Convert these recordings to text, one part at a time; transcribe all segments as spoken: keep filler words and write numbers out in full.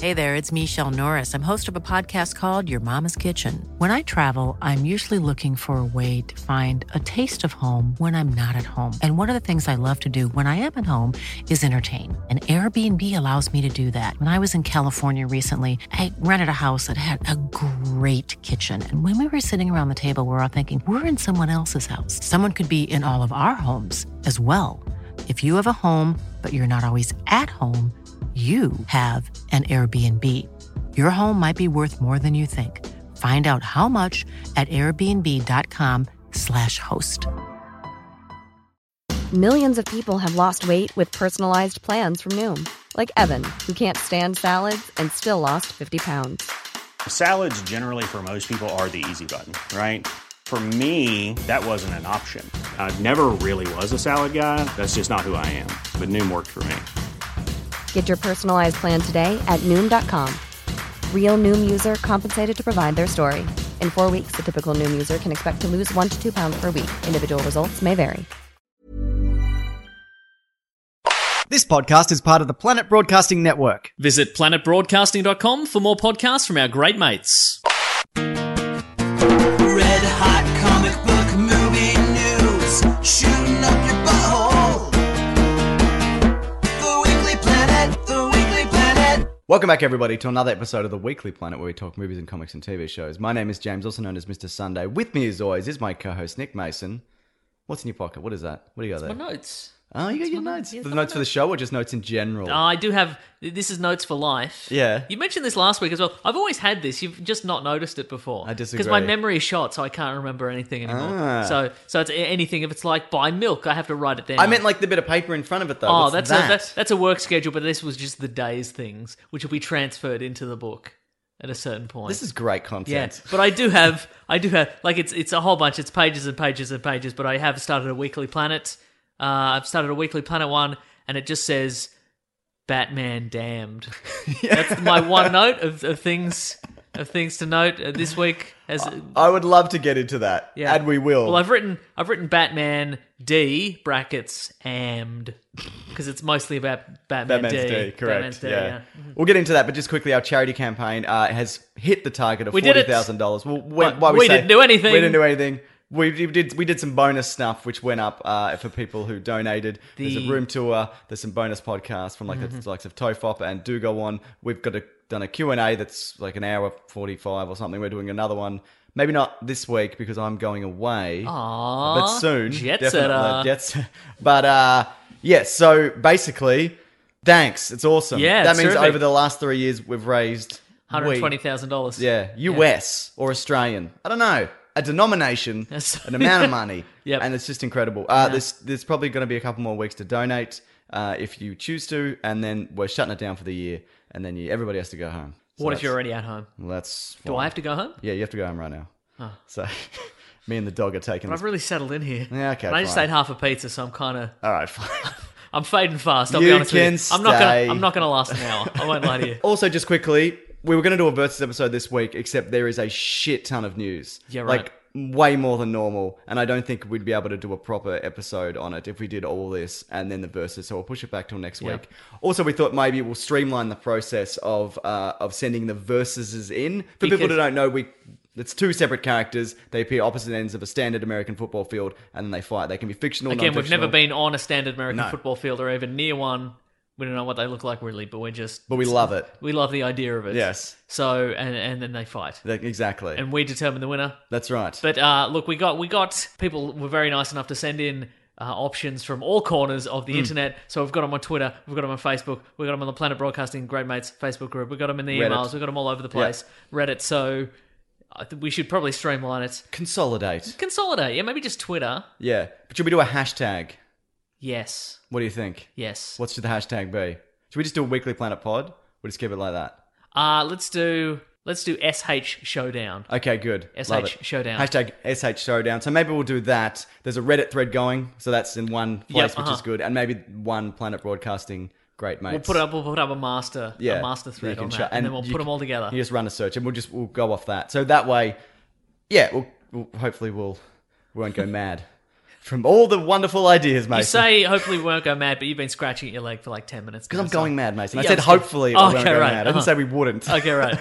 Hey there, it's Michelle Norris. I'm host of a podcast called Your Mama's Kitchen. When I travel, I'm usually looking for a way to find a taste of home when I'm not at home. And one of the things I love to do when I am at home is entertain. And Airbnb allows me to do that. When I was in California recently, I rented a house that had a great kitchen. And when we were sitting around the table, we were all thinking, we're in someone else's house. Someone could be in all of our homes as well. If you have a home, but you're not always at home, you have an Airbnb. Your home might be worth more than you think. Find out how much at airbnb.com slash host. Millions of people have lost weight with personalized plans from Noom. Like Evan, who can't stand salads and still lost fifty pounds. Salads generally for most people are the easy button, right? For me, that wasn't an option. I never really was a salad guy. That's just not who I am. But Noom worked for me. Get your personalized plan today at Noom dot com. Real Noom user compensated to provide their story. In four weeks, the typical Noom user can expect to lose one to two pounds per week. Individual results may vary. This podcast is part of the Planet Broadcasting Network. Visit planet broadcasting dot com for more podcasts from our great mates. Red hot comic book movie news, shooting up your butthole. The Weekly Planet, The Weekly Planet. Welcome back, everybody, to another episode of the Weekly Planet, where we talk movies and comics and T V shows. My name is James, also known as Mister Sunday. With me, as always, is my co-host Nick Mason. What's in your pocket? What is that? What do you got there? My notes. Oh, you got your my notes. notes. The Yeah, notes my for the show or just notes in general? Oh, I do have... This is Notes for Life. Yeah. You mentioned this last week as well. I've always had this. You've just not noticed it before. I disagree. Because my memory is shot, so I can't remember anything anymore. Ah. So so it's anything. If it's like buy milk, I have to write it down. I meant like the bit of paper in front of it, though. Oh, What's that's, that? A, that, that's a work schedule, but this was just the day's things, which will be transferred into the book at a certain point. This is great Yeah, content. but I do have, I do have, like it's it's a whole bunch. It's pages and pages and pages. But I have started a Weekly Planet. Uh, I've started a Weekly Planet one, and it just says Batman damned. That's my one note of, of things of things to note uh, this week. As I would love to get into that, yeah, and we will. Well, I've written I've written Batman D brackets ammed because it's mostly about Batman Batman's D. D, correct. Batman's D, yeah. yeah. We'll get into that, but just quickly, our charity campaign uh, has hit the target of We did forty it. thousand dollars. Well, But why we, we say- didn't do anything. We didn't do anything. We did we did some bonus stuff which went up uh, for people who donated. There's The- a room tour. There's some bonus podcasts from like Mm-hmm. the likes of Tofop and Do Go On. We've got a, done a Q and A that's like an hour forty-five or something. We're doing another one. Maybe not this week because I'm going away. Aww, but soon. jet definitely. setter. Jet set- But uh, yeah, so basically, thanks. It's awesome. Yeah, that it's means terrific. over the last three years we've raised one hundred twenty we- thousand dollars. yeah, U S or Australian. I don't know. A denomination, Yes. an amount of money. Yep. And it's just incredible. Uh, there's, there's probably going to be a couple more weeks to donate uh, if you choose to. And then we're shutting it down for the year. And then you, everybody has to go home. So What if that's- you're already at home? Well, that's Do fine. I have to go home? Yeah, you have to go home right now. So me and the dog are taking But this. I've really settled in here. Yeah, okay, And I just fine. ate half a pizza, so I'm kind of All right, fine. I'm fading fast. I'll You be honest can with you. I'm not gonna stay. I'm not gonna last an hour. I won't lie to you. Also, just quickly, we were going to do a Versus episode this week, except there is a shit ton of news. Yeah, right. Like, way more than normal. And I don't think we'd be able to do a proper episode on it if we did all this and then the Versus. So we'll push it back till next Yeah. week. Also, we thought maybe we'll streamline the process of uh, of sending the Versuses in. For people Because- who don't know, we... It's two separate characters. They appear opposite ends of a standard American football field, and then they fight. They can be fictional, Again, we've never non-fictional. been on a standard American No. football field or even near one. We don't know what they look like really, but we're just But we love it. we love the idea of it. Yes. So and and then they fight. That- Exactly. And we determine the winner. That's right. But uh, look, we got we got people were very nice enough to send in uh, options from all corners of the Hmm. internet. So we've got them on Twitter, we've got them on Facebook, we've got them on the Planet Broadcasting Great Mates Facebook group, we've got them in the Reddit. emails, we've got them all over the place. Reddit. So I think we should probably streamline it, Consolidate. consolidate. Yeah, maybe just Twitter. Yeah. But should we do a hashtag? Yes, What do you think? yes. What should the hashtag be? Should we just do a Weekly Planet pod? We'll just keep it like that. Uh let's do let's do S H Showdown. Okay, good. S H Love it. Showdown. Hashtag S H Showdown. So maybe we'll do that. There's a Reddit thread going, so that's in one place, Yep, which uh-huh. is good. And maybe one Planet Broadcasting Great Mates. We'll put up we'll put up a master yeah, a master you thread can on show- that, and, then we'll you put them can- all together. You just run a search, and we'll just we'll go off that. So that way, yeah, we'll, we'll hopefully we'll we won't go mad from all the wonderful ideas, Mason. You say hopefully we won't go mad, but you've been scratching at your leg for like ten minutes. Because I'm now, going so- mad, Mason. I Yeah, said that's good. hopefully Oh, we won't okay, go right. mad. I didn't Uh-huh. say we wouldn't. Okay, right.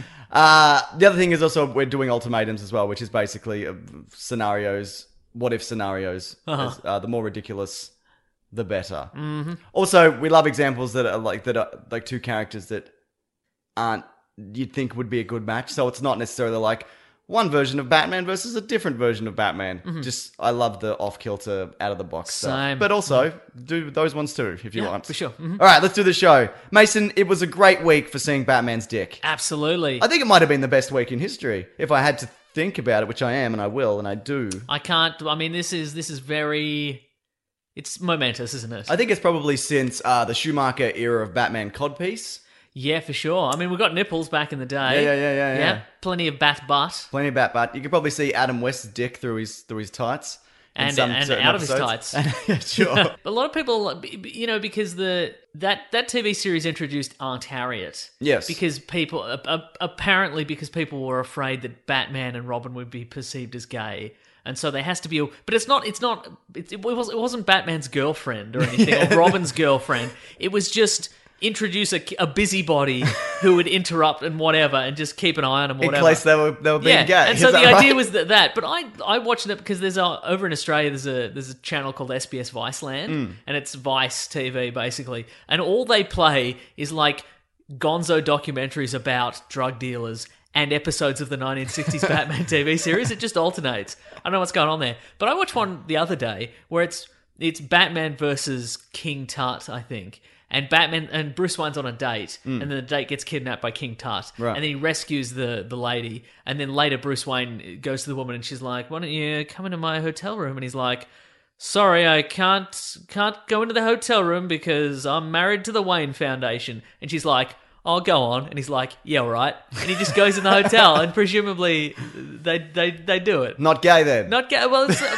Uh, the other thing is also we're doing ultimatums as well, which is basically uh, scenarios, what if scenarios. Uh-huh. As, uh, the more ridiculous, the better. Mm-hmm. Also, we love examples that are like that are like two characters that aren't you'd think would be a good match. So it's not necessarily like one version of Batman versus a different version of Batman. Just I love the off kilter, out of the box stuff. Same. But also do those ones too if you Yeah, want. for sure. Mhm. All right, let's do the show. Mason, it was a great week for seeing Batman's dick. Absolutely. I think it might have been the best week in history. If I had to think about it, which I am and I will and I do. I can't. I mean, this is this is very. It's momentous, isn't it? I think it's probably since uh, the Schumacher era of Batman codpiece. Yeah, for sure. I mean, we got nipples back in the day. Yeah, yeah, yeah, yeah, yeah. Plenty of bat butt. Plenty of bat butt. You could probably see Adam West's dick through his through his tights. in And- some and certain out of his episodes. tights. Yeah, sure. A lot of people, you know, because the that that T V series introduced Aunt Harriet. Yes. Because people uh, uh, apparently because people were afraid that Batman and Robin would be perceived as gay. And so there has to be a, but it's not, it's not, it, it, was, it wasn't Batman's girlfriend or anything, or Robin's girlfriend. It was just introduce a, a busybody who would interrupt and whatever and just keep an eye on him or In whatever. case they were they were being Yeah, gay. and Is so that the idea right? was that, that, but I I watched it because there's a over in Australia there's a there's a channel called S B S Viceland Mm. and it's Vice T V basically, and all they play is like gonzo documentaries about drug dealers and episodes of the nineteen sixties Batman T V series. It just alternates. I don't know what's going on there, but I watched one the other day where it's it's Batman versus King Tut, I think. And Batman and Bruce Wayne's on a date, and then the date gets kidnapped by King Tut, Right. and then he rescues the the lady, and then later Bruce Wayne goes to the woman, and she's like, "Why don't you come into my hotel room?" And he's like, "Sorry, I can't can't go into the hotel room because I'm married to the Wayne Foundation." And she's like, "Oh, go on," and he's like, "Yeah, all right," and he just goes in the hotel, and presumably they they they do it. Not gay then. Not ga- well. It's,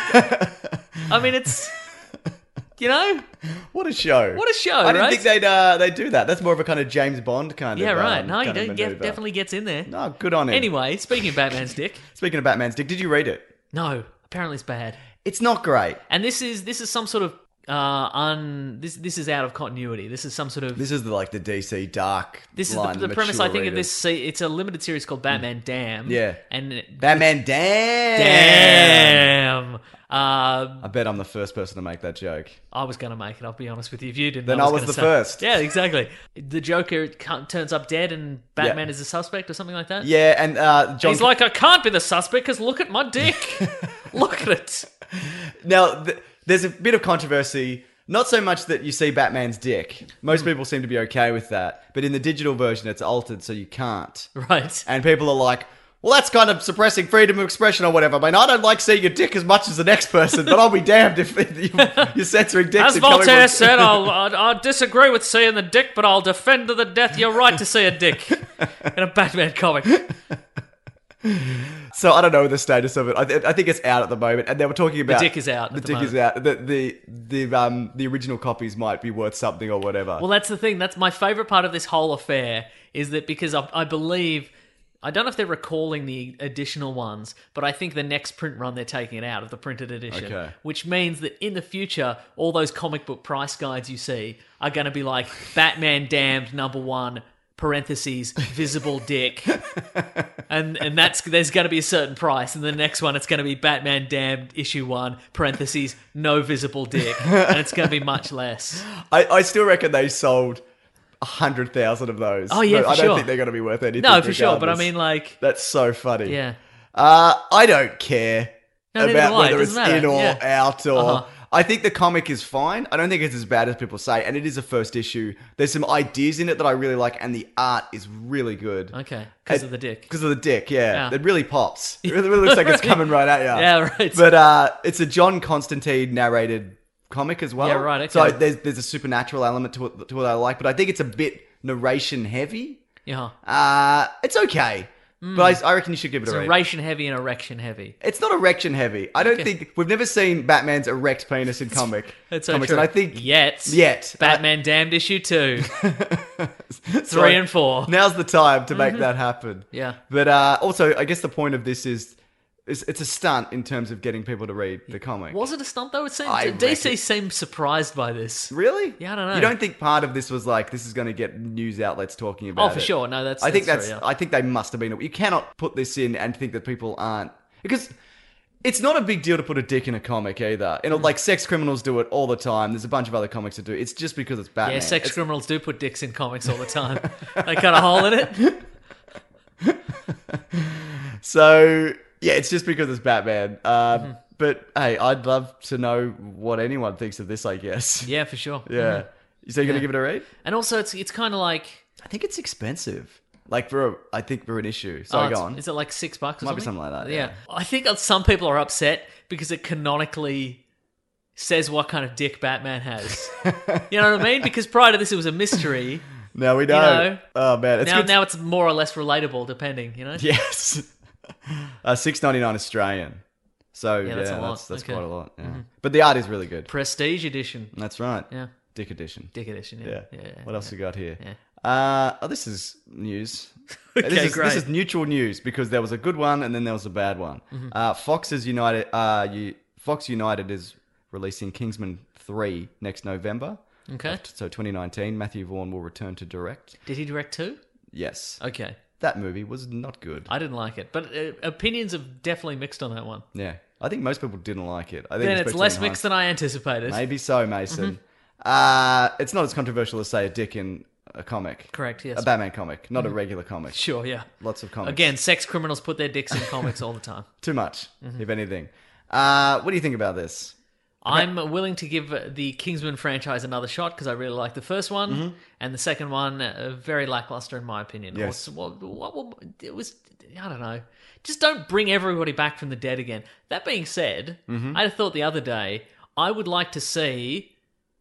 I mean, it's you know. What a show. What a show, I didn't right? think they'd uh, they'd do that. That's more of a kind of James Bond kind Yeah, of right. um, No, he kind of de- ge- maneuver. definitely gets in there. No, good on him. Anyway, speaking of Batman's dick, Speaking of Batman's dick, did you read it? no, apparently it's bad. It's not great. And this is this is some sort of uh un this this is out of continuity. This is some sort of This is the, like the D C dark this is line, the, the premise. I mature think of readers. this. se- It's a limited series called Batman Damned. Yeah. and it- Batman damn. Damn. Uh, I bet I'm the first person to make that joke. I was going to make it. I'll be honest with you. If you didn't, Then I I was, was gonna the say- first. Yeah, exactly. The Joker co- turns up dead, and Batman Yeah. is a suspect, or something like that. Yeah, and uh, John. He's like, I can't be the suspect because look at my dick. Look at it. Now, th- there's a bit of controversy. Not so much that you see Batman's dick. Most people seem to be okay with that. But in the digital version, it's altered so you can't. Right. And people are like, well, that's kind of suppressing freedom of expression or whatever. I mean, I don't like seeing your dick as much as the next person, but I'll be damned if you're censoring dicks. As and coming Voltaire from- said, I'll, I'll, I'll disagree with seeing the dick, but I'll defend to the death your right to see a dick in a Batman comic. So I don't know the status of it. I, th- I think it's out at the moment, and they were talking about dick is out The at the dick is moment. out. The the the um the original copies might be worth something or whatever. Well, that's the thing. That's my favorite part of this whole affair is that because I, I believe, I don't know if they're recalling the additional ones, but I think the next print run they're taking it out of the printed edition. Okay. Which means that in the future, all those comic book price guides you see are going to be like Batman Damned number one, parentheses, visible dick. And and that's there's going to be a certain price, and the next one it's going to be Batman Damned issue one, parentheses, no visible dick, and it's going to be much less. I, I still reckon they sold a hundred thousand of those. Oh, yeah, But for I don't sure. think they're going to be worth anything. No, for sure, but I regardless. mean, like, That's so funny. yeah. Uh, I don't care No, neither about do I. It whether it's doesn't matter. in or Yeah. out or. Uh-huh. I think the comic is fine. I don't think it's as bad as people say, and it is a first issue. There's some ideas in it that I really like, and the art is really good. Okay, because It- of the dick. Because of the dick, yeah. Yeah. It really pops. It really, really looks like it's coming right at you. Yeah, right. But uh, it's a John Constantine narrated comic as well. Yeah, right, okay. So there's there's a supernatural element to it, to what I like, but I think it's a bit narration heavy. Yeah. Uh, it's okay. But I, I reckon you should give it It's a read. erection heavy and erection heavy. It's not erection heavy. I don't Okay. think we've never seen Batman's erect penis in comic That's so comics, true. and I think Yet. Yet. Batman Damned issue two. So Three and four. Now's the time to make that happen. Yeah. But uh, also, I guess the point of this is It's, it's a stunt in terms of getting people to read the comic. Was it a stunt though? It seemed I D C reckon- seemed surprised by this. Really? Yeah, I don't know. You don't think part of this was like this is going to get news outlets talking about Oh, it? for sure. No, that's. I think that's that's. true, yeah. I think they must have been. You cannot put this in and think that people aren't because it's not a big deal to put a dick in a comic either. You know, Mm. like sex criminals do it all the time. There's a bunch of other comics that do. It's just because it's Batman. Yeah, sex It's- criminals do put dicks in comics all the time. They cut a hole in it. So yeah, it's just because it's Batman. Um, Mm-hmm. But hey, I'd love to know what anyone thinks of this. I guess. Yeah, for sure. Yeah. So you're gonna Yeah. give it a read? And also, it's it's kind of like. I think it's expensive. Like for a, I think for an issue. So oh, go it's- on. Is it like six bucks or Might be something? something like that, yeah. I think that some people are upset because it canonically says what kind of dick Batman has. You know what I mean? Because prior to this, it was a mystery. Now we know. know, oh man, it's now, good. now it's more or less relatable, depending. You know? Yes. uh, six ninety nine Australian. So yeah, that's that's a lot. that's, that's Okay. quite a lot. Yeah. But the art is really good. Prestige edition. That's right. Yeah. Dick edition. Dick edition. Yeah. Yeah. yeah, yeah what else we got here? Yeah. Uh, oh, this is news. Okay, this is, great. This is neutral news because there was a good one and then there was a bad one. Mm-hmm. Uh, Fox is United. Uh, you, Fox United is releasing Kingsman three next November. Okay. So twenty nineteen, Matthew Vaughn will return to direct. Did he direct two? Yes. Okay. That movie was not good. I didn't like it, but uh, opinions have definitely mixed on that one. Yeah. I think most people didn't like it. I think Then it's especially less in mixed hindsight. than I anticipated. Maybe so, Mason. Mm-hmm. Uh, it's not as controversial as, say, a dick in a comic. Correct, yes. A Batman comic, not a regular comic. Sure, yeah. Lots of comics. Again, sex criminals put their dicks in comics all the time. Too much, Mm-hmm. if anything. Uh, what do you think about this? I'm willing to give the Kingsman franchise another shot because I really like the first one, and the second one uh, very lackluster in my opinion. Yes. Or- what, what, what, it was, I don't know. Just don't bring everybody back from the dead again. That being said, I thought the other day I would like to see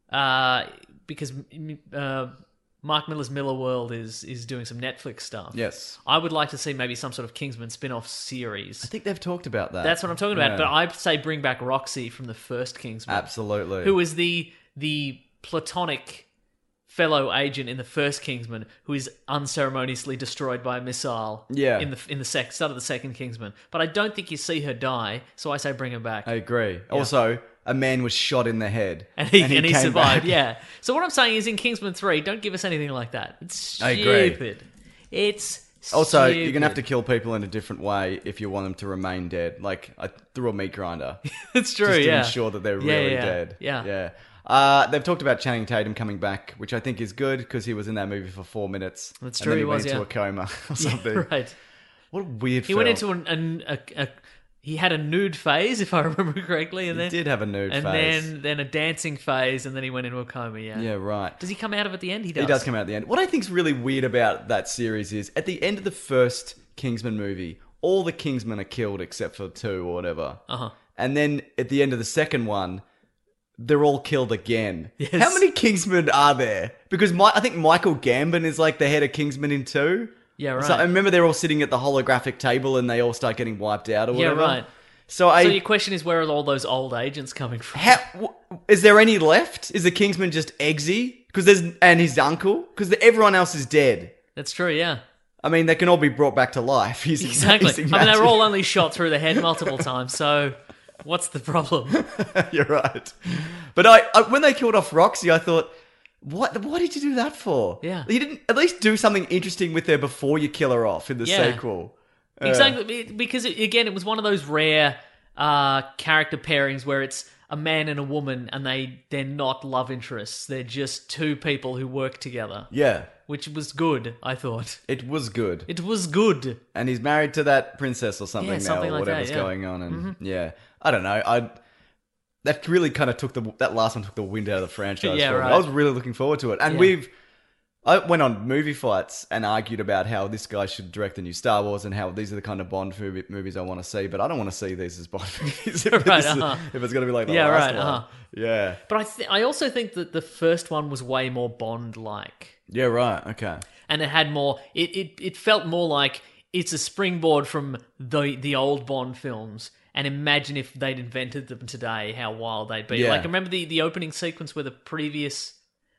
uh, because uh, Mark Miller's Miller World is is doing some Netflix stuff. Yes. I would like to see maybe some sort of Kingsman spin-off series. I think they've talked about that. That's what I'm talking about. Yeah. But I'd say bring back Roxy from the first Kingsman. Absolutely. Who is the the platonic fellow agent in the first Kingsman who is unceremoniously destroyed by a missile Yeah. in the in the sec- start of the second Kingsman. But I don't think you see her die, so I say bring her back. I agree. Also, a man was shot in the head. and he, and he, came survived, back. yeah. So what I'm saying is in Kingsman three, don't give us anything like that. It's I agree. stupid. It's Also, stupid. you're going to have to kill people in a different way if you want them to remain dead. Like, I threw a meat grinder. It's true, just to yeah. ensure that they're Yeah, really yeah, dead. yeah. Yeah. Uh, they've talked about Channing Tatum coming back, which I think is good because he was in that movie for four minutes. That's and true, then he he went was, into yeah. a coma or something. Right. What a weird He film. went into an, an, a, a he had a nude phase, if I remember correctly, and He then did have a nude and phase. then then a dancing phase, and then he went into a coma. Yeah. Yeah, right. Does he come out of it at the end? He does. He does come out at the end. What I think's really weird about that series is at the end of the first Kingsman movie, all the Kingsmen are killed except for two or whatever. Uh-huh. And then at the end of the second one, they're all killed again. Yes. How many Kingsmen are there? Because my, I think Michael Gambon is like the head of Kingsman in two. Yeah, right. So I remember they're all sitting at the holographic table and they all start getting wiped out or Yeah, whatever. right. So I. So your question is, where are all those old agents coming from? How, w- is there any left? Is the Kingsman just Eggsy? Because there's and his uncle? Because everyone else is dead. That's true. Yeah. I mean, they can all be brought back to life. He's, Exactly. he's I mean, they were all imagined- only shot through the head multiple times. So, what's the problem? You're right. But I, I, when they killed off Roxy, I thought, what? What did you do that for? Yeah. You didn't at least do something interesting with her before you kill her off in the Yeah. sequel. Uh, Exactly, because it, again, it was one of those rare uh, character pairings where it's a man and a woman, and they they're not love interests; they're just two people who work together, Yeah, which was good. I thought it was good. it was good. And he's married to that princess or something Yeah, now, something or like that, whatever's yeah. Mm-hmm. going on. And yeah, I don't know. I that really kind of took the that last one took the wind out of the franchise. Yeah, for me. right. I was really looking forward to it, and Yeah. we've. I went on movie fights and argued about how this guy should direct the new Star Wars and how these are the kind of Bond movie, movies I want to see, but I don't want to see these as Bond movies if, Right, this is- uh-huh. if it's going to be like the Yeah, last right, one. uh-huh. Yeah. But I th- I also think that the first one was way more Bond-like, Yeah, right. Okay. and it had more. It it, it felt more like it's a springboard from the the old Bond films. And imagine if they'd invented them today, how wild they'd be. Yeah. Like, remember the, the opening sequence where the previous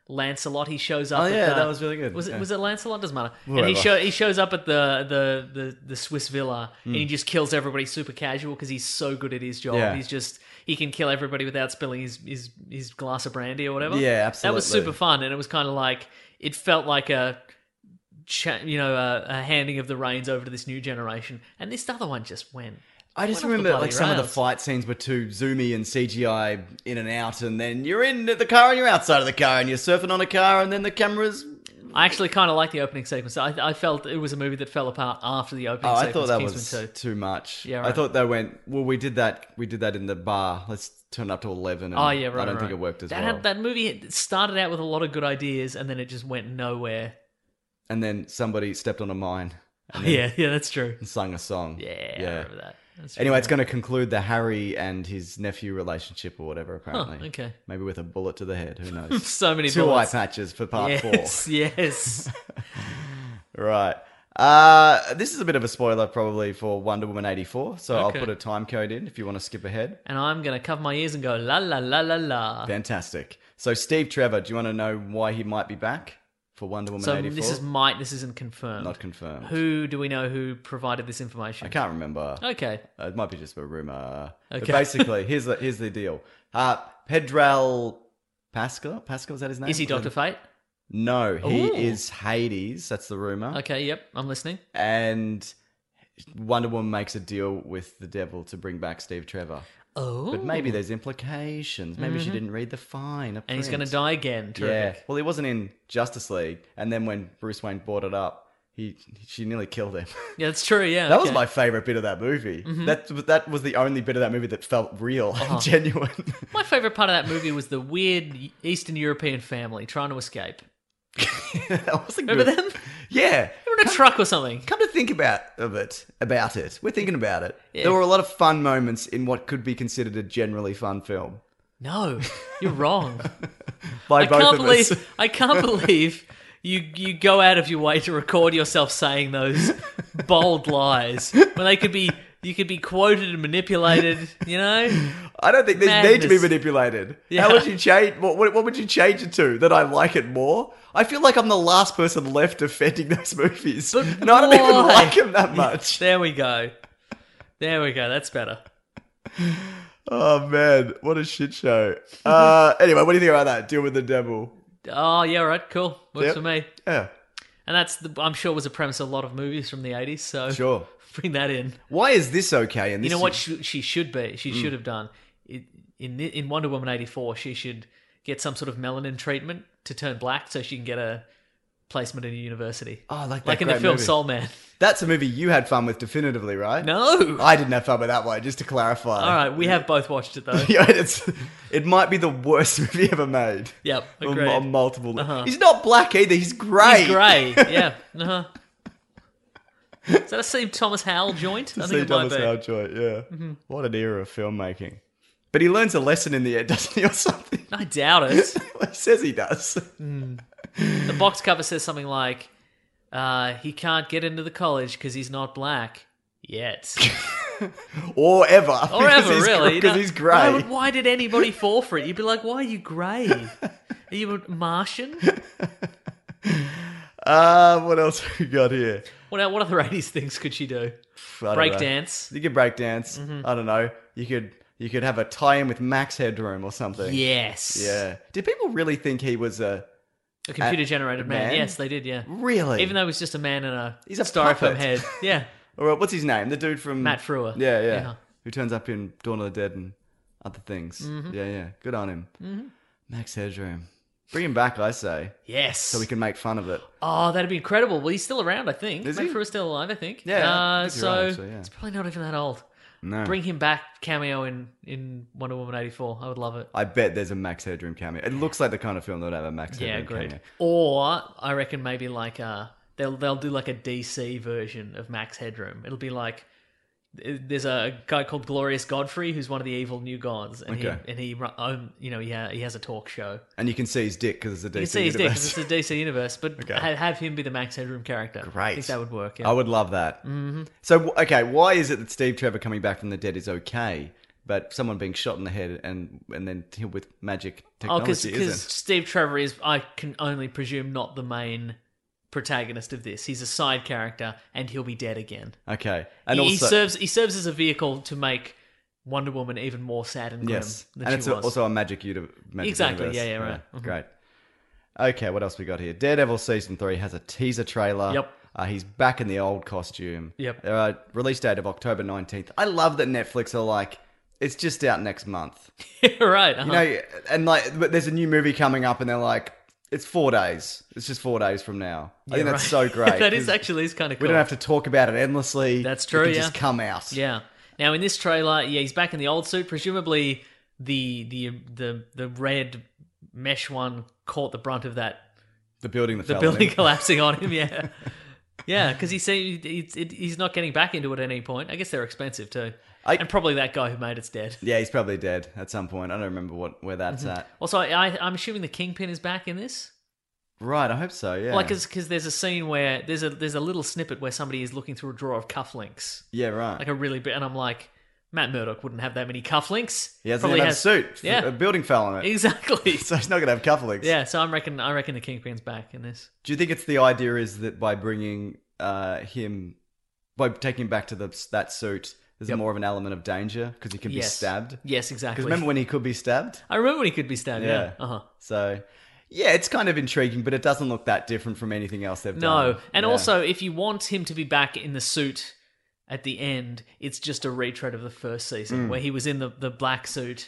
Lancelot. He shows up. Oh, at yeah, the, that was really good. Was it Yeah. was it Lancelot? Doesn't matter. And Whatever. he show, he shows up at the the the, the Swiss villa Hmm. and he just kills everybody super casual because he's so good at his job. Yeah. He's just he can kill everybody without spilling his his, his glass of brandy or whatever. Yeah, That was absolutely. super fun, and it was kind of like it felt like a. cha- You know, a, a handing of the reins over to this new generation, and this other one just went. I just went off the remember like bloody some of the rails. fight scenes were too zoomy and C G I in and out, and then you're in the car and you're outside of the car and you're surfing on a car, and then the camera's. I actually kind of like the opening sequence. I, I felt it was a movie that fell apart after the opening Oh, I sequence. thought that Kingsman was two. too much. Yeah, I right. thought they went. Well, we did that. We did that in the bar. Let's turn it up to eleven. And Oh yeah, right. I don't right. think it worked as that well. Had, that movie started out with a lot of good ideas, and then it just went nowhere. And then somebody stepped on a mine. And then Yeah, yeah, that's true. sung a song. Yeah, I remember that. That's Anyway, true. it's going to conclude the Harry and his nephew relationship or whatever. Apparently, okay. Maybe with a bullet to the head. Who knows? so many Two bullets. eye patches for part Yes, yes. four. Right. Uh, this is a bit of a spoiler probably for Wonder Woman eighty-four, so Okay. I'll put a time code in if you want to skip ahead. And I'm gonna cover my ears and go la la la la la. Fantastic. So Steve Trevor, do you want to know why he might be back for Wonder Woman So eighty-four? this is might. This isn't confirmed. Not confirmed. Who do we know who provided this information? I can't remember. Okay. Uh, it might be just a rumor. But Okay. basically, here's the here's the deal. Uh, Pedral Pascal, Pascal, is that his name? Is he Doctor Fate? No, he Ooh. is Hades. That's the rumor. Okay. Yep. I'm listening. And Wonder Woman makes a deal with the devil to bring back Steve Trevor. Oh. But maybe there's implications. Maybe she didn't read the fine. And he's gonna die again. Yeah. Terrific. Well, he wasn't in Justice League, and then when Bruce Wayne brought it up, he she nearly killed him. Yeah, that's true. Yeah. That was okay. my favorite bit of that movie. That that was the only bit of that movie that felt real Uh-huh. and genuine. My favorite part of that movie was the weird Eastern European family trying to escape. That was a Remember good- them? Yeah. They were in a truck or something. Come to think about of it, about it, we're thinking about it. Yeah. There were a lot of fun moments in what could be considered a generally fun film No, you're wrong. by I both can't of believe. us. I can't believe you you go out of your way to record yourself saying those bold lies when they could be. You could be quoted and manipulated. You know. I don't think these need to be Madness. manipulated. Yeah. How would you change? What, what, what would you change it to? That I like it more? I feel like I'm the last person left defending those movies, But and I don't even why? like them that much. There we go. There we go. That's better. Oh man, what a shit show. Uh, anyway, what do you think about that? Deal with the devil. Oh yeah, right. Cool. Works Yep. for me. Yeah, And that's the, I'm sure was a premise of a lot of movies from the eighties. So sure. bring that in. Why is this okay? And You this know what is- sh- she should be? She Mm. should have done it, in in Wonder Woman eighty-four. She should get some sort of melanin treatment to turn black, so she can get a placement in a university. Oh, like that like in the great film movie. Soul Man. That's a movie you had fun with, definitively, right? No. I didn't have fun with that one. Just to clarify. All right, we have both watched it though. Yeah, it's it might be the worst movie ever made. Yep, On- agreed. On multiple. Uh-huh. He's not black either. He's grey. He's grey. Yeah. Uh-huh. Is that a Steve Thomas Howell joint? I See think it might Thomas be. Mm-hmm. Howell joint, yeah. What an era of filmmaking. But he learns a lesson in the end, doesn't he, or something? I doubt it. Well, he says he does. The box cover says something like, uh, "He can't get into the college because he's not black yet." Or ever. Or ever, really. Because he's grey. Why, would- why did anybody fall for it? You'd be like, why are you grey? Are you a Martian? Uh, what else have we got here? What, what other eighties things could she do? I don't Break know. dance. You could break dance. Mm-hmm. I don't know. You could you could have a tie-in with Max Headroom or something. Yes. Yeah. Did people really think he was a... A computer generated man. man? Yes, they did, yeah. Really? Even though he was just a man in a He's a styrofoam puppet. head. Yeah. Or what's his name? The dude from... Matt Frewer. Yeah, yeah. Yeah. Who turns up in Dawn of the Dead and other things. Mm-hmm. Yeah, yeah. Good on him. Mm-hmm. Max Headroom. Bring him back, I say, Yes. so we can make fun of it. Oh, that'd be incredible. Well, he's still around, I think. Is Matt he? Frewer's still alive, I think. Yeah, I Uh, think you're so right, actually, yeah. it's probably not even that old. No. Bring him back, cameo in, in Wonder Woman eighty-four. I would love it. I bet there's a Max Headroom cameo. It looks like the kind of film that would have a Max Yeah, Headroom agreed. cameo. Or I reckon maybe like uh they'll they'll do like a D C version of Max Headroom. It'll be like there's a guy called Glorious Godfrey who's one of the evil new gods, and Okay. he and he ru- own you know he ha- he has a talk show. And you can see his dick because it's a D C You can see his dick universe. 'cause it's a D C universe, but Okay. ha- have him be the Max Headroom character. Great. I think that would work. Yeah. I would love that. Mm-hmm. So, w- okay, why is it that Steve Trevor coming back from the dead is okay, but someone being shot in the head and and then killed with magic Oh, technology because isn't. Steve Trevor is, I can only presume, not the main protagonist of this. He's a side character, and he'll be dead again. Okay, and he, also he serves he serves as a vehicle to make Wonder Woman even more sad and grim yes, than and she it's was. also a magic, uni- magic Exactly, universe. yeah, yeah, right. Mhm. Great. Okay, what else we got here? Daredevil season three has a teaser trailer. Yep. Uh, he's back in the old costume. Yep. Uh, release date of October nineteenth. I love that Netflix are like, it's just out next month. right. Uh-huh. You know, and like, but there's a new movie coming up, and they're like, it's four days. It's just four days from now. I think Yeah, that's right. so great. that is 'cause actually is kind of cool. We don't have to talk about it endlessly. That's It true, can yeah. just come out. Yeah. Now in this trailer, yeah, he's back in the old suit. Presumably, the the the the red mesh one caught the brunt of that. The building that The fell building in. collapsing on him. Yeah. Yeah, because he said he's, he's not getting back into it at any point. I guess they're expensive too, I- and probably that guy who made it's dead. Yeah, he's probably dead at some point. I don't remember what where that's Mm-hmm. at. Also, I, I'm assuming the Kingpin is back in this. Right, I hope so. Yeah. Like, because there's a scene where there's a there's a little snippet where somebody is looking through a drawer of cufflinks, yeah, right. like a really big, and I'm like, Matt Murdock wouldn't have that many cufflinks. he hasn't Probably even had has- a suit. Yeah. A building fell on it. Exactly. So he's not going to have cufflinks. Yeah, so I reckon I reckon the Kingpin's back in this. Do you think it's the idea is that by bringing uh, him, by taking him back to the that suit, there's Yep. more of an element of danger because he can be Yes. stabbed? Yes, exactly. Because remember when he could be stabbed? I remember when he could be stabbed. Yeah. Yeah. Uh huh. So, yeah, it's kind of intriguing, but it doesn't look that different from anything else they've done. No, and Yeah. also if you want him to be back in the suit at the end, it's just a retread of the first Mm. season where he was in the, the black suit,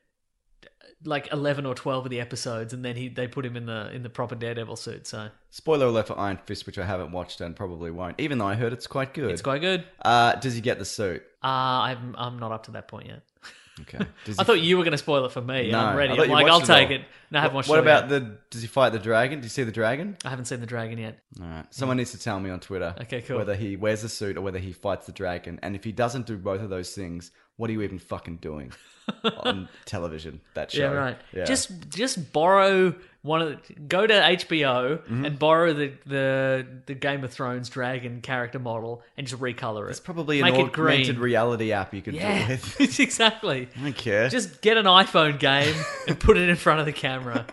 like eleven or twelve of the episodes, and then he they put him in the in the proper Daredevil suit. So Spoiler alert for Iron Fist, which I haven't watched and probably won't, even though I heard it's quite good. it's quite good. Uh, does he get the suit? Uh, I'm I'm not up to that point yet. Okay. Does I he thought you were going to spoil it for me. No, I'm ready. I thought I'm you like, I'll watched it take all. it. No, I haven't watched What it all about yet. the? Does he fight the dragon? Do you see the dragon? I haven't seen the dragon yet. All right. Someone needs to tell me on Twitter. Okay, cool. Whether he wears a suit or whether he fights the dragon, and if he doesn't do both of those things, what are you even fucking doing on television? That show. Yeah, right. Yeah. Just just borrow one of the, go to H B O Mm-hmm. and borrow the, the the Game of Thrones dragon character model and just recolor it. It's probably an Make it augmented green. reality app you could do Yeah, it with. it's exactly. I don't care. Just get an iPhone game and put it in front of the camera.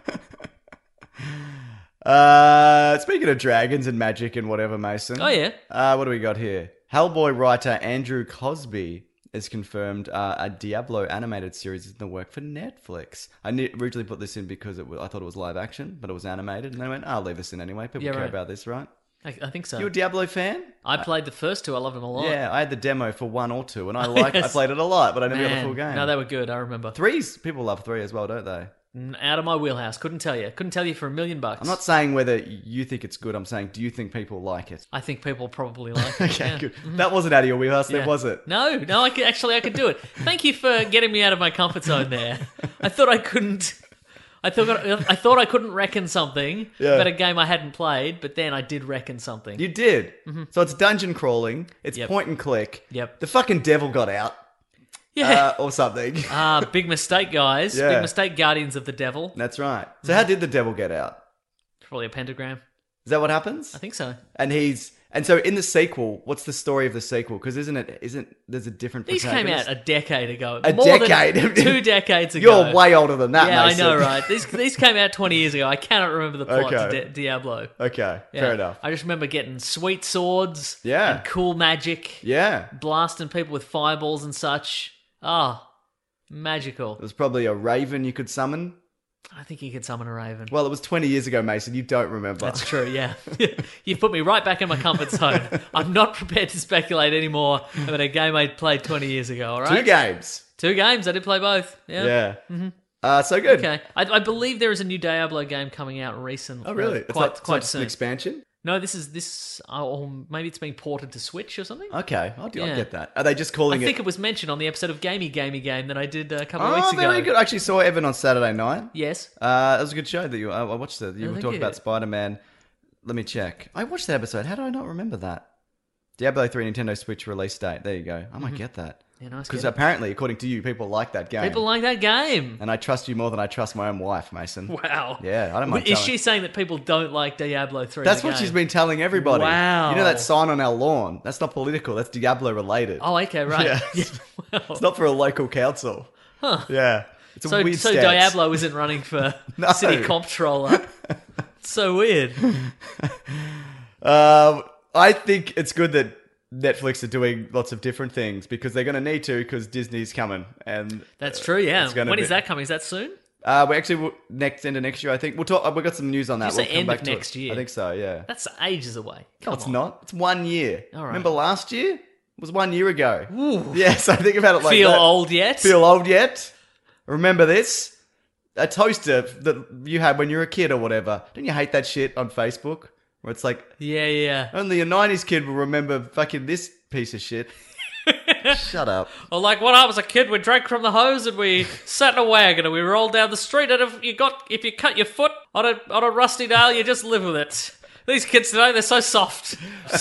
Uh, speaking of dragons and magic and whatever, Mason. Oh, yeah. Uh, what do we got here? Hellboy writer Andrew Cosby has confirmed uh, a Diablo animated series is in the work for Netflix. I ne- originally put this in because it was, I thought it was live action, but it was animated, and then I went, "I'll leave this in anyway. People Yeah, care right. about this, right?" I, I think so. You a Diablo fan? I played the first two. I loved them a lot. Yeah, I had the demo for one or two, and I like. I Yes. played it a lot, but I never got the Man. full game. No, they were good. I remember. Threes, people love three as well, don't they? Mm, Out of my wheelhouse. Couldn't tell you. Couldn't tell you for a million bucks. I'm not saying whether you think it's good. I'm saying, do you think people like it? I think people probably like it. Okay, yeah. good. That wasn't out of your wheelhouse, Yeah. then, was it? No, no, I could actually I could do it. Thank you for getting me out of my comfort zone there. I thought I couldn't I thought I thought I couldn't reckon something Yeah. about a game I hadn't played, but then I did reckon something. You did. So it's dungeon crawling. It's Mm-hmm. Yep. point and click. Yep. The fucking devil got out. yeah. Uh, or something. Ah, big mistake, guys. Yeah. Big mistake, Guardians of the Devil. That's right. So how did the devil get out? Probably a pentagram. Is that what happens? I think so. And he's and so in the sequel, what's the story of the sequel? Because isn't it? Isn't there's a different? These came out protagonist? a decade ago. A More than decade? two decades ago. You're way older than that. Yeah, Mason. I know, right? These these came out twenty years ago. I cannot remember the plot Okay. to Di- Diablo. Okay, Yeah. fair enough. I just remember getting sweet swords, Yeah. and cool magic, Yeah, blasting people with fireballs and such. Ah, magical. there's probably a raven you could summon. I think you could summon a raven. Well, it was twenty years ago, Mason. You don't remember. That's true, yeah. You've put me right back in my comfort zone. I'm not prepared to speculate anymore about a game I played twenty years ago, all right? Two games. Two games. I did play both. Yeah. Yeah. Uh, so good. Okay. I, I believe there is a new Diablo game coming out recently. Oh, really? Uh, It's quite like, it's quite like soon. an expansion? No, this is this. Uh, or maybe it's being ported to Switch or something. Okay, I'll, Yeah. I'll get that. Are they just I calling think it... it was mentioned on the episode of Gamey Gamey Game that I did uh, a couple of Oh, weeks ago. very good. I actually saw Evan on Saturday night. Yes. Uh, that was a good show that you. I I watched it. You Oh, were thank talking you. about Spider Man. Let me check. I watched that episode. How do I not remember that? Diablo three Nintendo Switch release date. There you go. I might get that. Yeah, nice. Because get it. apparently, according to you, people like that game. People like that game. and I trust you more than I trust my own wife, Mason. Wow. Yeah, I don't mind Is telling- she saying that people don't like Diablo three? That's the what game? she's been telling everybody. Wow. You know that sign on our lawn? That's not political. That's Diablo related. Oh, okay, right. Yeah. Yeah. It's not for a local council. Huh. Yeah. It's a So, weird so stance. Diablo isn't running for No. city comptroller. It's so weird. Um, I think it's good that Netflix are doing lots of different things because they're going to need to because Disney's coming. And That's uh, true, yeah. it's gonna When be- is that coming? Is that soon? Uh, we actually will- next end of next year, I think. We'll talk. Uh, we got some news on that. Did you We'll say come end back of to it. next year? I think so. Yeah. That's ages away. Come No, it's on. not. It's one year. All right. Remember last year? It was one year ago. Yes, I think about it like Feel that. old yet? Feel old yet? Remember this? A toaster that you had when you were a kid or whatever. Didn't you hate that shit on Facebook? Where it's like, Yeah, yeah. only a nineties kid will remember fucking this piece of shit. Shut up. Or like when I was a kid, we drank from the hose and we sat in a wagon and we rolled down the street. And if you got, if you cut your foot on a on a rusty nail, you just live with it. These kids today, they're so soft.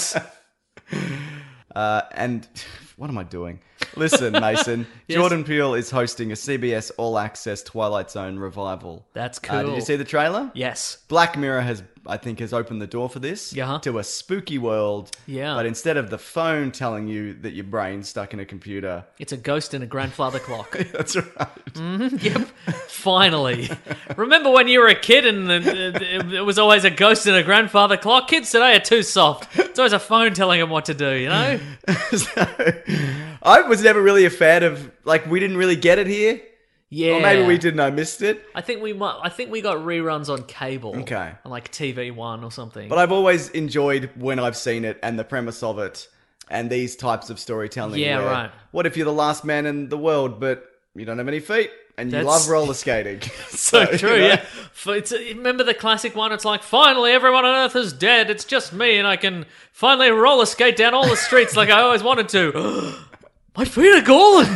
Uh, and what am I doing? Listen, Mason. Yes. Jordan Peele is hosting a C B S All Access Twilight Zone revival. That's Uh, did cool. you see the trailer? Yes. Black Mirror has, I think, has opened the door for this Yeah. to a spooky world. Yeah. But instead of the phone telling you that your brain's stuck in a computer, It's a ghost in a grandfather clock. that's right. Yep. Finally. Remember when you were a kid and uh, it it was always a ghost in a grandfather clock? Kids today are too soft. It's always a phone telling them what to do, you know? So, I was never really a fan of, like, we didn't really get it here. Yeah. Or maybe we didn't. I missed it. I think we might. I think we got reruns on cable. Okay. On like T V One or something. But I've always enjoyed when I've seen it and the premise of it and these types of storytelling. Yeah, where, right. What if you're the last man in the world, but you don't have any feet and you That's- love roller skating? So you true, know? yeah. For- It's, remember the classic one? It's like, finally, everyone on Earth is dead. It's just me, and I can finally roller skate down all the streets like I always wanted to. My feet are gone.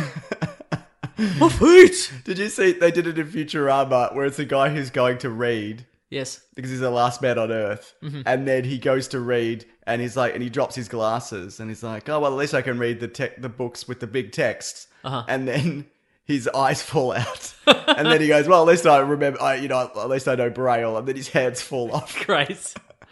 My feet. Did you see they did it in Futurama where it's a guy who's going to read Yes. because he's the last man on Earth, Mm-hmm. and then he goes to read and he's like, and he drops his glasses and he's like, oh well, at least I can read the te- the books with the big text, Uh-huh. and then his eyes fall out, and then he goes, well, at least I remember, I you know, at least I know Braille, and then his hands fall off. Great.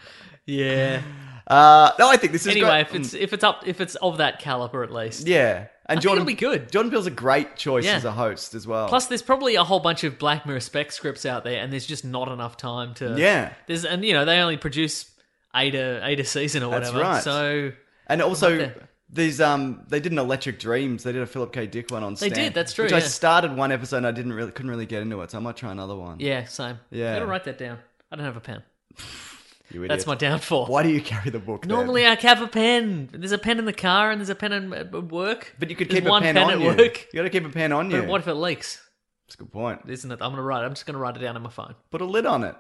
Yeah. Uh, no, I think this is Anyway, great. if it's if it's up if it's of that caliber at least. yeah, and think Jordan it'll be good. Jordan Peele's a great choice Yeah. as a host as well. Plus, there's probably a whole bunch of Black Mirror spec scripts out there, and there's just not enough time to. Yeah. There's and you know they only produce eight a eight a season or That's whatever. right. So And also, there. these um, they did an Electric Dreams. They did a Philip K. Dick one on. They Stan, did, that's true, Which I yeah. started one episode and I didn't really, couldn't really get into it. So I might try another one. yeah, same. Yeah. Gotta write that down. I don't have a pen. You idiot. That's my downfall. Why do you carry the book? then? Normally, I have a pen. There's a pen in the car, and there's a pen in at work. but you could There's keep a one pen, pen on at you. work. You got to keep a pen on you. But what if it leaks? That's a good point. Isn't it? I'm gonna write. it. I'm just gonna write it down on my phone. Put a lid on it.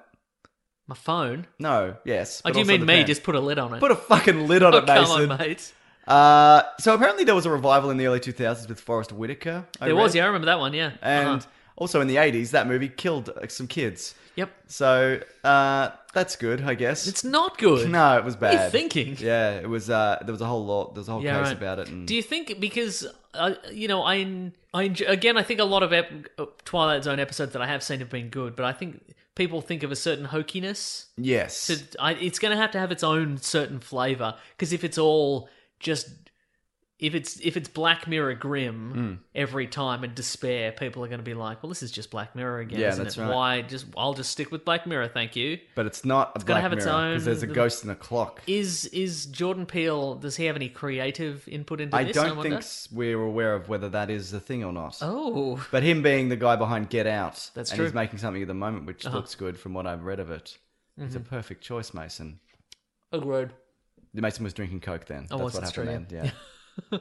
My phone. No. Yes. Oh, but do you also mean the me? pen. Just put a lid on it. put a fucking lid on oh, it, Mason. come on, mate. Uh, so apparently there was a revival in the early two thousands with Forrest Whitaker. I There was. read. Yeah, I remember that one. Yeah. And Uh-huh. also in the eighties, that movie killed uh, some kids. Yep. So uh, that's good, I guess. It's not good. No, it was bad. What are you thinking? Yeah, it was. Uh, there was a whole lot. There was a whole Yeah, case right. about it. And Do you think because uh, you know I I enjoy, again I think a lot of ep- uh, Twilight Zone episodes that I have seen have been good, but I think people think of a certain hokiness. yes, To, I, it's going to have to have its own certain flavor because if it's all just if it's if it's Black Mirror grim Hmm. every time and despair, people are going to be like, well, this is just Black Mirror again, Yeah, isn't that's it? right. Why just I'll just stick with Black Mirror, thank you. but it's not a gotta Black have its Mirror own because there's a little- ghost in a clock. Is is Jordan Peele? Does he have any creative input into I this? don't wonder? think s- we're aware of whether that is the thing or not. Oh, But him being the guy behind Get Out, That's and true. he's making something at the moment which Uh-huh. looks good from what I've read of it. It's Mm-hmm. a perfect choice, Mason. agreed. Mason was drinking Coke then. Oh, That's was what that's happened true, then. Yeah.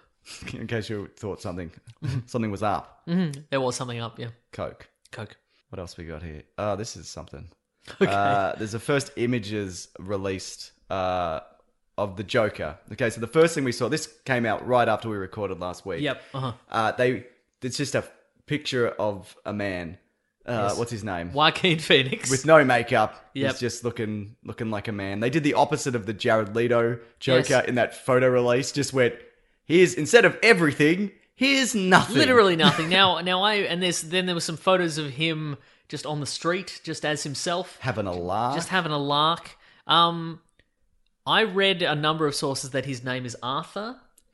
In case you thought something something was up. There was something up, yeah. Coke. Coke. What else we got here? Oh, this is something. Okay. Uh, there's the first images released uh, of the Joker. Okay, so the first thing we saw, this came out right after we recorded last week. Yep. Uh-huh. Uh, they, it's just a picture of a man. Uh, Yes. What's his name? Joaquin Phoenix. With no makeup. Yep. He's just looking looking like a man. They did the opposite of the Jared Leto Joker Yes. in that photo release. Just went, here's, instead of everything, here's nothing. Literally nothing. Now, now I and there's then there were some photos of him just on the street, just as himself, Having a laugh. just having a lark. Um, I read a number of sources that his name is Arthur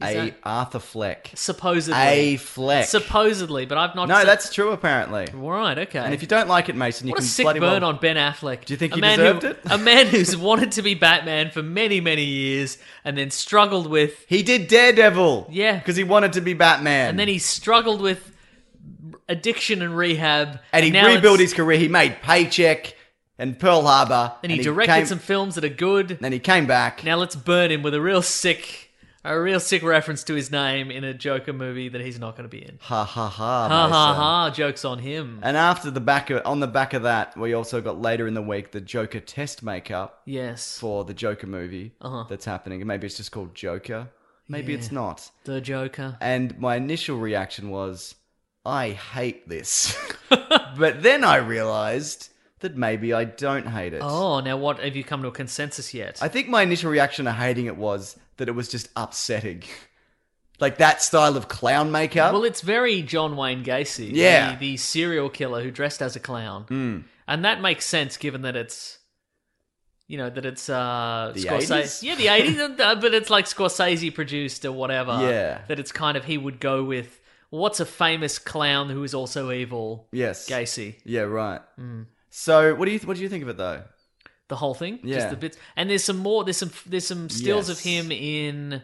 A that- Arthur Fleck. Supposedly. A Fleck. Supposedly, but I've not no, seen- that's true apparently. Right, okay. And if you don't like it, Mason, you What a can sick bloody burn well... on Ben Affleck. Do you think a he man deserved who, it? A man who's wanted to be Batman for many, many years and then struggled with... He did Daredevil. Yeah. Because he wanted to be Batman. And then he struggled with addiction and rehab. And he now rebuilt it's- his career. He made Paycheck and Pearl Harbor. And he directed came, some films that are good. Then he came back. Now let's burn him with a real sick... A real sick reference to his name in a Joker movie that he's not going to be in. Ha ha ha. Ha ha Mason. ha, joke's on him. And after the back of, on the back of that, we also got later in the week the Joker test makeup Yes. for the Joker movie Uh-huh. that's happening. And maybe it's just called Joker. Maybe Yeah. it's not. The Joker. And my initial reaction was, I hate this. But then I realized that maybe I don't hate it. Oh, now what? Have you come to a consensus yet? I think my initial reaction to hating it was that it was just upsetting. Like that style of clown makeup. Well, it's very John Wayne Gacy. Yeah. The, the serial killer who dressed as a clown. Mm. And that makes sense given that it's, you know, that it's uh, The Scorsese. eighties? Yeah, the eighties, uh, but it's like Scorsese produced or whatever. Yeah. That it's kind of, he would go with, what's a famous clown who is also evil? Yes. Gacy. Yeah, right. Mm. So, what do you what do you think of it though? The whole thing? Yeah. Just the bits. And there's some more, there's some there's some stills of Yes. him in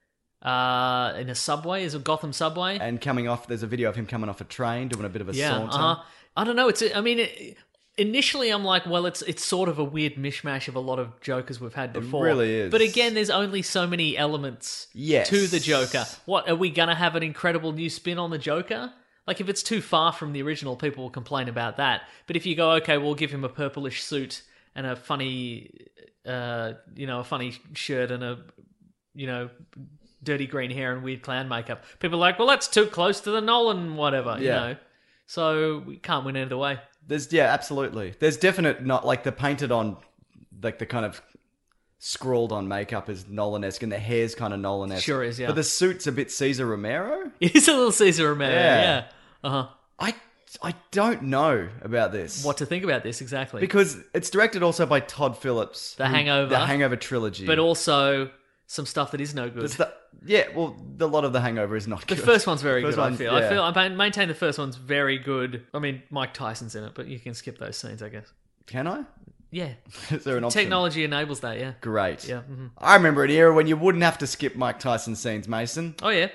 uh in a subway, is it Gotham subway? And coming off, there's a video of him coming off a train doing a bit of a Yeah, saunter. uh-huh. I don't know. It's. I mean, it, initially I'm like, well, it's it's sort of a weird mishmash of a lot of Jokers we've had before. really is. But again, there's only so many elements Yes. to the Joker. What are we gonna have an incredible new spin on the Joker? Like if it's too far from the original, people will complain about that. But if you go, okay, we'll give him a purplish suit and a funny, uh, you know, a funny shirt and a, you know, dirty green hair and weird clown makeup. People are like, well, that's too close to the Nolan whatever, you Yeah. know. So we can't win either way. There's yeah, absolutely. There's definite not like the painted on, like the kind of scrawled on makeup is Nolan-esque and the hair's kind of Nolan-esque. Sure is, yeah. But the suit's a bit Caesar Romero. It is a little Caesar Romero, Yeah. yeah. Uh-huh. I I don't know about this. What to think about this exactly. Because it's directed also by Todd Phillips. The who- Hangover. The Hangover trilogy. but also some stuff that is no good. It's the, yeah, well, the lot of the Hangover is not The good. first one's very First good, one's- I feel. I yeah. feel I maintain the first one's very good. I mean, Mike Tyson's in it, but you can skip those scenes, I guess. Can I? Yeah. Is there an option? Technology enables that, yeah. Great. Yeah. mhm. I remember an era when you wouldn't have to skip Mike Tyson scenes, Mason. Oh, yeah.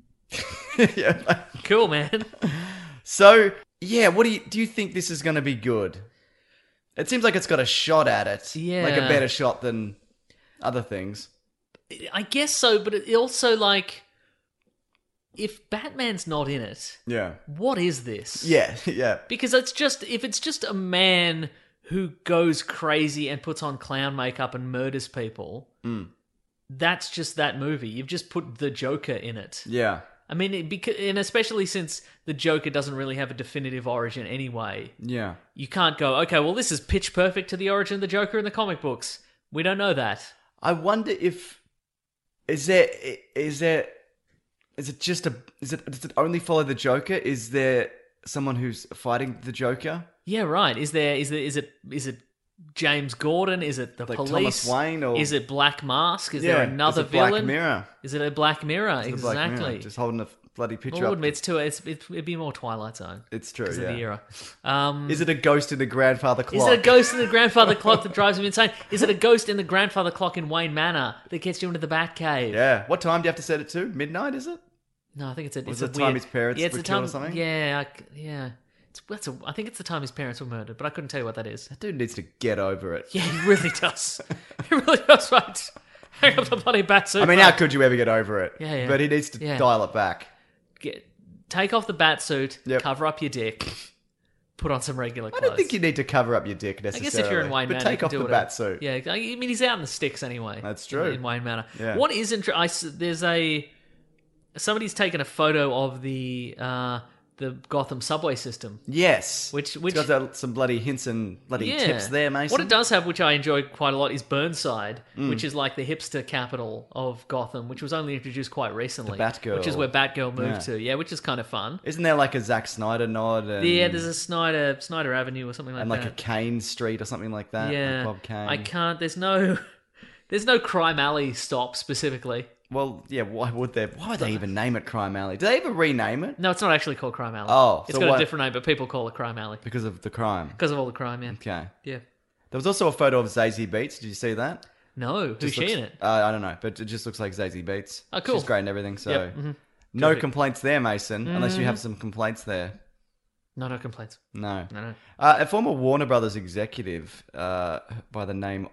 Yeah. Cool, man. So, yeah, what do you do you think this is going to be good? It seems like it's got a shot at it. Yeah. Like a better shot than other things. I guess so, but it also, like, if Batman's not in it, Yeah. what is this? Yeah, yeah. Because it's just, if it's just a man who goes crazy and puts on clown makeup and murders people, Mm. that's just that movie. You've just put the Joker in it. Yeah. I mean, it, because, and especially since the Joker doesn't really have a definitive origin anyway, Yeah. you can't go, okay, well, this is pitch perfect to the origin of the Joker in the comic books. We don't know that. I wonder if is there is there is it just a is it does it only follow the Joker? Is there someone who's fighting the Joker? Yeah, right. Is there? Is there? Is it? Is it James Gordon? Is it the Like police? Thomas Wayne or- is it Black Mask? Is Yeah, there another is it Black villain? Mirror? Is it a Black Mirror? It's the exactly. Black Mirror, just holding a bloody picture Well, up. it's too. It's, it, it'd be more Twilight Zone. It's true. Because Yeah. of the era. Um, Is it a ghost in the grandfather clock? Is it a ghost in the grandfather clock that drives him insane? Is it a ghost in the grandfather clock in Wayne Manor that gets you into the Batcave? Yeah. What time do you have to set it to? Midnight, is it? No, I think it's a. Was it's a it the time weird, his parents yeah, it's were the killed time, or something? Yeah, I, yeah. It's, that's a, I think it's the time his parents were murdered, but I couldn't tell you what that is. That dude needs to get over it. Yeah, he really does. He really does, right? Hang up the bloody bat suit. I mean, mate. how could you ever get over it? Yeah, yeah. But he needs to Yeah. dial it back. Get, take off the bat suit, Yep. cover up your dick, put on some regular I clothes. don't think you need to cover up your dick I necessarily. guess if you're in Wayne but Manor, take you can off do the whatever. bat suit. Yeah, I mean, he's out in the sticks anyway. That's in- true. In, Wayne Manor. Yeah. What is interesting? I s- there's a somebody's taken a photo of the uh, the Gotham subway system. Yes. Which- It's which- got that- some bloody hints and bloody Yeah. tips there, Mason. What it does have, which I enjoy quite a lot, is Burnside, Mm. which is like the hipster capital of Gotham, which was only introduced quite recently. The Batgirl. Which is where Batgirl moved Yeah. to, yeah, which is kind of fun. Isn't there like a Zack Snyder nod? And, Yeah, there's a Snyder Snyder Avenue or something like and that. like a Kane Street or something like that. yeah, Like Bob Kane. I can't. There's no, there's no Crime Alley stop specifically. Well, yeah. Why would they? Why would they even name it Crime Alley? Do they ever rename it? No, it's not actually called Crime Alley. Oh, it's so got what- a different name, but people call it Crime Alley Because of the crime. because of all the crime. Yeah, Okay. yeah. There was also a photo of Zazie Beetz. Did you see that? No, who's Just she looks- in it? Uh, I don't know, but it just looks like Zazie Beetz. Oh, cool. She's great and everything. So Yep, mhm. no Terrific. complaints there, Mason. Unless Mm-hmm. you have some complaints there. No, no complaints. No. No, no. Uh, a former Warner Brothers executive uh, by the name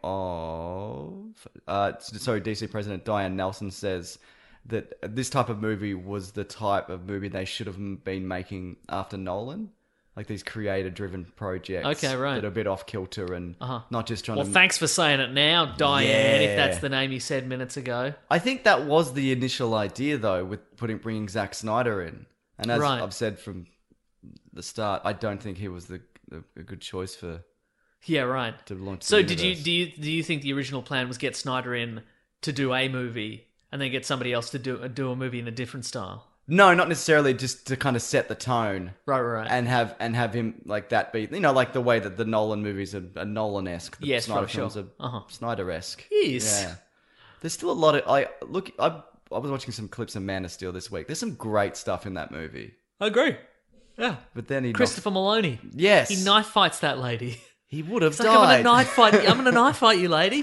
of, uh, sorry, D C President Diane Nelson says that this type of movie was the type of movie they should have been making after Nolan. Like these creator-driven projects Okay, right. that are a bit off kilter and Uh-huh. not just trying Well, to. thanks for saying it now, Diane. Yeah. If that's the name you said minutes ago. I think that was the initial idea, though, with putting bringing Zack Snyder in. And as Right. I've said from the start, I don't think he was the, the a good choice for. Yeah, right. To launch the so, did you universe. do you do you think the original plan was get Snyder in to do a movie and then get somebody else to do do a movie in a different style? No, not necessarily. Just to kind of set the tone, Right, right, right. and have and have him like that be, you know, like the way that the Nolan movies are, are Nolan-esque. The Yes, Snyder for sure. films are Uh-huh. Snyder-esque. Yes. Yeah. There's still a lot of I look. I I was watching some clips of Man of Steel this week. There's some great stuff in that movie. I agree. Yeah. But then he knocked- Christopher Maloney. Yes. He knife fights that lady. he would have It's like, died. I'm gonna knife fight you. I'm gonna knife fight you, lady.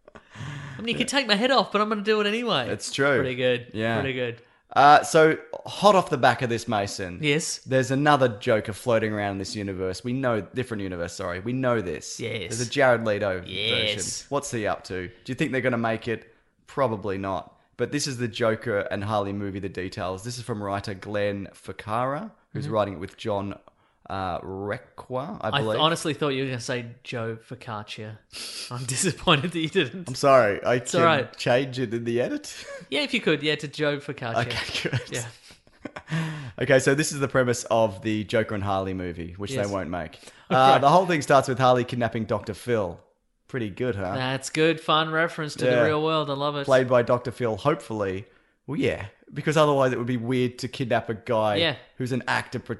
I mean, you can take my head off, but I'm gonna do it anyway. It's true. Pretty good. Yeah. Pretty good. Uh, so hot off the back of this, Mason. Yes. There's another Joker floating around in this universe. We know different universe. Sorry, we know this. Yes. There's a Jared Leto Yes. version. What's he up to? Do you think they're going to make it? Probably not. But this is the Joker and Harley movie. The details. This is from writer Glenn Ficarra, who's writing it with John uh, Requa, I I th- believe. honestly thought you were going to say Joe Focaccia. I'm disappointed that you didn't. I'm sorry. I can all right. change it in the edit. Yeah, if you could, yeah, to Joe Focaccia. Okay, good. Yeah. Okay, so this is the premise of the Joker and Harley movie, which Yes. they won't make. Uh, the whole thing starts with Harley kidnapping Doctor Phil. Pretty good, huh? That's good, fun reference to Yeah. the real world. I love it. Played by Doctor Phil, hopefully. Well, yeah, because otherwise it would be weird to kidnap a guy Yeah. who's an actor. Pro-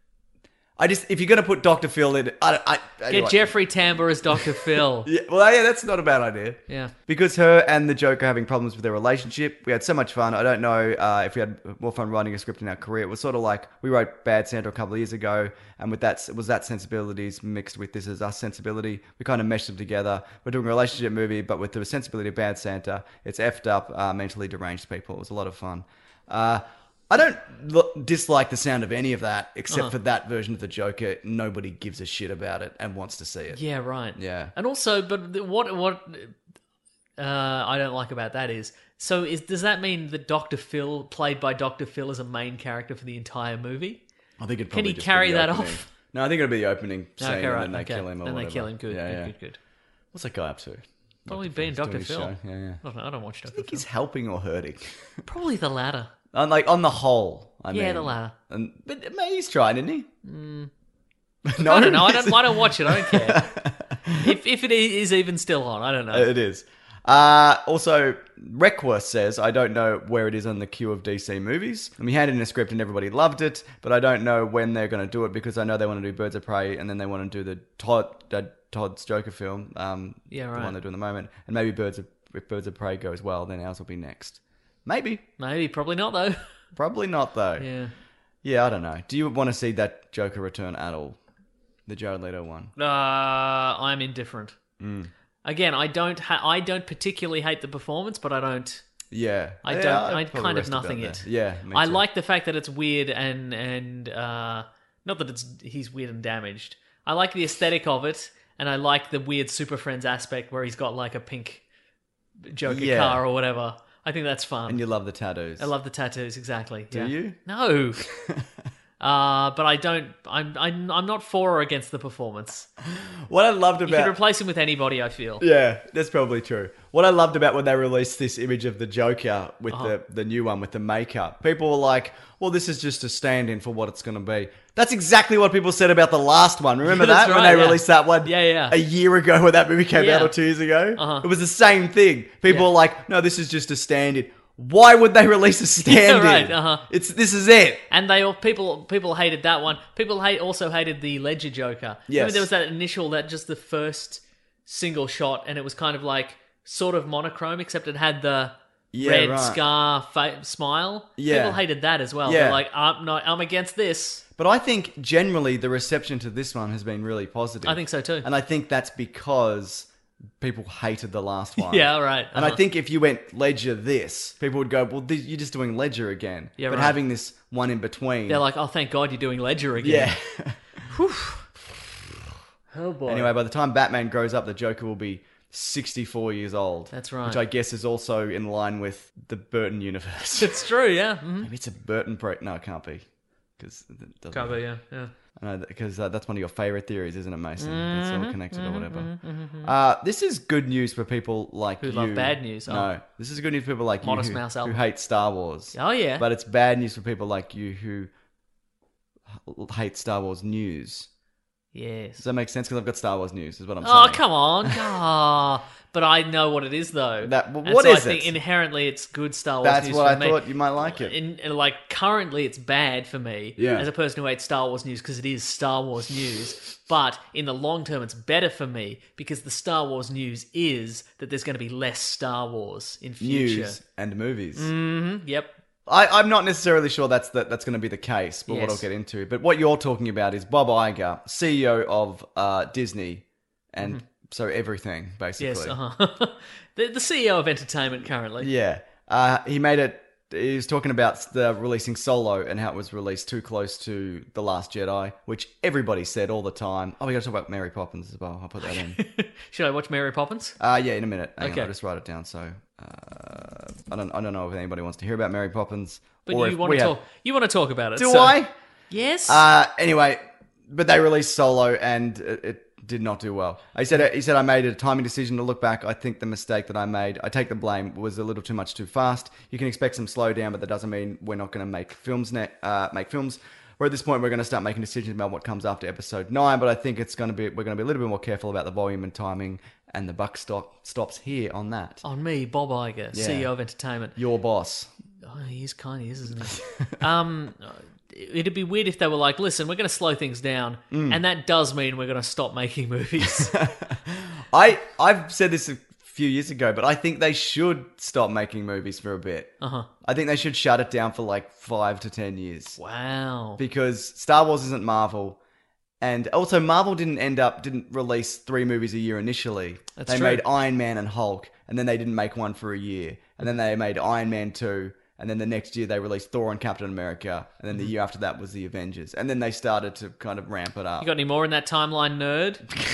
I just, if you're going to put Doctor Phil in, I, I, anyway. Get Jeffrey Tambor as Doctor Phil. Yeah, well, yeah, that's not a bad idea. Yeah. Because her and the Joker having problems with their relationship. We had so much fun. I don't know uh, if we had more fun writing a script in our career. It was sort of like we wrote Bad Santa a couple of years ago, and with that it was that sensibilities mixed with This Is Us sensibility. We kind of meshed them together. We're doing a relationship movie, but with the sensibility of Bad Santa. It's effed up, uh, mentally deranged people. It was a lot of fun. Uh, I don't lo- dislike the sound of any of that, except Uh-huh. for that version of the Joker. Nobody gives a shit about it and wants to see it. Yeah, right. Yeah. And also, but the- what what uh, I don't like about that is, so is does that mean that Doctor Phil, played by Doctor Phil, is a main character for the entire movie? I think it'd Can probably he just carry be the that opening. off? No, I think it'll be the opening scene, Okay, right. and then they okay. kill him or Then whatever. they kill him. Good, yeah, good, yeah. good, good. What's that guy up to? Probably being He's doing Doctor his Phil. show. Yeah, yeah. I don't, know, I don't watch I Doctor think Phil. he's helping or hurting. Probably the latter. On, like on the whole, I Yeah, mean. the latter. And, but man, he's trying, isn't he? Mm. no, I don't know. I don't. I don't watch it. I don't care. if if it is even still on, I don't know. It is. Uh, also, Requa says, I don't know where it is on the queue of D C movies. And we handed in a script and everybody loved it, but I don't know when they're going to do it because I know they want to do Birds of Prey and then they want to do the Todd uh, Todd's Joker film, um, Yeah, the right. one they're doing at the moment. And maybe Birds of, if Birds of Prey goes well, then ours will be next. Maybe. Maybe, probably not though. Probably not, though. Yeah. Yeah, I don't know. Do you want to see that Joker return at all? The Jared Leto one? Uh, I'm indifferent. Mm. Again, I don't. Ha- I don't particularly hate the performance, but I don't. Yeah. I Yeah, don't. I'd I probably kind of rest about nothing there. it. Yeah, me I too. like the fact that it's weird and and uh, not that it's he's weird and damaged. I like the aesthetic of it, and I like the weird Super Friends aspect where he's got like a pink Joker Yeah. car or whatever. I think that's fun. And you love the tattoos. I love the tattoos, exactly. Do yeah. you? No. uh, but I don't. I'm. I'm. I'm not for or against the performance. What I loved You about... could replace him with anybody. I feel. Yeah, that's probably true. What I loved about when they released this image of the Joker with Uh-huh. the, the new one with the makeup, people were like, well, this is just a stand-in for what it's going to be. That's exactly what people said about the last one. Remember That's that? when right, they yeah. released that one Yeah, yeah. a year ago when that movie came Yeah. out or two years ago? Uh-huh. It was the same thing. People Yeah. were like, no, this is just a stand-in. Why would they release a stand-in? right, uh-huh. It's This is it. And they all people people hated that one. People hate also hated the Ledger Joker. Yes. Remember there was that initial that just the first single shot, and it was kind of like sort of monochrome, except it had the Yeah, red right. scar fa- smile. Yeah. People hated that as well. Yeah. They're like, I'm not, I'm against this. But I think generally the reception to this one has been really positive. I think so too. And I think that's because people hated the last one. Yeah, right. And I Uh-huh. think if you went Ledger this, people would go, well, th- you're just doing Ledger again. Yeah, but right. having this one in between. They're like, oh, thank God you're doing Ledger again. yeah. Oh boy. Anyway, by the time Batman grows up, the Joker will be sixty-four years old. That's right. Which I guess is also in line with the Burton universe. It's true, yeah. Mm-hmm. Maybe it's a Burton pro. No, it can't be. Because it doesn't. Cover, yeah, yeah. I know, because uh, that's one of your favorite theories, isn't it, Mason? It's Mm-hmm, all connected or whatever. Uh, this is good news for people like Who you. love bad news, oh. No, this is good news for people like Modest you who, Mouse who album. hate Star Wars. Oh, yeah. But it's bad news for people like you who h- hate Star Wars news. Yes. Does that make sense? Because I've got Star Wars news, is what I'm Oh, saying. come on. Ah, but I know what it is, though. That- well, And what so is I think it? inherently it's good Star Wars That's news what for I me. thought you might like it. In, in, like, currently it's bad for me Yeah. as a person who hates Star Wars news because it is Star Wars news. But in the long term, it's better for me because the Star Wars news is that there's going to be less Star Wars in future. News and movies. Mm, yep. I, I'm not necessarily sure that's the, that's going to be the case, but what Yes. I'll get into. But what you're talking about is Bob Iger, C E O of uh, Disney, and so everything, basically. Yes, uh-huh. the, the C E O of entertainment currently. Yeah. Uh, he made it, he was talking about the releasing Solo and how it was released too close to The Last Jedi, which everybody said all the time. Oh, we got to talk about Mary Poppins as well. I'll put that in. Should I watch Mary Poppins? Uh, yeah, in a minute. Hang on, Okay. I'll just write it down. So, uh, I don't, I don't know if anybody wants to hear about Mary Poppins. But or you if want we to have- talk. You want to talk about it? Do so- I? Yes. Uh, anyway, but they released Solo and it, it did not do well. He said, he said, I made a timing decision to look back. I think the mistake that I made, I take the blame, was a little too much too fast. You can expect some slowdown, but that doesn't mean we're not going to make films. Ne- uh, make films. Where at this point we're going to start making decisions about what comes after episode nine. But I think it's going to be we're going to be a little bit more careful about the volume and timing, and the buck stop stops here on that. On me, Bob Iger, Yeah. C E O of entertainment. Your boss. Oh, he is kind of is, isn't he? um, it'd be weird if they were like, listen, we're going to slow things down, Mm. and that does mean we're going to stop making movies. I I've said this a few years ago, but I think they should stop making movies for a bit. Uh-huh. I think they should shut it down for like five to ten years. Wow. Because Star Wars isn't Marvel. And also Marvel didn't end up didn't release three movies a year initially. That's they true. made Iron Man and Hulk, and then they didn't make one for a year. And then they made Iron Man two, and then the next year they released Thor and Captain America, and then the year after that was the Avengers. And then they started to kind of ramp it up. You got any more in that timeline, nerd?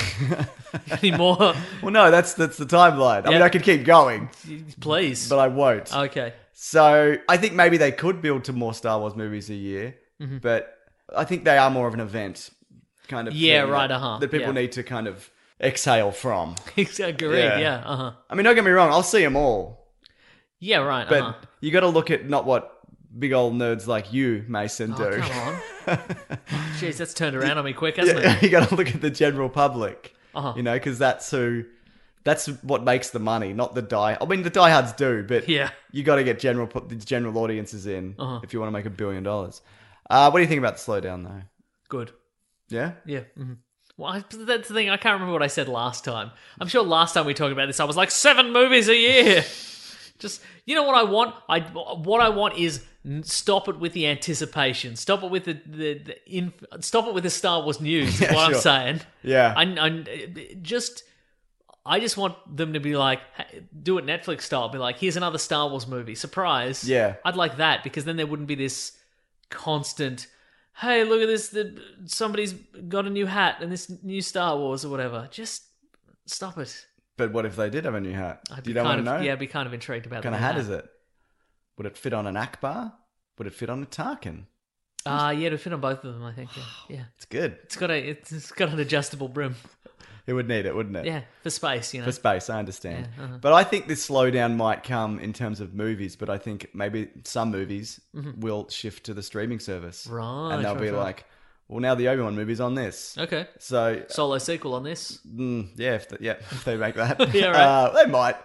You got any more? Well, no, that's that's the timeline. I mean, Yeah. I could keep going, Please. but I won't. Okay. So I think maybe they could build to more Star Wars movies a year, but I think they are more of an event kind of Yeah, thing right, that, uh-huh, that people yeah. need to kind of exhale from. Agreed, Yeah. yeah. Uh-huh. I mean, don't get me wrong, I'll see them all, Yeah, right, but uh-huh. you got to look at not what big old nerds like you, Mason, Oh, do. come on. Jeez, that's turned around on me quick, hasn't Yeah, it? you got to look at the general public, Uh-huh. you know, because that's who. That's what makes the money, not the die. I mean, the diehards do, but Yeah. you got to get general the general audiences in Uh-huh. if you want to make a billion dollars. Uh, what do you think about the slowdown, though? Good. Yeah, Yeah. hmm Well, I, that's the thing. I can't remember what I said last time. I'm sure last time we talked about this, I was like seven movies a year. Just, you know what I want? I what I want is n- stop it with the anticipation. Stop it with the the, the inf- stop it with the Star Wars news. Is Yeah, what I'm sure. saying. Yeah. I, I just. I just want them to be like, hey, do it Netflix style. Be like, here's another Star Wars movie. Surprise. Yeah. I'd like that because then there wouldn't be this constant, hey, look at this, the, somebody's got a new hat and this new Star Wars or whatever. Just stop it. But what if they did have a new hat? I'd Do be you don't want kind to of, know? Yeah, I'd be kind of intrigued about What kind the of new hat is it? Would it fit on an Akbar? Would it fit on a Tarkin? Uh, yeah, to fit on both of them, I think. Yeah, yeah. It's good. It's got a, it's, it's got an adjustable brim. It would need it, wouldn't it? Yeah, for space, you know. For space, I understand. Yeah, uh-huh. But I think this slowdown might come in terms of movies, but I think maybe some movies will shift to the streaming service. Mm-hmm. Right, And they'll right, be right. like, well, now the Obi-Wan movie's on this. Okay. So, Solo sequel on this. mm, yeah, if the, yeah, if they make that. Yeah, right. Uh, they might.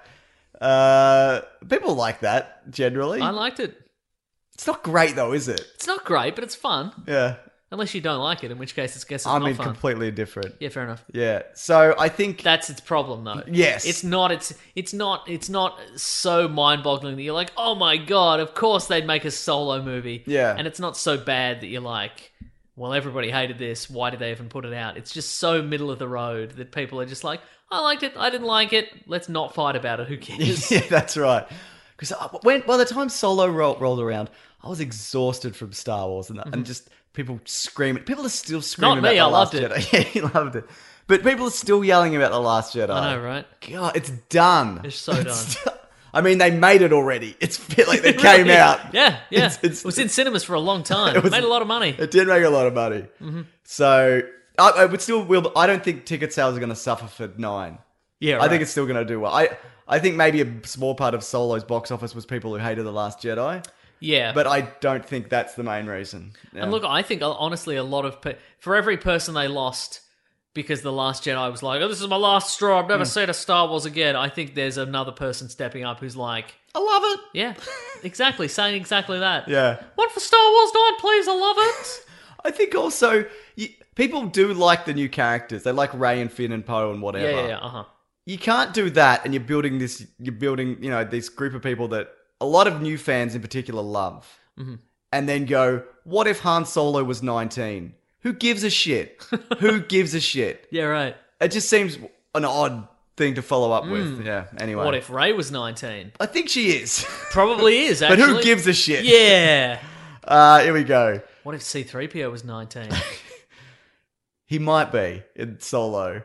Uh, people like that, generally. I liked it. It's not great, though, is it? It's not great, but it's fun. Yeah. Unless you don't like it, in which case it's guess it's I not mean, fun. completely different. Yeah, fair enough. Yeah. So I think That's its problem, though. Yes. it's not. It's it's not. It's not so mind-boggling that you're like, oh my god, of course they'd make a Solo movie. Yeah. and it's not so bad that you're like, well, everybody hated this. Why did they even put it out? It's just so middle of the road that people are just like, I liked it. I didn't like it. Let's not fight about it. Who cares? yeah, that's right. Because when by the time Solo ro- rolled around, I was exhausted from Star Wars and, and just people screaming. People are still screaming Not me, about I The Last loved it. Jedi. Yeah, he loved it. But people are still yelling about The Last Jedi. I know, right? God, it's done. It's so done. done. I mean, they made it already. It's like they came Really? out. Yeah, yeah. It's- it's- it was in cinemas for a long time. It It was- made a lot of money. It did make a lot of money. Mm-hmm. So I, I would still will. I don't think ticket sales are going to suffer for nine. Yeah, right. I think it's still going to do well. I I think maybe a small part of Solo's box office was people who hated The Last Jedi, yeah. but I don't think that's the main reason. Yeah. And look, I think uh, honestly, a lot of pe- for every person they lost because The Last Jedi was like, oh, this is my last straw. I've Mm. never seen a Star Wars again. I think there's another person stepping up who's like, I love it. yeah, exactly, saying exactly that. Yeah. One for Star Wars nine, please. I love it. I think also you, people do like the new characters. They like Rey and Finn and Poe and whatever. Yeah, yeah, yeah. Uh huh. You can't do that, and you're building this. You're building, you know, this group of people that a lot of new fans in particular love, Mm-hmm. and then go, "What if Han Solo was nineteen? Who gives a shit? Who gives a shit?" Yeah, right. It just seems an odd thing to follow up with. Yeah. Anyway, Mm. What if Rey was nineteen? I think she is, Probably is. but Actually, who gives a shit? Yeah. Uh, here we go. What if C three P O was nineteen? He might be in Solo.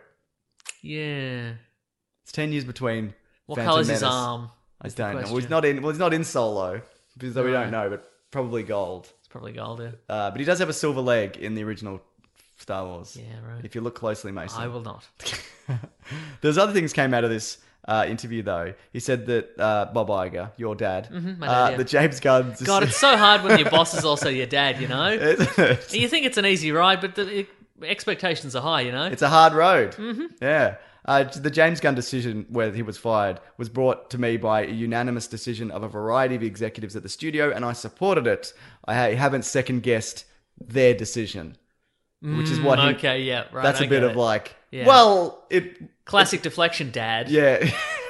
Yeah. It's ten years between. What Phantom colour's his Menace. arm? I is the don't know. Well, he's question. not in. Well, he's not in Solo, because we Right. don't know, but probably gold. It's probably gold. Yeah. Uh, but he does have a silver leg in the original Star Wars. Yeah, right. If you look closely, Mason. I will not. There's other things came out of this uh, interview, though. He said that uh, Bob Iger, your dad, Mm-hmm, my uh, dad, yeah. the James Gunn. God, it's so hard when your boss is also your dad, you know? Isn't it? You think it's an easy ride, but the it, expectations are high, you know? It's a hard road. Mm-hmm. Yeah. Uh, the James Gunn decision where he was fired was brought to me by a unanimous decision of a variety of executives at the studio, and I supported it. I haven't second-guessed their decision, which is what he... okay, yeah, right. That's I a bit get of it. like, Yeah. well, it... Classic deflection, dad. Yeah.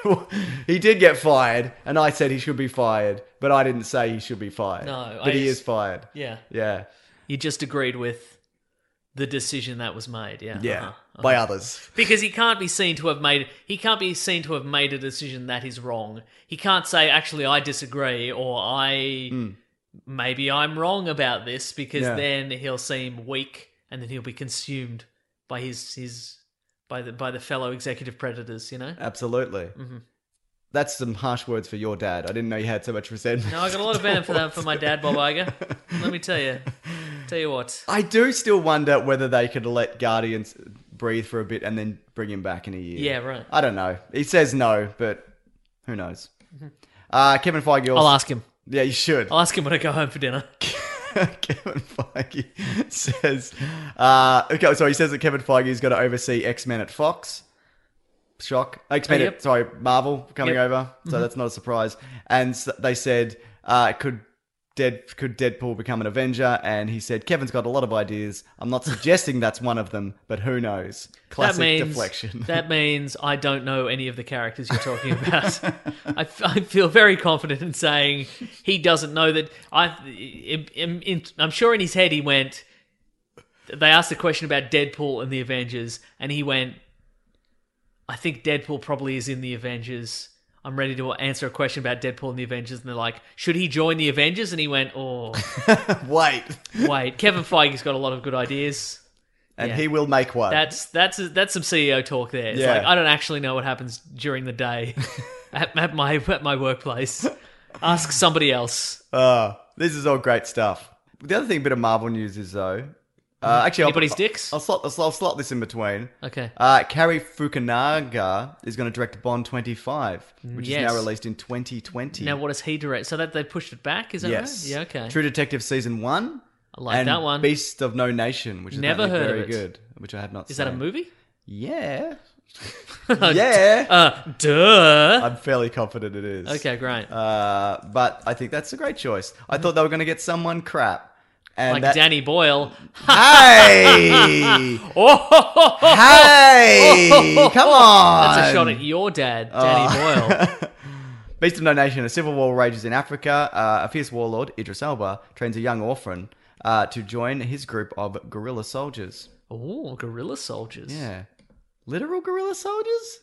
He did get fired, and I said he should be fired, but I didn't say he should be fired. No, But I he just- is fired. Yeah. Yeah. You just agreed with the decision that was made, yeah. Yeah. uh-huh, uh-huh. By others. Because he can't be seen to have made he can't be seen to have made a decision that is wrong. He can't say, actually, I disagree, or I maybe I'm wrong about this, because Yeah. then he'll seem weak, and then he'll be consumed by his his by the by the fellow executive predators. You know. Absolutely. Mm-hmm. That's some harsh words for your dad. I didn't know you had so much resentment. No, I got a lot of venom for that for my dad, Bob Iger. Let me tell you, tell you what. I do still wonder whether they could let Guardians breathe for a bit and then bring him back in a year. Yeah, right. I don't know. He says no, but who knows? Uh, Kevin Feige also... I'll ask him. Yeah, you should. I'll ask him when I go home for dinner. Kevin Feige says... Uh, okay, so he says that Kevin Feige is going to oversee X-Men at Fox. Shock. X-Men Oh, yep. at, sorry, Marvel coming Yep. over. So that's not a surprise. And s- they said, uh, could... Dead, could Deadpool become an Avenger? And he said, Kevin's got a lot of ideas. I'm not suggesting that's one of them, but who knows? Classic that means, deflection. That means I don't know any of the characters you're talking about. I, f- I feel very confident in saying he doesn't know that. I, in, in, in, I'm sure in his head he went, they asked a question about Deadpool and the Avengers, and he went, I think Deadpool probably is in the Avengers. I'm ready to answer a question about Deadpool and the Avengers, and they're like, should he join the Avengers? And he went, oh, Wait. wait, Kevin Feige's got a lot of good ideas. And Yeah. he will make one. That's that's that's some C E O talk there. It's Yeah. like, I don't actually know what happens during the day at, at my at my workplace. Ask somebody else. Uh, this is all great stuff. The other thing, bit of Marvel news is though. Uh, actually, Anybody's I'll, dicks? I'll, slot, I'll, slot, I'll slot this in between. Okay. Uh, Cary Fukunaga is going to direct Bond twenty-five, which Yes. is now released in twenty twenty. Now, what does he direct? So that they pushed it back, is that yes. right? Yeah, okay. True Detective season one. I like and that one. Beast of No Nation, which is Never apparently heard very of it. good, which I had not Is seen. that a movie? Yeah. yeah. Uh, duh. I'm fairly confident it is. Okay, great. Uh, but I think that's a great choice. I thought they were going to get someone crap. And like that- Danny Boyle. Hey! Oh, Hey! Come on! that's a shot at your dad, Danny Oh. Boyle. Beast of No Nation, a civil war rages in Africa. Uh, a fierce warlord, Idris Elba, trains a young orphan uh, to join his group of guerrilla soldiers. Oh, guerrilla soldiers. Yeah. Literal guerrilla soldiers?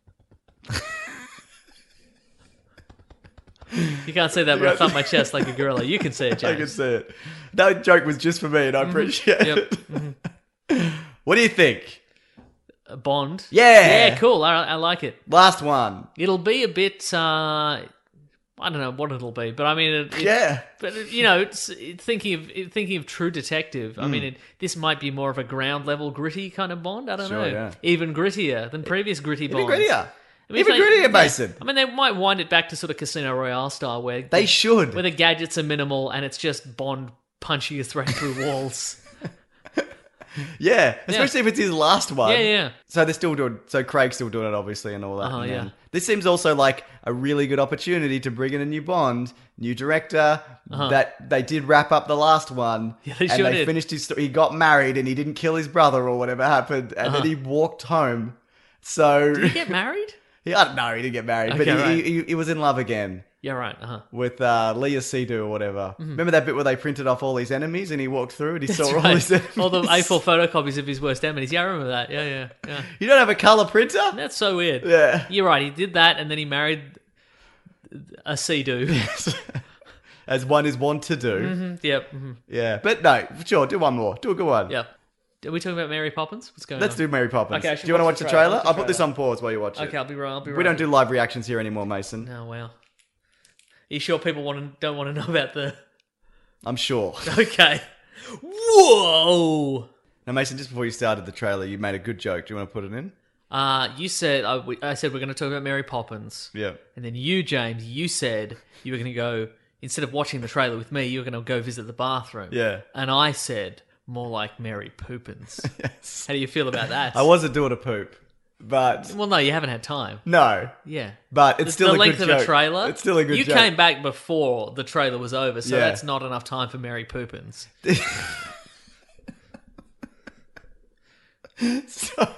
You can't say that, but I thump my chest like a gorilla. You can say it, I can James. see it. That joke was just for me, and I appreciate Yep. it. What do you think? A Bond. Yeah. Yeah, cool. I, I like it. Last one. It'll be a bit. Uh, I don't know what it'll be, but I mean, it, it, Yeah. But it, you know, it's it, thinking of it, thinking of True Detective. I Mm. mean, it, this might be more of a ground level gritty kind of Bond. I don't Sure, know. yeah. Even grittier than previous gritty Even Bonds. grittier. I mean, Even if they- grittier, yeah. Mason. I mean, they might wind it back to sort of Casino Royale style, where They should. where the gadgets are minimal and it's just Bond punching his way through walls. Yeah, especially if it's his last one. Yeah, yeah. So they're still doing. So Craig's still doing it, obviously, and all that. Uh-huh, and then yeah. This seems also like a really good opportunity to bring in a new Bond, new director. That they did wrap up the last one. Uh-huh. Yeah, they and sure they did. finished his. He got married, and he didn't kill his brother or whatever happened, and Uh-huh. then he walked home. So Did he get married? he, I don't know, he didn't get married, but Okay, he, right. he, he, he was in love again. Yeah, right. Uh-huh. With uh, Leah Seydoux or whatever. Remember that bit where they printed off all his enemies and he walked through and he saw all Mm-hmm. Right. his enemies? All the A four photocopies of his worst enemies. Yeah, I remember that. Yeah, yeah, yeah. You don't have a colour printer? That's so weird. Yeah. You're right. He did that, and then he married a Sea-Doo. As one is wont to do. Mm-hmm. Yep. Mm-hmm. Yeah. But no, sure, do one more. Do a good one. Yep. Are we talking about Mary Poppins? What's going Let's on? do Mary Poppins. Okay, I should do you want to watch watch the the trailer. trailer? Watch the I'll put this trailer. on pause while you watch it. Okay, I'll be right. I'll be right. We don't do live reactions here anymore, Mason. Oh wow. Are you sure people want to, don't want to know about the? I'm sure. Okay. Whoa. Now, Mason, just before you started the trailer, you made a good joke. Do you want to put it in? Uh, you said I, we, I said we're going to talk about Mary Poppins. Yeah. And then you, James, you said you were going to go, instead of watching the trailer with me, you were going to go visit the bathroom. Yeah. And I said, more like Mary Poopins. Yes. How do you feel about that? I wasn't doing a poop, but Well, no, you haven't had time. no. Yeah. But it's The- still the a length good of joke. a trailer. It's still a good you joke. came back before the trailer was over, so Yeah. that's not enough time for Mary Poopins. So,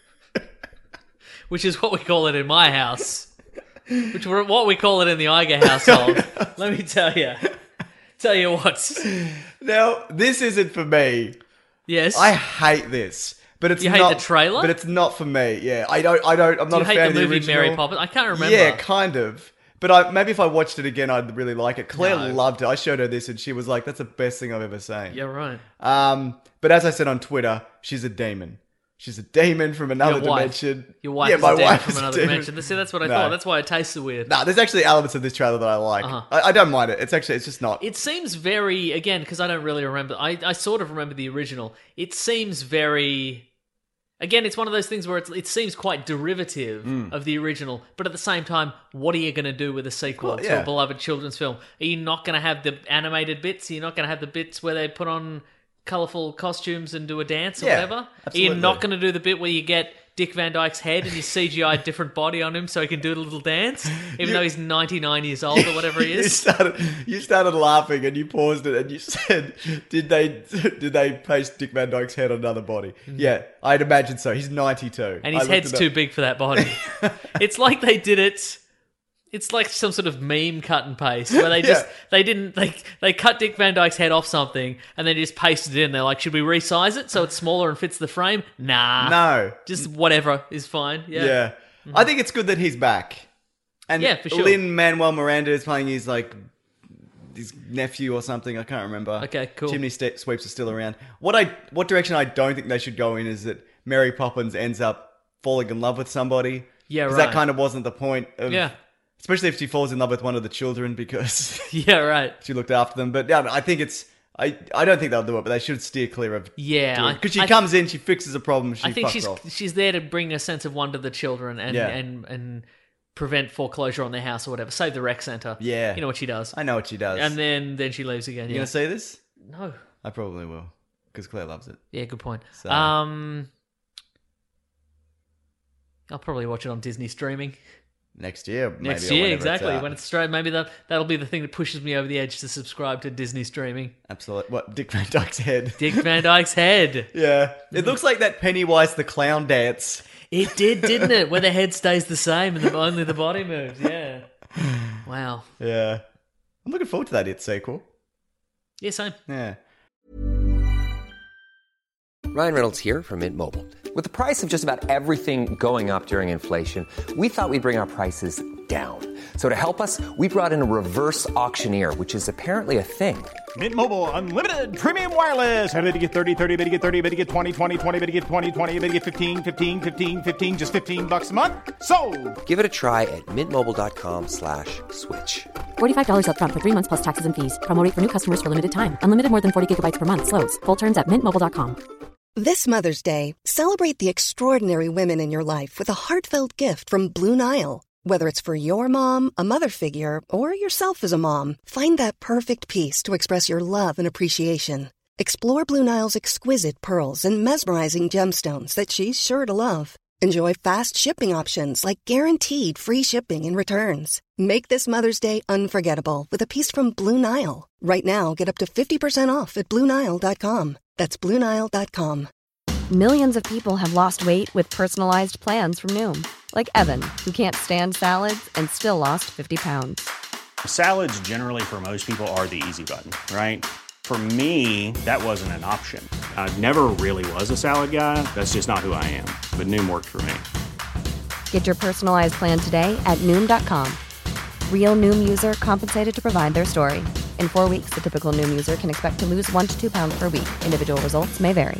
Which is what we call it in my house. Which is what we call it in the Iger household. Let me tell you. Tell you what. now, this isn't for me. Yes. I hate this. But it's You hate not, the trailer? But it's not for me. Yeah, I don't. I don't. I'm Do not you a hate fan the of the movie original. Mary Poppins? I can't remember. Yeah, kind of. But I, maybe if I watched it again, I'd really like it. Claire No. loved it. I showed her this, and she was like, "That's the best thing I've ever seen." Yeah, right. Um, but as I said on Twitter, she's a demon. She's a demon from another Your wife. dimension. Your wife yeah, is my a demon wife from is a another demon. dimension. See, that's what I No. thought. That's why it tastes so weird. Nah, there's actually elements of this trailer that I like. Uh-huh. I, I don't mind it. It's actually, it's just not. It seems very, again, because I don't really remember. I, I sort of remember the original. It seems very. Again, it's one of those things where it's, it seems quite derivative of the original, but at the same time, what are you going to do with a sequel Well, to yeah. a beloved children's film? Are you not going to have the animated bits? Are you not going to have the bits where they put on colourful costumes and do a dance or Yeah, whatever? Are absolutely. you not going to do the bit where you get Dick Van Dyke's head and you C G I a different body on him so he can do a little dance, even You- though he's ninety-nine years old or whatever he You is? started, you started laughing and you paused it and you said, "Did they, did they paste Dick Van Dyke's head on another body?" Yeah, I'd imagine so. He's ninety-two, Mm-hmm. And I his looked head's it up. too big for that body. It's like they did it. It's like some sort of meme cut and paste where they just Yeah. they didn't they they cut Dick Van Dyke's head off something and they just pasted it in. They're like, should we resize it so it's smaller and fits the frame? Nah, No, just whatever is fine. Yeah, yeah, I think it's good that he's back. And Yeah, for sure. Lin Manuel Miranda is playing his like his nephew or something. I can't remember. Okay, cool. Chimney sta- sweeps are still around. What I what direction I don't think they should go in is that Mary Poppins ends up falling in love with somebody. Yeah, 'Cause right. that kind of wasn't the point. Of, Yeah. Especially if she falls in love with one of the children because yeah, right. she looked after them. But yeah, I think it's. I, I don't think they'll do it, but they should steer clear of. Yeah, I- because she I- comes in, she fixes a problem, she I think fucks she's off. she's there to bring a sense of wonder to the children and Yeah. and and prevent foreclosure on their house or whatever. Save the rec center. Yeah. you know what she does. I know what she does. And then then she leaves again. you Yeah. gonna see this? No. I probably will because Claire loves it. Yeah, good point. So- Um, I'll probably watch it on Disney streaming. next year. Maybe, Next or year, whenever it's exactly. out. When it's straight, maybe that that'll be the thing that pushes me over the edge to subscribe to Disney streaming. Absolutely. What, Dick Van Dyke's head? Dick Van Dyke's head. Yeah. It looks like that Pennywise the Clown dance. It did, didn't it? Where the head stays the same and the, only the body moves. Yeah. Wow. Yeah. I'm looking forward to that It sequel. Yeah, same. Yeah. Ryan Reynolds here from Mint Mobile. With the price of just about everything going up during inflation, we thought we'd bring our prices down. So to help us, we brought in a reverse auctioneer, which is apparently a thing. Mint Mobile Unlimited Premium Wireless. How to get thirty, thirty, how to get thirty, how to get twenty, twenty, twenty, how to get twenty, twenty, how to get fifteen, fifteen, fifteen, fifteen, just fifteen bucks a month? Sold! Give it a try at mintmobile.com slash switch. forty-five dollars up front for three months plus taxes and fees. Promo rate for new customers for limited time. Unlimited more than forty gigabytes per month. Slows full terms at mint mobile dot com. This Mother's Day, celebrate the extraordinary women in your life with a heartfelt gift from Blue Nile. Whether it's for your mom, a mother figure, or yourself as a mom, find that perfect piece to express your love and appreciation. Explore Blue Nile's exquisite pearls and mesmerizing gemstones that she's sure to love. Enjoy fast shipping options like guaranteed free shipping and returns. Make this Mother's Day unforgettable with a piece from Blue Nile. Right now, get up to fifty percent off at blue nile dot com. That's blue nile dot com. Millions of people have lost weight with personalized plans from Noom. Like Evan, who can't stand salads and still lost fifty pounds. Salads generally for most people are the easy button, right? For me, that wasn't an option. I never really was a salad guy. That's just not who I am. But Noom worked for me. Get your personalized plan today at Noom dot com. Real Noom user compensated to provide their story. In four weeks, the typical Noom user can expect to lose one to two pounds per week. Individual results may vary.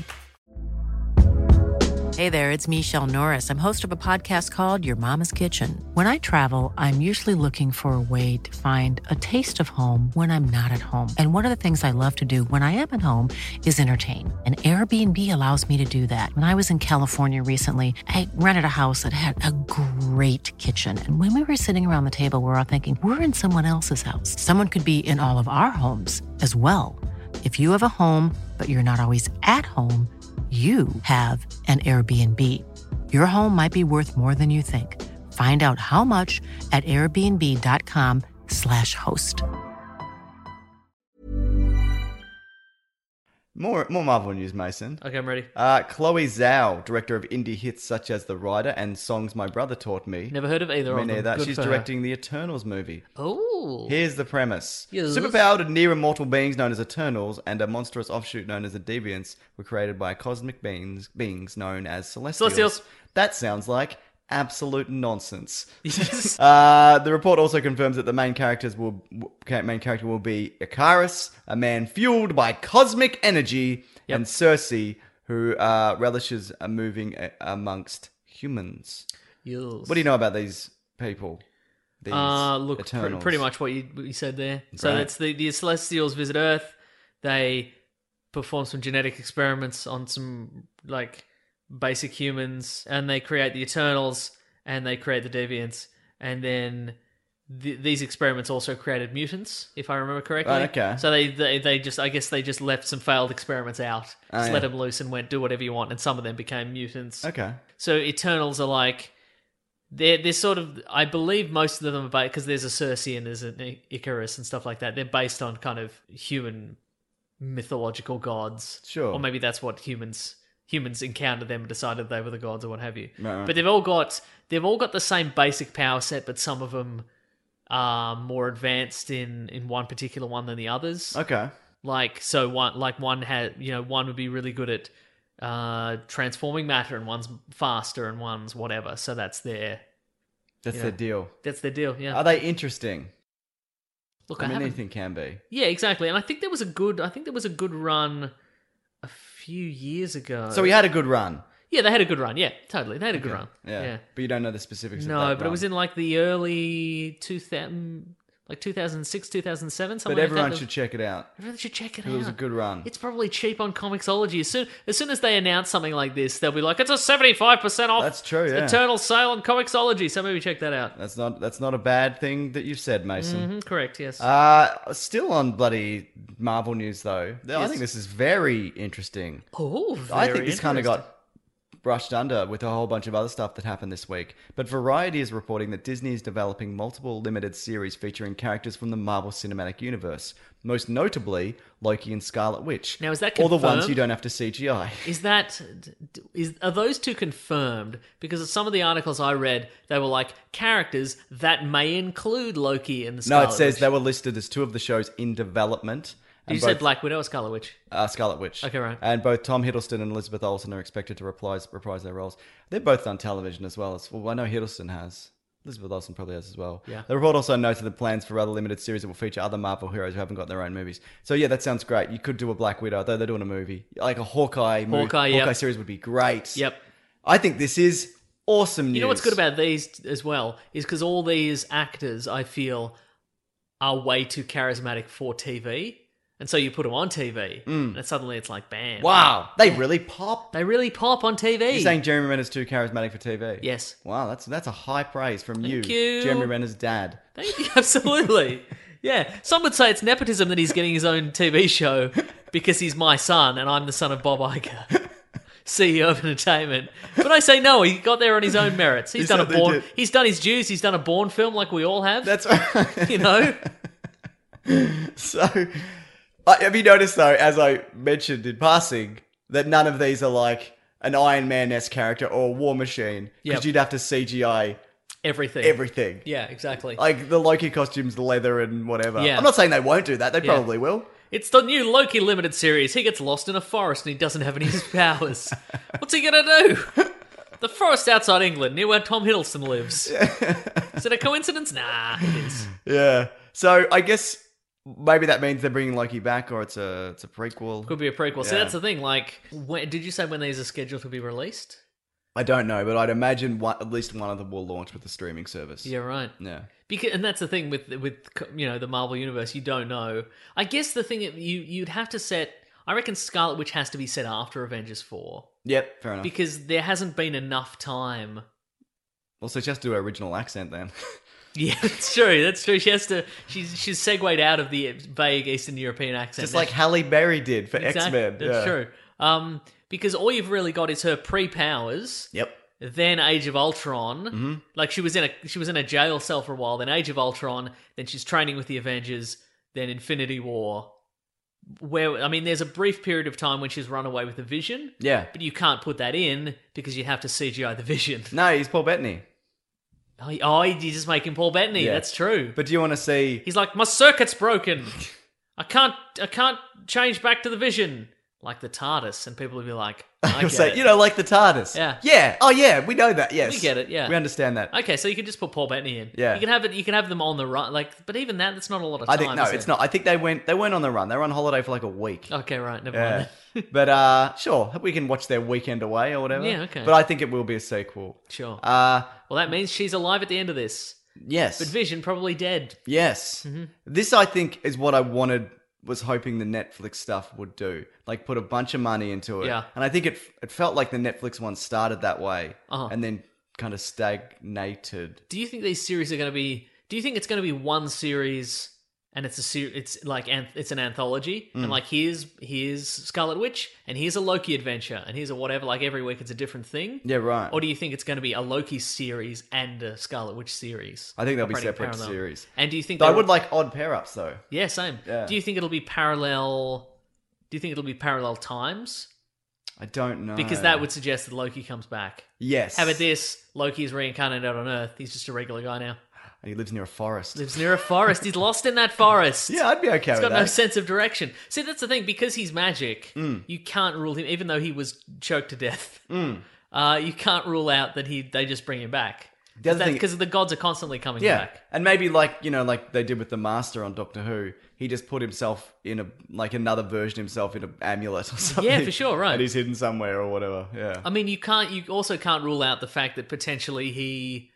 Hey there, it's Michelle Norris. I'm host of a podcast called Your Mama's Kitchen. When I travel, I'm usually looking for a way to find a taste of home when I'm not at home. And one of the things I love to do when I am at home is entertain. And Airbnb allows me to do that. When I was in California recently, I rented a house that had a great kitchen. And when we were sitting around the table, we were all thinking, we're in someone else's house. Someone could be in all of our homes as well. If you have a home, but you're not always at home, you have an Airbnb. Your home might be worth more than you think. Find out how much at airbnb.com slash host. More more Marvel news, Mason. Okay, I'm ready. Uh, Chloe Zhao, director of indie hits such as The Rider and Songs My Brother Taught Me. Never heard of either Me of them. neither. Good She's for her. directing the Eternals movie. Oh. Here's the premise. Yes. Superpowered and near-immortal beings known as Eternals and a monstrous offshoot known as the Deviants were created by cosmic beings, beings known as Celestials. Celestials. That sounds like absolute nonsense. Yes. Uh, the report also confirms that the main characters will main character will be Icarus, a man fueled by cosmic energy, Yep. and Cersei, who uh, relishes a moving a- amongst humans. Yes. What do you know about these people? These Uh, look, pr- Eternals? pretty much what you, what you said there. So Right. that's the, the Celestials visit Earth. They perform some genetic experiments on some, like, basic humans, and they create the Eternals, and they create the Deviants. And then th- these experiments also created mutants, if I remember correctly. Right, okay. So they, they, they just, I guess they just left some failed experiments out. Oh, just yeah. let them loose and went, do whatever you want. And some of them became mutants. Okay. So Eternals are like, they're, they're sort of, I believe most of them are based, because there's a Cersei and there's an I- Icarus and stuff like that. They're based on kind of human mythological gods. Sure. Or maybe that's what humans humans encountered them and decided they were the gods or what have you. Right, right. But they've all got they've all got the same basic power set, but some of them are more advanced in, in one particular one than the others. Okay. Like so one like one had you know, one would be really good at uh transforming matter and one's faster and one's whatever. So that's their That's Yeah. their deal. that's their deal, yeah. Are they interesting? Look, I I, mean, haven't anything can be. Yeah, exactly. And I think there was a good I think there was a good run a few years ago. So we had a good run. Yeah, they had a good run. Yeah, totally. They had a good Okay. run. Yeah. Yeah. But you don't know the specifics of that No, but run. it was in like the early two thousand, like two thousand six, two thousand seven, something But like everyone that. should check it out. Everyone should check it It out. was a good run. It's probably cheap on Comixology. As soon as soon as they announce something like this, they'll be like, "It's a seventy-five percent off." That's true, yeah. Eternal sale on Comixology. So maybe check that out. That's not that's not a bad thing that you've said, Mason. hmm correct. Yes. Uh, still on bloody Marvel news though. I Yes. think this is very interesting. oh, I very think this kind of interesting. got brushed under with a whole bunch of other stuff that happened this week. But Variety is reporting that Disney is developing multiple limited series featuring characters from the Marvel Cinematic Universe. Most notably, Loki and Scarlet Witch. Now, is that Or the ones confirmed? you don't have to C G I. Is that is are those two confirmed? Because of some of the articles I read, they were like characters that may include Loki and the No, Scarlet it says Witch. they were listed as two of the shows in development. Did and you say both- Black Widow or Scarlet Witch? Uh, Scarlet Witch. Okay, right. And both Tom Hiddleston and Elizabeth Olsen are expected to reprise, reprise their roles. They've both done television as well. As, well, I know Hiddleston has. Elizabeth Olsen probably has as well. Yeah. The report also noted the plans for other limited series that will feature other Marvel heroes who haven't got their own movies. So yeah, that sounds great. You could do a Black Widow, though they're doing a movie. Like a Hawkeye movie. Hawkeye, Hawkeye yep. series would be great. Yep. I think this is awesome news. You know what's good about these as well is because all these actors, I feel, are way too charismatic for T V, and so you put them on T V, and then suddenly it's like bam! Wow, they really pop. They really pop on T V. You're saying Jeremy Renner's too charismatic for T V? Yes. Wow, that's that's a high praise from you, Thank you. Jeremy Renner's dad. Thank you. Absolutely. Yeah. Some would say it's nepotism that he's getting his own T V show because he's my son and I'm the son of Bob Iger, C E O of entertainment. But I say no. He got there on his own merits. He's He done a certainly Bourne. did. He's done his dues. He's done a Bourne film like we all have. That's right. You know. So, uh, have you noticed though, as I mentioned in passing, that none of these are like an Iron Man-esque character or a War Machine? Because Yep. you'd have to C G I Everything. everything. Yeah. Exactly. Like the Loki costumes, the leather and whatever. Yeah. I'm not saying they won't do that. They Yeah. probably will. It's the new Loki limited series. He gets lost in a forest and he doesn't have any powers. What's he gonna do? The forest outside England, near where Tom Hiddleston lives. Is it a coincidence? Nah, it is. Yeah. So I guess maybe that means they're bringing Loki back, or it's a it's a prequel. Could be a prequel. See, Yeah. that's the thing. Like, when, did you say when these are scheduled to be released? I don't know, but I'd imagine one, at least one of them will launch with the streaming service. Yeah, right. Yeah. Because, and that's the thing with with you know the Marvel universe. You don't know. I guess the thing that you you'd have to set. I reckon Scarlet Witch has to be set after Avengers four Yep. Fair enough. because there hasn't been enough time. Also, she has to do her original accent then. Yeah, that's true. That's true. She has to. She's she's segued out of the vague Eastern European accent. Just Now like Halle Berry did for Exact- X-Men. That's yeah. true. Um, because all you've really got is her pre-powers. Yep. Then Age of Ultron. Mm-hmm. Like she was in a she was in a jail cell for a while. Then Age of Ultron. Then she's training with the Avengers. Then Infinity War. Where I mean, there's a brief period of time when she's run away with the Vision. Yeah. But you can't put that in because you have to C G I the Vision. No, he's Paul Bettany. Oh, he- oh, you're just making Paul Bettany. Yeah. That's true. But do you want to see? He's like, my circuit's broken. I can't, I can't change back to the Vision like the TARDIS, and people will be like, I He'll get say, it. you know, like the TARDIS. Yeah. Yeah. Oh, yeah. We know that. Yes. We get it, yeah. We understand that. Okay, so you can just put Paul Bettany in. Yeah. you can have it. You can have them on the run. Like, but even that, that's not a lot of I time. think no, is it's it? not. I think they went. They weren't on the run. They were on holiday for like a week. Okay, right. Never Yeah. mind. but uh, sure, we can watch their weekend away or whatever. Yeah, okay. But I think it will be a sequel. Sure. Uh, Well, that means she's alive at the end of this, yes. but Vision probably dead. Yes. Mm-hmm. This, I think, is what I wanted, was hoping the Netflix stuff would do. Like, put a bunch of money into it. Yeah. And I think it it felt like the Netflix one started that way Uh-huh. and then kind of stagnated. Do you think these series are going to be? Do you think it's going to be one series and it's a ser- it's like an- it's an anthology Mm. and like here's here's Scarlet Witch and here's a Loki adventure and here's a whatever, like every week it's a different thing? Yeah, right. Or do you think it's going to be a Loki series and a Scarlet Witch series? I think they'll be operating separate parallel? series. And do you think Though I they'll- would like odd pair-ups, though. Yeah, same. Yeah. Do you think it'll be parallel? Do you think it'll be parallel times? I don't know. Because that would suggest that Loki comes back. Yes. How about this? Loki is reincarnated on Earth. He's just a regular guy now. He lives near a forest. Lives near a forest. He's lost in that forest. Yeah, I'd be okay He's with got no that. sense of direction. See, that's the thing. Because he's magic, Mm. you can't rule him, even though he was choked to death. Uh, you can't rule out that he they just bring him back. The other thing- Because the gods are constantly coming Yeah, back. and maybe like you know, like they did with the Master on Doctor Who, he just put himself in a like another version of himself in an amulet or something. Yeah, for sure, right. And he's hidden somewhere or whatever. Yeah, I mean, you can't. You also can't rule out the fact that potentially he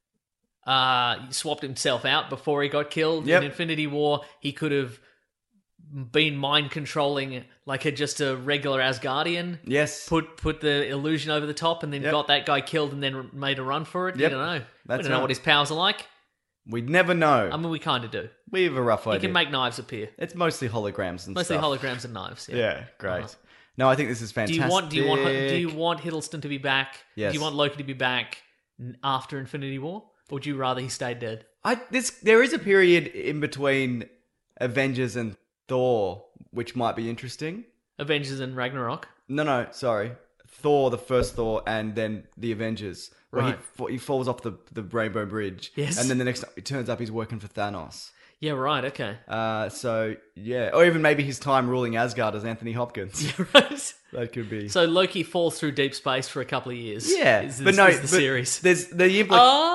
uh, swapped himself out before he got killed Yep. in Infinity War. He could have been mind controlling like a just a regular Asgardian. yes, Put put the illusion over the top and then Yep. got that guy killed and then r- made a run for it. Yep. You don't know. That's we don't know right. what his powers are like. we'd never know. I mean, we kind of do. we have a rough He idea. can make knives appear. It's mostly holograms and Mostly stuff. holograms and knives. Yeah. Yeah, great. Uh-huh. No, I think this is Do fantastic. you want? Do you want? Do you want Hiddleston to be back? Yes. Do you want Loki to be back n- after Infinity War, or would you rather he stayed dead? I this there is a period in between Avengers and Thor, which might be interesting. Avengers and Ragnarok. No, no, sorry. Thor, the first Thor, and then the Avengers, where Right. he fa- he falls off the, the Rainbow Bridge. Yes. And then the next time it turns up he's working for Thanos. Yeah, right. Okay. Uh, so yeah, or even maybe his time ruling Asgard as Anthony Hopkins. Right. That could be. So Loki falls through deep space for a couple of years. Yeah, is, but is- no, is the but series. There's the impli-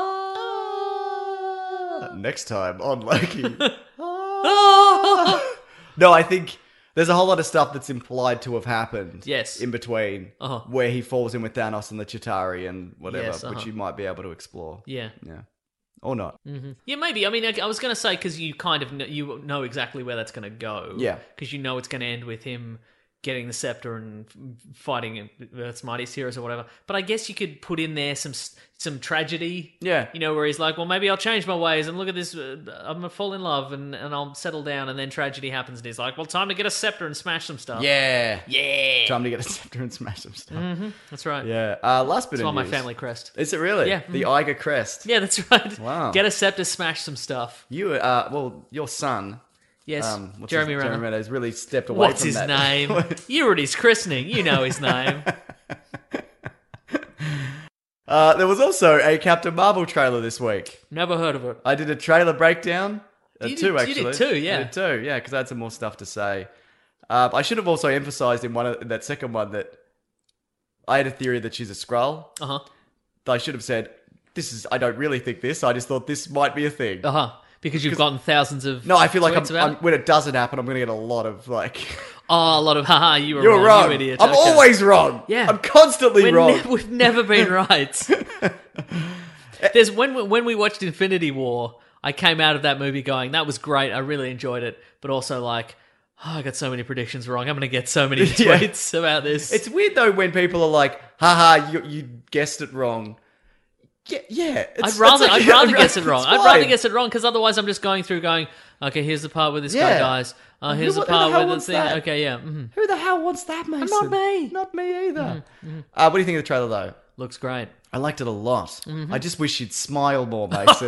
Oh. next time on Loki. Oh. No, I think there's a whole lot of stuff that's implied to have happened. Yes. In between, Uh-huh. where he falls in with Thanos and the Chitauri and whatever, Yes, uh-huh. which you might be able to explore. Yeah. Yeah. Or not. Yeah, maybe. I mean, I, I was going to say because you kind of kn- you know exactly where that's going to go. Yeah. Because you know it's going to end with him getting the scepter and f- fighting Earth's mightiest heroes or whatever. But I guess you could put in there some s- some tragedy. Yeah. You know, where he's like, well, maybe I'll change my ways and look at this. Uh, I'm going to fall in love and, and I'll settle down. And then tragedy happens and he's like, well, time to get a scepter and smash some stuff. Yeah. Yeah. Time to get a scepter and smash some stuff. Mm-hmm. That's right. Yeah. Uh, last bit It's of on my news. family crest. Is it really? Yeah. The Iger crest. Yeah, that's right. Wow. Get a scepter, smash some stuff. You, uh, well, your son. Yes. Um, what's Jeremy his, Renner. Jeremy Renner has really stepped away What's from his that. name? You were at his christening. You know his name. Uh, there was also a Captain Marvel trailer this week. Never heard of it. I did a trailer breakdown. Uh, You did- two, you actually. did two, yeah. I did two, yeah, because I had some more stuff to say. Uh, I should have also emphasized in one of, in that second one that I had a theory that she's a Skrull. Uh huh. I should have said, "This is. I don't really think this. I just thought this might be a thing." Uh huh. Because you've gotten thousands of No, I feel like I'm, tweets about I'm, it? when it doesn't happen, I'm going to get a lot of like, Oh, a lot of haha. You were "You're wrong, wrong. you idiot. I'm Okay. always wrong. Yeah. I'm constantly We're wrong." ne- we've never been right. There's when we, when we watched Infinity War, I came out of that movie going, "That was great. I really enjoyed it," but also like, oh, I got so many predictions wrong. I'm going to get so many Yeah. tweets about this. It's weird though when people are like, "Haha, you, you guessed it wrong." Yeah, yeah. it's- I'd rather it's like- I'd rather guess it wrong. it's I'd rather fine. guess it wrong because otherwise I'm just going through going, okay, here's the part where this Yeah. guy dies. Uh, here's Who- the who the part hell where the wants thing. that? Okay, yeah, mhm. Who the hell wants that, Mason? Not me. Not me either. Mm-hmm. Uh, what do you think of the trailer though? Looks great. I liked it a lot. Mm-hmm. I just wish you'd smile more, Mason.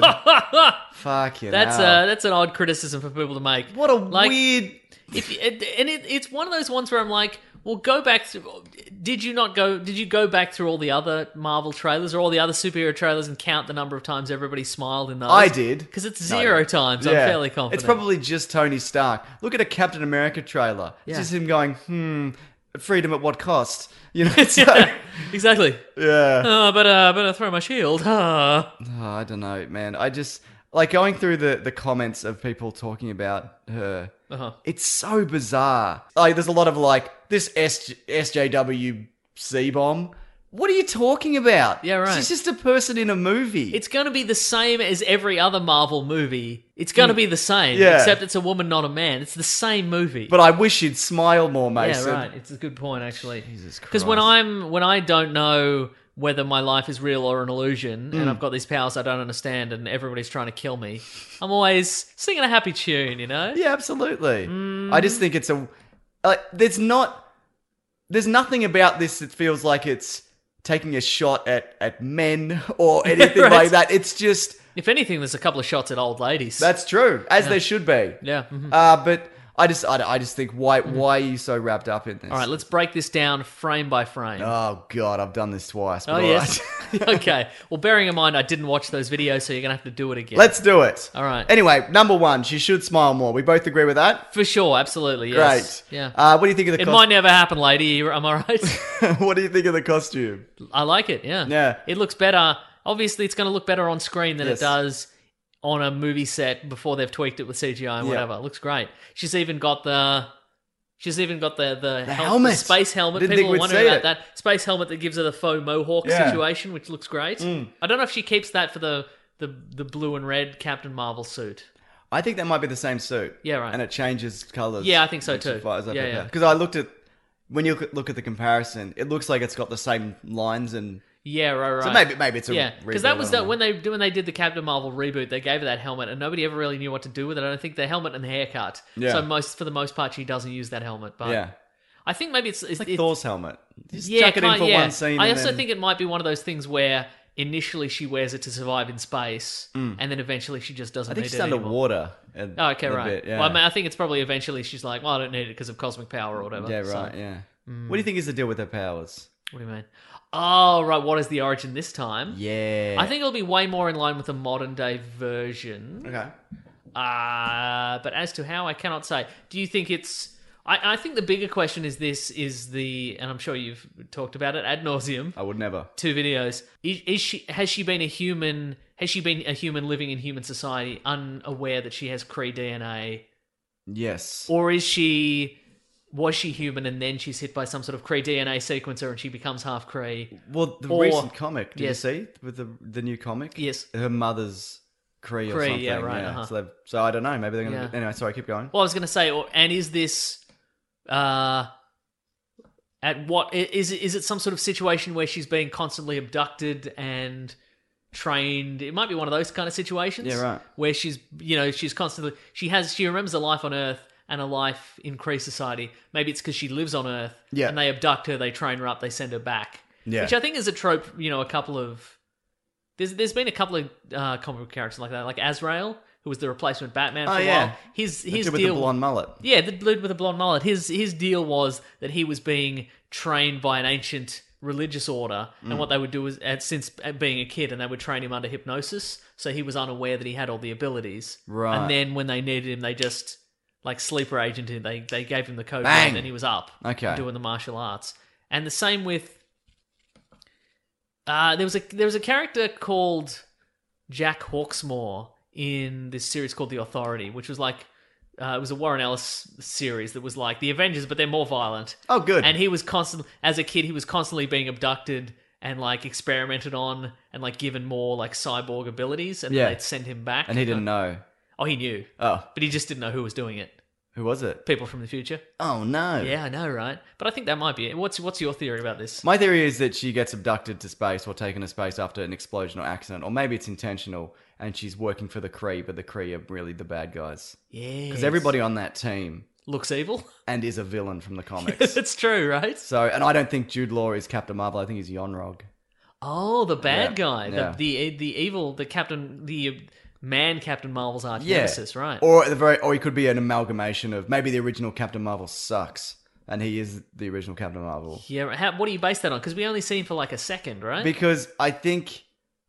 Fucking That's hell. uh, that's an odd criticism for people to make. What a Like, weird. If it, and it, it's one of those ones where I'm like, well, go back through. Did you not go? Did you go back through all the other Marvel trailers or all the other superhero trailers and count the number of times everybody smiled in those? I did. because it's zero No. times. I'm Yeah. fairly confident. It's probably just Tony Stark. Look at a Captain America trailer. It's Yeah. just him going, hmm, freedom at what cost? You know, so, yeah, exactly. yeah. Oh, better better throw my shield. Ah. Oh, I don't know, man. I just like going through the, the comments of people talking about her. Uh-huh. It's so bizarre. Like, there's a lot of like this S- S J W C bomb. What are you talking about? Yeah, right. She's just a person in a movie. It's going to be the same as every other Marvel movie. It's going to be the same, Mm. Yeah. except it's a woman, not a man. It's the same movie. but I wish you'd smile more, yeah, Mason. right. It's a good point, actually. Jesus Because when Christ. I'm when I don't know whether my life is real or an illusion, Mm. and I've got these powers I don't understand, and everybody's trying to kill me, I'm always singing a happy tune. You know? Yeah, absolutely. Mm. I just think it's a. Uh, there's not. There's nothing about this that feels like it's taking a shot at, at men or anything Right. like that. It's just. If anything, there's a couple of shots at old ladies. That's true, as there should be. yeah. mhm. Uh, but I just, I, I just think, why, why are you so wrapped up in this? All right, let's break this down frame by frame. Oh God, I've done this twice. but oh all yes. right. Okay. Well, bearing in mind I didn't watch those videos, so you're gonna have to do it again. Let's do it. All right. Anyway, number one, she should smile more. We both agree with that. For sure, absolutely. Yes. Great. Yeah. Uh, what do you think of the? It cos- might never happen, lady. Am I right? what do you think of the costume? I like it. Yeah. Yeah. It looks better. Obviously, it's going to look better on screen than Yes. it does on a movie set before they've tweaked it with C G I and Yeah. whatever. It looks great. She's even got the. She's even got the the, The hel- helmet. the space helmet. Didn't People think are we'd wondering see about it. that space helmet that gives her the faux mohawk Yeah. Mm. situation, which looks great. I don't know if she keeps that for the, the the blue and red Captain Marvel suit. I think that might be the same suit. Yeah, right. And it changes colors. Yeah, I think so too. Yeah, yeah. Because I looked at when you look at the comparison, it looks like it's got the same lines and Yeah, right, right. so maybe maybe it's a yeah, because reboot, that I was don't the, know. when they when they did the Captain Marvel reboot. They gave her that helmet, and nobody ever really knew what to do with it. I don't think the helmet and the haircut. Yeah. So most for the most part, she doesn't use that helmet. But Yeah. I think maybe it's, it's Like it- Thor's helmet. Just yeah, chuck it in kind- for yeah. one scene. I and also then- think it might be one of those things where initially she wears it to survive in space, and then eventually she just doesn't I think need she's it anymore. underwater. a- Oh, okay, a right. bit, yeah. Well, I, mean, I think it's probably eventually she's like, well, I don't need it because of cosmic power or whatever. yeah, So, right. Yeah. What do you think is the deal with her powers? what do you mean? Oh, right. What is the origin this time? Yeah. I think it'll be way more in line with the modern day version. Okay. Uh, but as to how, I cannot say. Do you think it's... I, I think the bigger question is this, is the... And I'm sure you've talked about it ad nauseum. I would never. Two videos. Is, is she? Has she been a human... Has she been a human living in human society unaware that she has Kree D N A? Yes. Or is she... Was she human and then she's hit by some sort of Kree D N A sequencer and she becomes half Kree? Well, the Or- recent comic, did Yes. you see with the the new comic? Yes. Her mother's Kree or Kree, something. yeah, right, uh-huh. So, they've- so I don't know. Maybe they're gonna. Yeah. Anyway, sorry. Keep going. Well, I was going to say, or, and is this, uh, at what is it? Is it some sort of situation where she's being constantly abducted and trained? It might be one of those kind of situations. Yeah, right. Where she's, you know, she's constantly she has she remembers a life on Earth and a life in Kree society. Maybe it's because she lives on Earth. Yeah. And they abduct her, they train her up, they send her back. Yeah. Which I think is a trope. You know, a couple of there's there's been a couple of uh, comic book characters like that, like Azrael, who was the replacement Batman for Oh, a yeah. while. His The his dude with deal the blonde mullet. yeah, the dude with the blonde mullet. His his deal was that he was being trained by an ancient religious order, Mm. and what they would do is, uh, since being a kid, and they would train him under hypnosis, so he was unaware that he had all the abilities. Right. And then when they needed him, they just like sleeper agent him. They they gave him the code Bang! word and he was up, Okay. doing the martial arts. And the same with uh, there was a there was a character called Jack Hawksmoor in this series called The Authority, which was like uh, it was a Warren Ellis series that was like the Avengers, but they're more violent. Oh, good. And he was constantly, as a kid, he was constantly being abducted and like experimented on and like given more like cyborg abilities, and Yeah. they'd send him back. And he didn't know. Oh, he knew, Oh, but he just didn't know who was doing it. who was it? People from the future. Oh no. Yeah, I know, right? But I think that might be it. What's what's your theory about this? My theory is that she gets abducted to space or taken to space after an explosion or accident, or maybe it's intentional, and she's working for the Kree, but the Kree are really the bad guys. Yeah, Because everybody on that team looks evil. and is a villain from the comics. That's true, right? So, and I don't think Jude Law is Captain Marvel. I think he's Yonrog. Oh, the bad Yeah, guy, yeah. the the the evil, the Captain, the man, Captain Marvel's arch Yeah. nemesis, right? Or at the very, or he could be an amalgamation of maybe the original Captain Marvel sucks, and he is the original Captain Marvel. Yeah, how, what do you base that on? Because we only see him for like a second, right? Because I think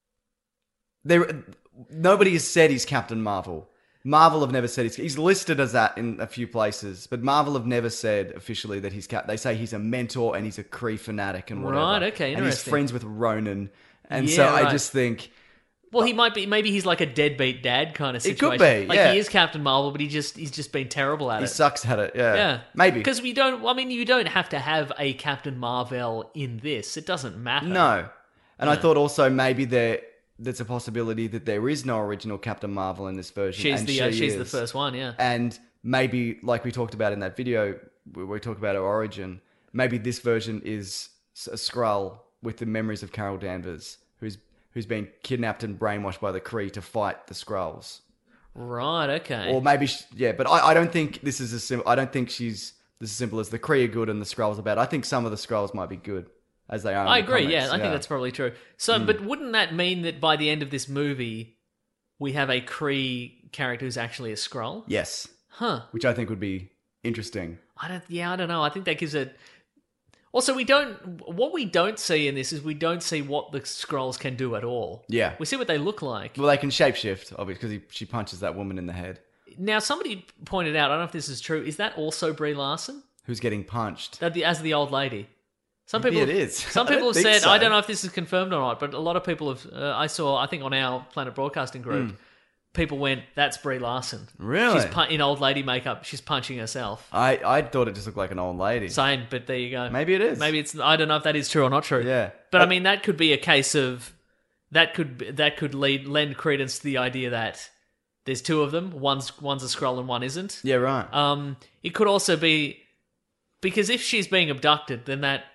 there, nobody has said he's Captain Marvel. Marvel have never said he's he's listed as that in a few places, but Marvel have never said officially that he's Cap. They say he's a mentor and he's a Kree fanatic and whatever. Right, okay, And he's interesting. friends with Ronan, and Yeah, so I right. just think well, he might be. Maybe he's like a deadbeat dad kind of It situation. could be, like yeah. he is Captain Marvel, but he just he's just been terrible at he it. sucks at it. Yeah, Yeah, maybe because we don't. I mean, you don't have to have a Captain Marvel in this. It doesn't matter. No. And I No. thought also maybe there there's a possibility that there is no original Captain Marvel in this version. she's and the she uh, she's the is. first one. Yeah. And maybe, like we talked about in that video, where we talked about her origin, maybe this version is a Skrull with the memories of Carol Danvers, who's who's been kidnapped and brainwashed by the Kree to fight the Skrulls. Right. Okay. Or maybe, she, yeah, but I, I don't think this is as simple. I don't think she's this as simple as the Kree are good and the Skrulls are bad. I think some of the Skrulls might be good, as they are. I in the agree. comics, Yeah, I think that's probably true. So, Hmm. but wouldn't that mean that by the end of this movie, we have a Kree character who's actually a Skrull? Yes, Huh. which I think would be interesting. I don't. Yeah, I don't know. I think that gives it. Also, we don't. What we don't see in this is we don't see what the Skrulls can do at all. Yeah. We see what they look like. Well, they can shapeshift, obviously, because she punches that woman in the head. Now, somebody pointed out. I don't know if this is true. Is that also Brie Larson? Who's getting punched? That the as the old lady. Some Maybe people. it is. Some I don't people have think said. so. I don't know if this is confirmed or not, but a lot of people have. Uh, I saw. I think on our Planet Broadcasting group. Hmm. People went, that's Brie Larson. Really? She's pu- in old lady makeup. She's punching herself. I, I thought it just looked like an old lady. Same, but there you go. Maybe it is. Maybe it's. I don't know if that is true or not true. Yeah. But I Uh, mean, that could be a case of that could that could lead lend credence to the idea that there's two of them. One's one's a Skrull and one isn't. Yeah, right. Um, it could also be because if she's being abducted, then that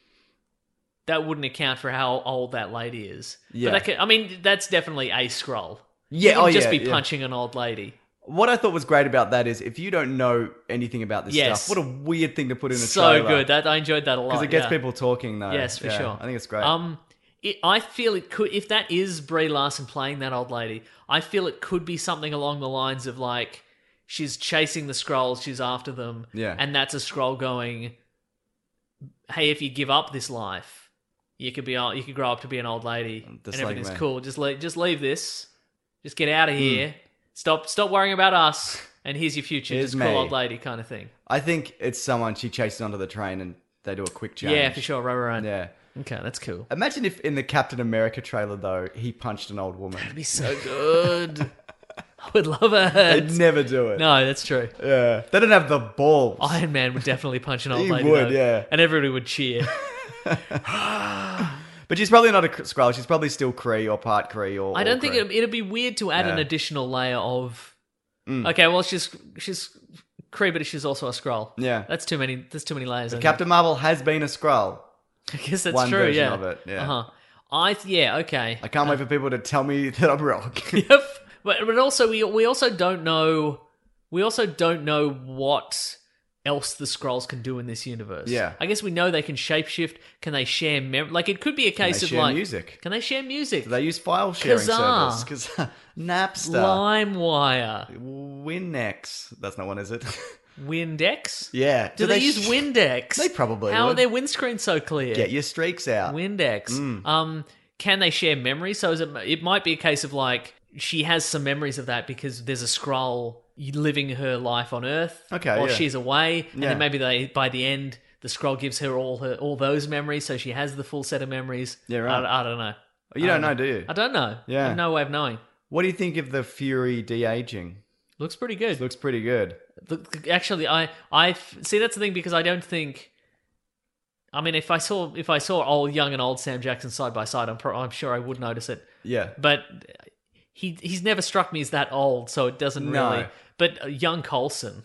that wouldn't account for how old that lady is. Yeah. But that could, I mean, that's definitely a Skrull. Yeah, You wouldn't oh, just yeah, be yeah. punching an old lady. What I thought was great about that is if you don't know anything about this Yes. stuff, what a weird thing to put in a So trailer. good. That I enjoyed that a lot. Because it gets yeah. people talking, though. Yes, for Yeah, sure. I think it's great. Um, it, I feel it could, if that is Brie Larson playing that old lady, I feel it could be something along the lines of like, she's chasing the Skrulls, she's after them, Yeah. and that's a Skrull going, hey, if you give up this life, you could be, you could grow up to be an old lady, Just and like everything's me. cool. Just leave, just leave this, just get out of Hmm. here, stop, stop worrying about us, and here's your future, Here's just cool me. old lady kind of thing. I think it's someone she chases onto the train and they do a quick change. Yeah, for sure, right, right, right. Yeah. Okay, that's cool. Imagine if in the Captain America trailer, though, he punched an old woman. That'd be so good. I would love it. They'd never do it. No, that's true. Yeah. They don't have the balls. Iron Man would definitely punch an old He lady. would, though, yeah. and everybody would cheer. But she's probably not a Skrull. She's probably still Kree or part Kree or I don't or think Kree. it'd, it'd be weird to add an Yeah. additional layer of. Okay, well, she's she's Kree, but she's also a Skrull. Yeah. that's too many. There's too many layers. I Captain Marvel has been a Skrull. think. I guess that's one true. version Yeah. of it, yeah. Uh huh. I th- yeah. Okay. I can't wait for people to tell me that I'm wrong. Yep. But but also we we also don't know we also don't know what else the Skrulls can do in this universe. Yeah. I guess we know they can shapeshift. Can they share mem- like it could be a case they of share like music? Can they share music? Do they use file sharing Kazaa. service? Because Napster. LimeWire, Winx. That's not one, is it? Windex. yeah. Do, they, sh- use Windex? They probably How would. are their windscreens so clear? Get your streaks out. Windex. Mm. Um, can they share memories? So is it, it might be a case of like she has some memories of that because there's a Skrull living her life on Earth, Okay, or yeah. she's away, and Yeah. then maybe they by the end the Skrull gives her all her all those memories, so she has the full set of memories. Yeah, right. I, I don't know. You I don't know, do you? I don't know. Yeah. I have no way of knowing. What do you think of the Fury de-aging? Looks pretty good. Looks pretty good. Look, actually, I I see that's the thing because I don't think. I mean, if I saw if I saw old young and old Sam Jackson side by side, I'm pro- I'm sure I would notice it. Yeah. But he he's never struck me as that old, so it doesn't No. really. But uh, young Coulson,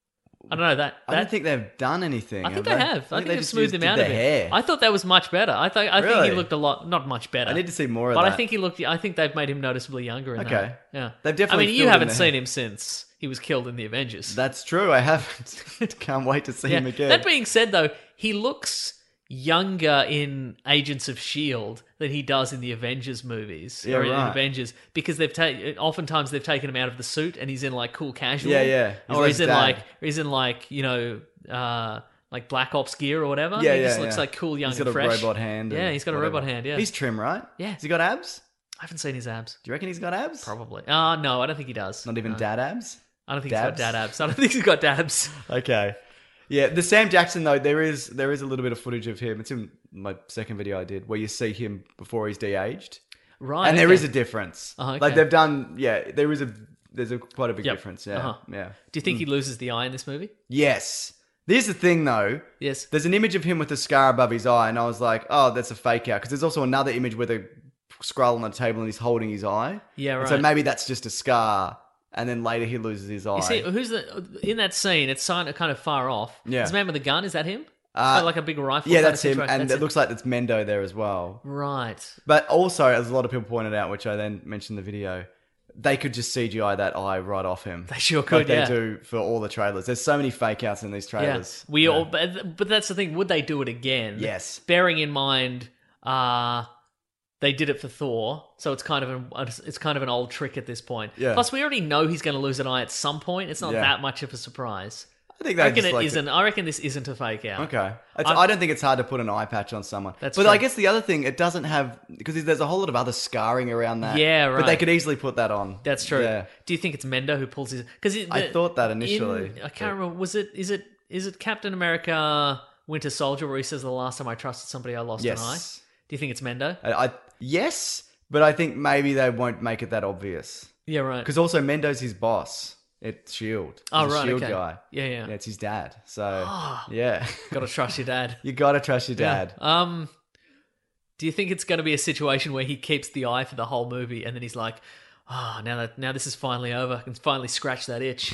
I don't know that. I that don't think they've done anything. I think they have. I think, they they've just smoothed used- him did out the of it. hair. I thought that was much better. I thought I think Really? he looked a lot not much better. I need to see more of but that. I think he looked. I think they've made him noticeably younger. In Okay. that. Yeah. They've definitely I mean, you filled in haven't the seen hair. him since he was killed in the Avengers. That's true. I haven't. Can't wait to see Yeah. him again. That being said, though, he looks younger in Agents of S H I E L D than he does in the Avengers movies. Yeah, or in right. Avengers, because they've taken. Oftentimes they've taken him out of the suit and he's in like cool casual. Yeah, yeah. He's Or like he's his in dad. like, or he's in like you know, uh, like Black Ops gear or whatever. Yeah, he yeah, just looks yeah. like cool, young, He's got and a fresh. robot hand. Yeah, and he's got a whatever. robot hand. Yeah, He's trim, right? Yeah. Has he got abs? I haven't seen his abs. Do you reckon he's got abs? Probably. Uh no, I don't think he does. Not even No. dad abs? I don't think dabs? he's got dad abs. I don't think he's got dabs. Okay. Yeah, the Sam Jackson though, there is there is a little bit of footage of him. It's in my second video I did where you see him before he's de-aged. Right. and there okay. is a difference. Oh, okay. Like they've done, yeah. There is a there's a quite a big Yep. difference. Yeah, Uh-huh. yeah. Do you think he loses the eye in this movie? Yes. Here's the thing, though. Yes. There's an image of him with a scar above his eye, and I was like, "Oh, that's a fake out." Because there's also another image with a scroll on the table, and he's holding his eye. Yeah, And right. so maybe that's just a scar, and then later he loses his eye. You see, who's the in that scene? It's kind of kind of far off. Yeah. Is the man with the gun? Is that him? Uh, Got like a big rifle. yeah, kind of that's him, situation? and That's it him. looks like it's Mendo there as well. Right. But also, as a lot of people pointed out, which I then mentioned in the video, they could just C G I that eye right off him. They sure like could, they yeah. do for all the trailers. There's so many fake outs in these trailers. Yeah. We Yeah. all, but, but that's the thing. Would they do it again? Yes. Bearing in mind, uh they did it for Thor, so it's kind of an it's kind of an old trick at this point. Yeah. Plus, we already know he's going to lose an eye at some point. It's not Yeah. that much of a surprise. I think I they reckon just it like isn't. I reckon this isn't a fake out. Okay. It's, I'm- I don't think it's hard to put an eye patch on someone. That's but true. I guess the other thing, it doesn't have, because there's a whole lot of other scarring around that. Yeah, But they right. could easily put that on. That's true. Yeah. Do you think it's Mendo who pulls his? Because I thought that initially, I but- can't remember. Was it? Is it? Is it Captain America: Winter Soldier where he says the last time I trusted somebody I lost Yes. an eye? Do you think it's Mendo? I, I Yes, but I think maybe they won't make it that obvious. Yeah, right. Because also Mendo's his boss at S H I E L D. Oh, He's a right, S H I E L D okay. guy. Yeah, yeah. Yeah, it's his dad. So, yeah. Got to trust your dad. You gotta trust your dad. Yeah. Um, do you think it's going to be a situation where he keeps the eye for the whole movie, and then he's like, "Oh, now that now this is finally over, I can finally scratch that itch."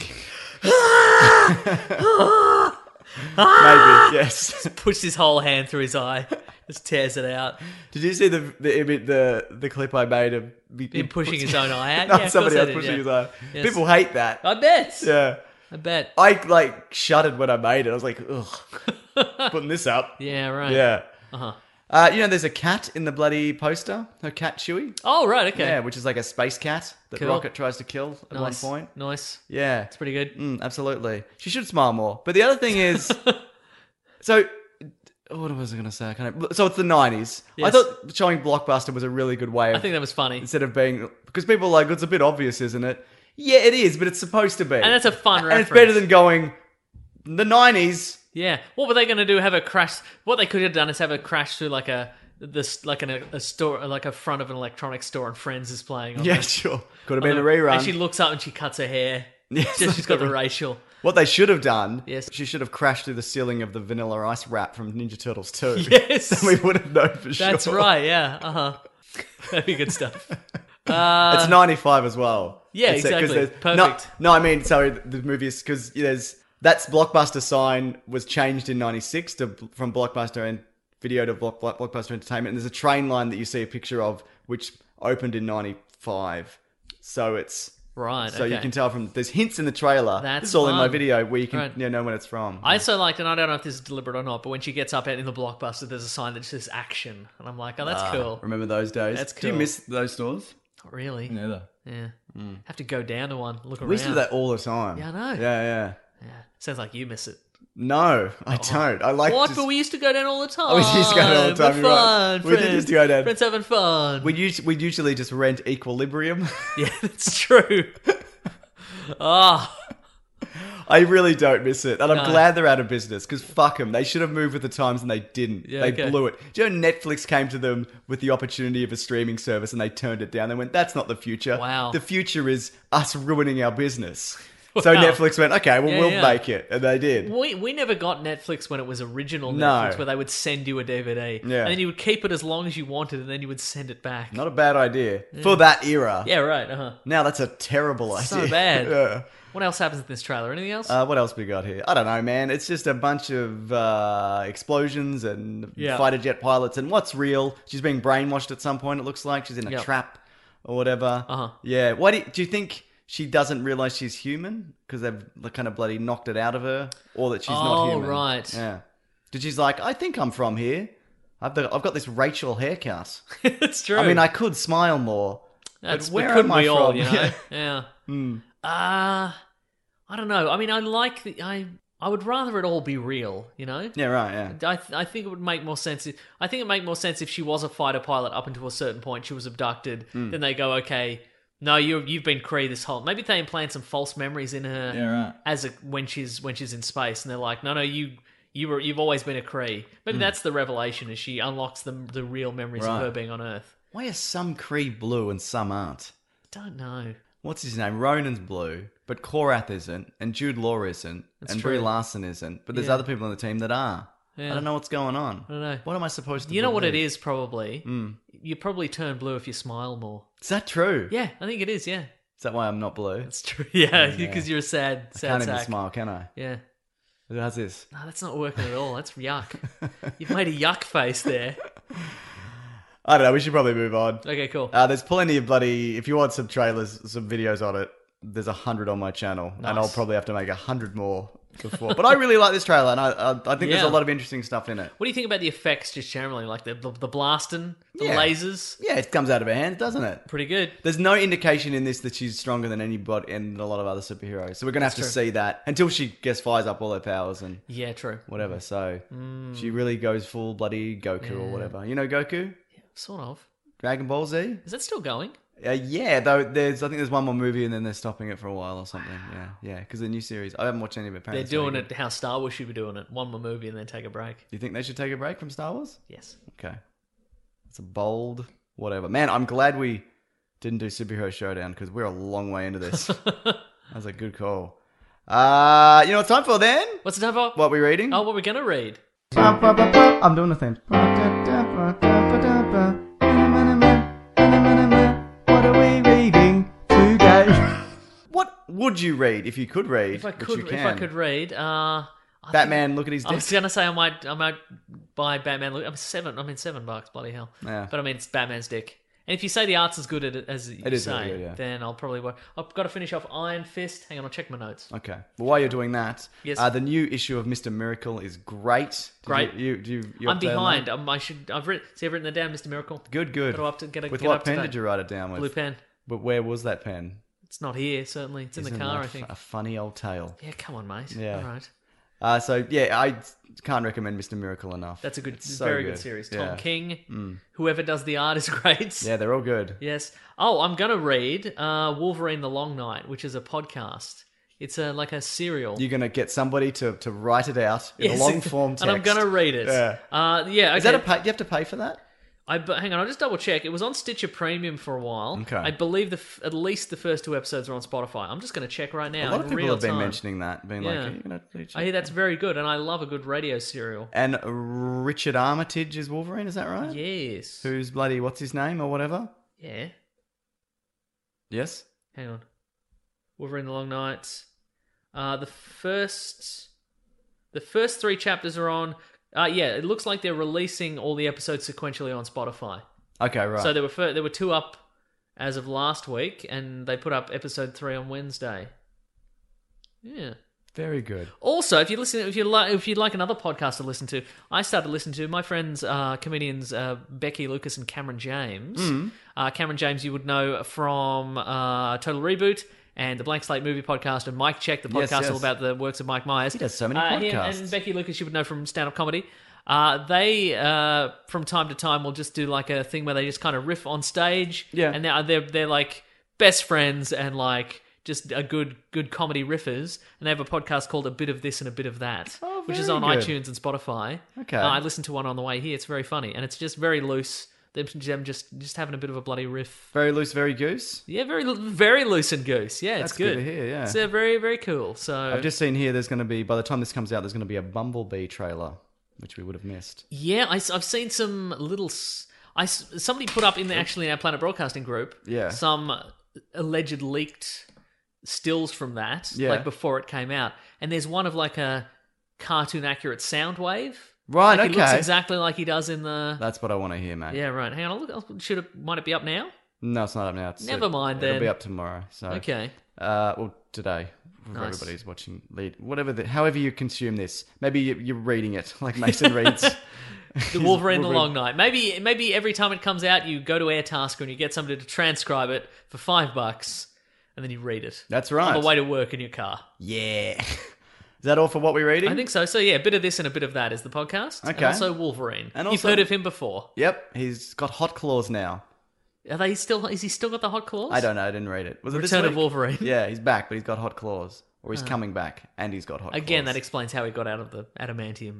Maybe, yes. Puts his whole hand through his eye. Just tears it out. Did you see the the image, the the clip I made of me- Him pushing his own eye out? No, Yeah, of somebody course else I did, pushing yeah. his eye. Yes. People hate that. I bet. Yeah. I bet. I like shuddered when I made it. I was like, ugh, putting this up. Yeah, right. Yeah. Uh-huh. Uh, you know, there's a cat in the bloody poster. Her cat Chewie. Oh, right, okay. Yeah, which is like a space cat that Cool. Rocket tries to kill at Nice. one point. Nice. Yeah, It's pretty good. Mm, absolutely. She should smile more. But the other thing is, so what was I going to say? I can't. So it's the nineties. I Yes. thought showing Blockbuster was a really good way. Of, I think that was funny. instead of being because people are like it's a bit obvious, isn't it? Yeah, it is, but it's supposed to be, And that's a fun And it's reference. better than going the nineties. Yeah. What were they going to do? Have a crash? What they could have done is have a crash through like a this like an, a store, like a front of an electronics store, and Friends is playing. On Yeah, the- sure. Could have on been a the- rerun. And she looks up and she cuts her hair. Yes, Just- she's got the racial. What they should have done, Yes. she should have crashed through the ceiling of the Vanilla Ice wrap from Ninja Turtles two. Yes. Then we would have known for sure. That's right. Yeah. Uh huh. That'd be good stuff. Uh, It's ninety-five as well. Yeah, It's, uh, 'cause exactly. there's- No, Perfect. no, I mean, sorry, the movie is because there's that's Blockbuster sign was changed in ninety-six to from Blockbuster and Video to Block, Block, Blockbuster Entertainment. And there's a train line that you see a picture of which opened in ninety-five. So it's Right. so you okay. can tell from there's hints in the trailer. That's It's all in my fun. video where you can Right. you know, know when it's from. I also liked, and I don't know if this is deliberate or not, but when she gets up out in the Blockbuster, there's a sign that says action. And I'm like, oh, that's Ah, cool. Remember those days? That's Do you cool. miss those stores? Not really. Neither. Yeah. Have to go down to one, look around. We used to do that all the time. Yeah, I know. Yeah, yeah. Yeah. Sounds like you miss it. No, I don't. I like What? just- But we used to go down all the time. Oh, we used to go down all the time, For you're right. fun. We did friends. used to go down. Friends having fun. We us- we usually just rent Equilibrium. Yeah, that's true. Ah. I really don't miss it, and I'm No. glad they're out of business because fuck them. They should have moved with the times, and they didn't. Yeah, they okay. blew it. Do you know Netflix came to them with the opportunity of a streaming service, and they turned it down. They went, "That's not the future. Wow. The future is us ruining our business." So Wow. Netflix went, "Okay, well Yeah, we'll yeah. make it," and they did. We we never got Netflix when it was original No. Netflix, where they would send you a D V D. Yeah. And then you would keep it as long as you wanted, and then you would send it back. Not a bad idea for that era. Yeah, right. Uh huh. Now that's a terrible idea. So bad. yeah. What else happens in this trailer? Anything else? Uh, what else we got here? I don't know, man. It's just a bunch of uh, explosions and Yeah. fighter jet pilots. And what's real? She's being brainwashed at some point. It looks like she's in a Yep. trap or whatever. Uh-huh. Yeah. Why do you, do you think she doesn't realize she's human because they've like, kind of bloody knocked it out of her, or that she's not Oh, human? right. Yeah. Did she's like, I think I'm from here. I've the, I've got this Rachel haircut. It's true. I mean, I could smile more. That's but where couldn't am I we all, from? you know? Yeah. Yeah. Hmm. Uh I don't know. I mean, I like the I. I would rather it all be real, you know. Yeah. Right. Yeah. I th- I think it would make more sense. If, I think it would make more sense if she was a fighter pilot up until a certain point. She was abducted. Hmm. Then they go, okay, no, you you've been Kree this whole. Maybe they implant some false memories in her. Yeah, right. As a, when she's when she's in space, and they're like, no, no, you you were you've always been a Kree. Hmm. Maybe that's the revelation, as she unlocks the the real memories Right. of her being on Earth. Why are some Kree blue and some aren't? Don't know. What's his name? Ronan's blue, but Korath isn't, and Jude Law isn't, That's and true. Brie Larson isn't. But there's Yeah. other people on the team that are. Yeah. I don't know what's going on. I don't know. What am I supposed to? You know what it believe? is, probably? Mm. You probably turn blue if you smile more. Is that true? Yeah, I think it is, yeah. Is that why I'm not blue? It's true. Yeah, because you're a sad, I sad can't even sack. smile, can I? Yeah. How's this? No, that's not working at all. That's yuck. You've made a yuck face there. I don't know. We should probably move on. Okay, cool. Uh, there's plenty of bloody. If you want some trailers, some videos on it, there's a hundred on my channel, and I'll Nice. probably have to make a hundred more before. But I really like this trailer, and I I, I think there's Yeah. a lot of interesting stuff in it. What do you think about the effects just generally? Like the the, the blasting, the Yeah. lasers? Yeah, it comes out of her hands, doesn't it? Pretty good. There's no indication in this that she's stronger than anybody and a lot of other superheroes. So we're gonna have That's to true. see that until she gets fires up all her powers and Yeah, true. whatever. So she really goes full bloody Goku or Yeah. whatever. You know Goku? Sort of. Dragon Ball Z? Is that still going? Uh, yeah, though there's I think there's one more movie and then they're stopping it for a while or something. Yeah, yeah, because the new series. I haven't watched any of it. They're apparently, doing so it how Star Wars should be doing it. One more movie and then take a break. Do you think they should take a break from Star Wars? Yes. Okay, it's a bold whatever. Man, I'm glad we didn't do Superhero Showdown because we're a long way into this. That's a good call. Uh, you know what it's time for then? What's the time for? What are we reading? Oh, what we're going to read. I'm doing the thing. What are we reading today? What would you read if you could read? If I which could, you if can? I could read, uh, Batman, look at his I dick. was gonna say I might, I might buy Batman. Look, I'm seven. I mean, seven bucks. Bloody hell. Yeah. But I mean, it's Batman's dick. And if you say the art's as good at it as you It is say, really good, yeah. then I'll probably work. I've got to finish off Iron Fist. Hang on, I'll check my notes. Okay. Well, while you're doing that, Yes. uh, the new issue of Mister Miracle is great. Did Great. You, you, do you, you I'm up to date on behind. that? Um, I should. I've written. See, I've written that down, Mister Miracle. Good, good. Got to up to- get a- with get what up to pen date. did you write it down with? Blue pen. But where was that pen? It's not here. Certainly, it's in Isn't the car. that I think. A funny old tale. Yeah, come on, mate. Yeah. All right. Uh, so yeah, I can't recommend Mister Miracle enough. That's a good, It's so very good, series. Tom Yeah. King, Mm. whoever does the art is great. Yeah, they're all good. Yes. Oh, I'm gonna read uh, Wolverine: The Long Night, which is a podcast. It's a like a serial. You're gonna get somebody to, to write it out in Yes, a long form text, and I'm gonna read it. Yeah. Uh, yeah. Okay. Is that a pay? Do you have to pay for that? I but hang on, I'll just double check. It was on Stitcher Premium for a while. Okay. I believe the f- at least the first two episodes are on Spotify. I'm just going to check right now. a lot in of people real have been time. mentioning that, being like, Yeah. Are you gonna do I hear that's very good, and I love a good radio serial. And Richard Armitage is Wolverine, is that right? Yes. Who's bloody what's his name or whatever? Yeah. Yes. Hang on. Wolverine: The Long Night. Uh, the first, the first three chapters are on. Uh, yeah, it looks like they're releasing all the episodes sequentially on Spotify. Okay, right. So there were fir- there were two up as of last week, and they put up episode three on Wednesday. Yeah. Very good. Also, if you listen, if you like, if you'd like another podcast to listen to, I started listening to my friends, uh, comedians uh, Becky Lucas and Cameron James. Mm. Uh, Cameron James, you would know from uh, Total Reboot and the Blank Slate Movie Podcast, and Mike Check, the podcast Yes, yes. all about the works of Mike Myers. He does so many Uh, he- podcasts. and Becky Lucas, you would know from stand-up comedy. Uh, they, uh, from time to time, will just do like a thing where they just kind of riff on stage. Yeah. And they're, they're, they're like best friends and like just a good good comedy riffers. And they have a podcast called A Bit of This and A Bit of That, Oh, which is very on good. iTunes and Spotify. Okay. Uh, I listened to one on the way here. It's very funny. And it's just very loose. Them them just, just having a bit of a bloody riff. Very loose, very goose. Yeah, very very loose and goose. Yeah, it's That's good good. to hear, yeah. It's uh, very, very cool. So I've just seen here there's going to be, by the time this comes out, there's going to be a Bumblebee trailer, which we would have missed. Yeah, I, have seen some little. s- I s- somebody put up in the actually in our Planet Broadcasting group. Yeah. Some alleged leaked stills from that, Yeah. like before it came out, and there's one of like a cartoon accurate Soundwave. Right, like He looks okay. exactly like he does in the. That's what I want to hear, mate. Yeah, right. Hang on, I'll look. I'll, should it? Might it be up now? No, it's not up now. It's Never mind It'll then. be up tomorrow. So Okay. Uh, well, today. If Nice. Everybody's watching lead. Whatever. The, however you consume this. Maybe you, you're reading it like Mason reads. The Wolverine: The Long Night. Maybe, maybe every time it comes out, you go to Airtasker and you get somebody to transcribe it for five bucks, and then you read it. That's right. On the way to work in your car. Yeah. Is that all for what we're reading? I think so. So yeah, a bit of this and a bit of that is the podcast. And Okay. also Wolverine. And You've also- heard of him before. Yep. He's got hot claws now. Are they still? Is he still got the hot claws? I don't know. I didn't read it. Was it this Return of week? Wolverine. Yeah, he's back, but he's got hot claws. Or he's Ah. coming back, and he's got hot Again, claws. that explains how he got out of the adamantium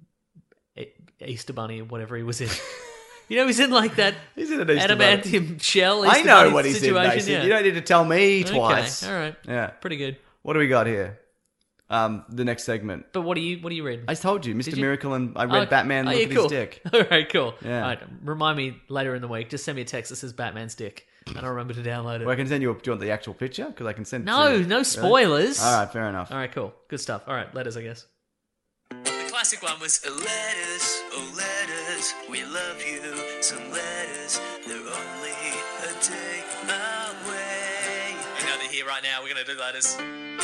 E- Easter Bunny or whatever he was in. You know, he's in like that He's in an Easter Bunny. adamantium shell. I Easter know Bunny what he's situation. in, Mason. Yeah. You don't need to tell me twice. Okay, all right. Yeah. Pretty good. What do we got here? Um, the next segment. But what do you what do you read? I told you, Mister Did you? Miracle, and I read Oh, Batman. oh, Look yeah, at cool. his dick. All right, cool. Yeah. All right, remind me later in the week. Just send me a text that says Batman's dick, and I'll remember to download it. Well, I can send you. A, do you want the actual picture? Because I can send. No, it to you. no Really? spoilers. All right, fair enough. All right, cool. Good stuff. All right, letters, I guess. The classic one was Letters, oh letters, we love you. Some letters, they're only a day away. I know they're here right now. We're going to do letters.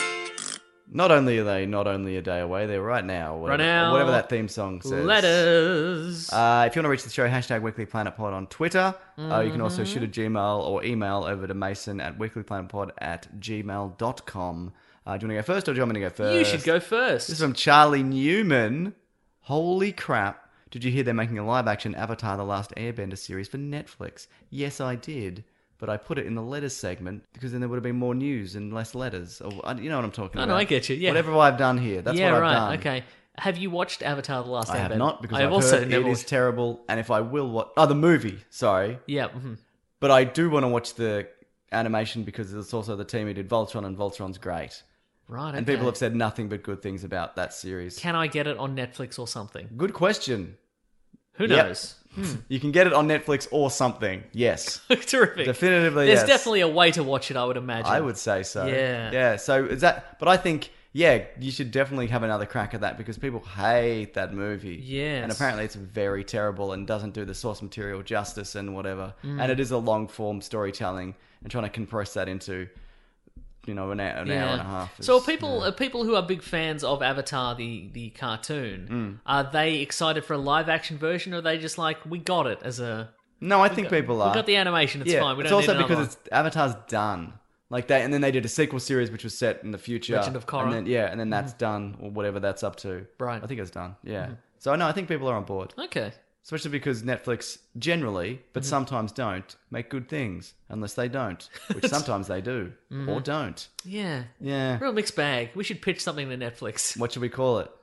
Not only are they not only a day away, they're right now. or Whatever, Right now. or whatever that theme song says. Letters. Uh, if you want to reach the show, hashtag weeklyplanetpod on Twitter. Uh, you can also Mm-hmm. shoot a Gmail or email over to Mason at weeklyplanetpod at gmail dot com. Uh, do you want to go first or do you want me to go first? You should go first. This is from Charlie Newman. Holy crap. Did you hear they're making a live-action Avatar The Last Airbender series for Netflix? Yes, I did. But I put it in the letters segment because then there would have been more news and less letters. Or, uh, you know what I'm talking Oh, about. no, I get you, yeah. Whatever I've done here, that's yeah, what I've right. done. Okay. Have you watched Avatar: The Last I Airbender? have not because I have I've also heard never it is watched- terrible. And if I will watch... Oh, the movie. Sorry. Yeah. Mm-hmm. But I do want to watch the animation because it's also the team who did Voltron, and Voltron's great. Right. And okay. people have said nothing but good things about that series. Can I get it on Netflix or something? Good question. Who Yep. knows? Hmm. You can get it on Netflix or something. Yes. Terrific. Definitively, There's yes. definitely a way to watch it, I would imagine. I would say so. Yeah. Yeah. So is that? But I think yeah, you should definitely have another crack at that because people hate that movie. Yes. And apparently it's very terrible and doesn't do the source material justice and whatever. Mm. And it is a long form storytelling and trying to compress that into, you know, an, hour, an Yeah. hour and a half. Is, So are people are people who are big fans of Avatar, the, the cartoon, Mm. are they excited for a live action version, or are they just like, we got it as a... No, I we think got- people We are. got the animation, it's yeah, fine. We it's don't also need another because it's, Avatar's done. Like they, and then they did a sequel series which was set in the future. Legend of Korra. And then, yeah, and then that's done or whatever that's up to. Right. I think it's done. Yeah. So no, I think people are on board. one. Okay. Especially because Netflix generally, but Mm-hmm. sometimes don't, make good things. Unless they don't. Which sometimes they do. Mm-hmm. Or don't. Yeah. Yeah. Real mixed bag. We should pitch something to Netflix. What should we call it?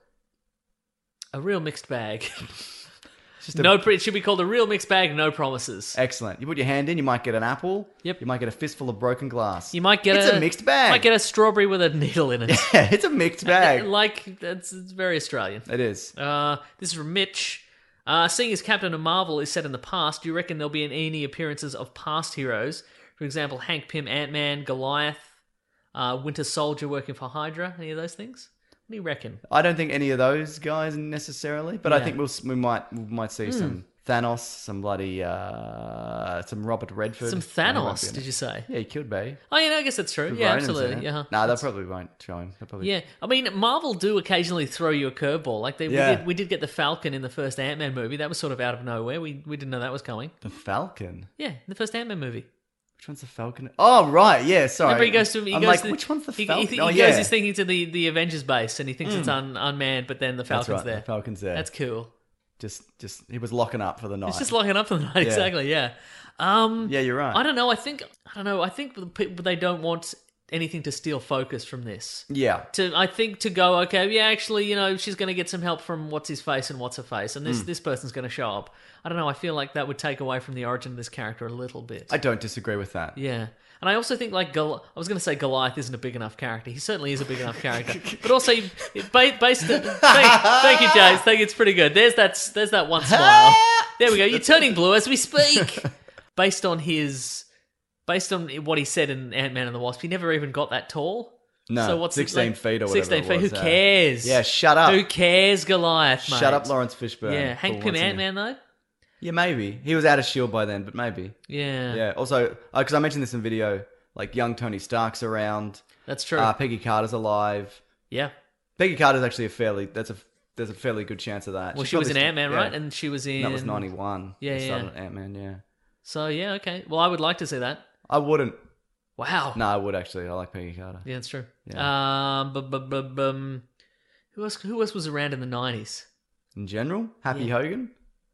A real mixed bag. Just a- no, pre- it should be called a real mixed bag, no promises. Excellent. You put your hand in, you might get an apple. Yep. You might get a fistful of broken glass. You might get It's a mixed bag. Might get a strawberry with a needle in it. Yeah, it's a mixed bag. Like, that's it's very Australian. It is. Uh, this is from Mitch. Uh, seeing as Captain Marvel is set in the past, do you reckon there'll be any appearances of past heroes? For example, Hank Pym, Ant-Man, Goliath, uh, Winter Soldier working for Hydra, any of those things? What do you reckon? I don't think any of those guys necessarily, but I Yeah. think we'll we might we might see Hmm. some Thanos, some bloody uh, some Robert Redford. Some No, he won't Thanos, be in did it. you say? Yeah, he could be. Oh, yeah, no, I guess that's true. With Yeah, Ronan's in absolutely. it. Yeah. Nah, they probably won't show him. They'll probably... Yeah, I mean, Marvel do occasionally throw you a curveball. Like they, Yeah. we, did, we did get the Falcon in the first Ant-Man movie. That was sort of out of nowhere. We we didn't know that was coming. The Falcon. Yeah, the first Ant-Man movie. Which one's the Falcon? Oh, right. Yeah, sorry. Remember, he goes to. He I'm goes like, to, which one's the he, Falcon? He, he oh, goes. yeah. He's thinking to the, the Avengers base, and he thinks it's un, unmanned, but then the That's Falcon's right, there. the Falcon's there. That's cool. Just, just he was locking up for the night. It's just locking up for the night. Exactly. Yeah. Um, Yeah, you're right. I don't know. I think. I don't know. I think the people they don't want anything to steal focus from this. Yeah. To I think to go okay. Yeah, actually, you know, she's going to get some help from what's his face and what's her face, and this Mm. this person's going to show up. I don't know. I feel like that would take away from the origin of this character a little bit. I don't disagree with that. Yeah. And I also think, like, Gol- I was going to say Goliath isn't a big enough character. He certainly is a big enough character. But also, it, ba- based on... Thank, thank you, James. Thank you. It's pretty good. There's that, there's that one smile. There we go. You're turning blue as we speak. Based on his... Based on what he said in Ant-Man and the Wasp, he never even got that tall. No, so what's it, sixteen like, feet or whatever sixteen it feet. was, Who uh, cares? Yeah, shut up. Who cares, Goliath, mate? Shut up, Lawrence Fishburne. Yeah. for Hank Pym once in a- Ant-Man, though? Yeah, maybe. He was out of S H I E L D by then, but maybe. Yeah. Yeah. Also, because I mentioned this in video, like young Tony Stark's around. That's true. Uh, Peggy Carter's alive. Yeah. Peggy Carter's actually a fairly. That's a. There's a fairly good chance of that. Well, She's she was in probably Ant-Man, still- right? yeah. And she was in... That was ninety-one. Yeah, They yeah. started Ant-Man, yeah. So, yeah, okay. Well, I would like to see that. I wouldn't. Wow. No, I would actually. I like Peggy Carter. Yeah, that's true. Yeah. Um, bu- bu- bu- bum. Who else? Who else was around in the nineties? In general, Happy Yeah. Hogan.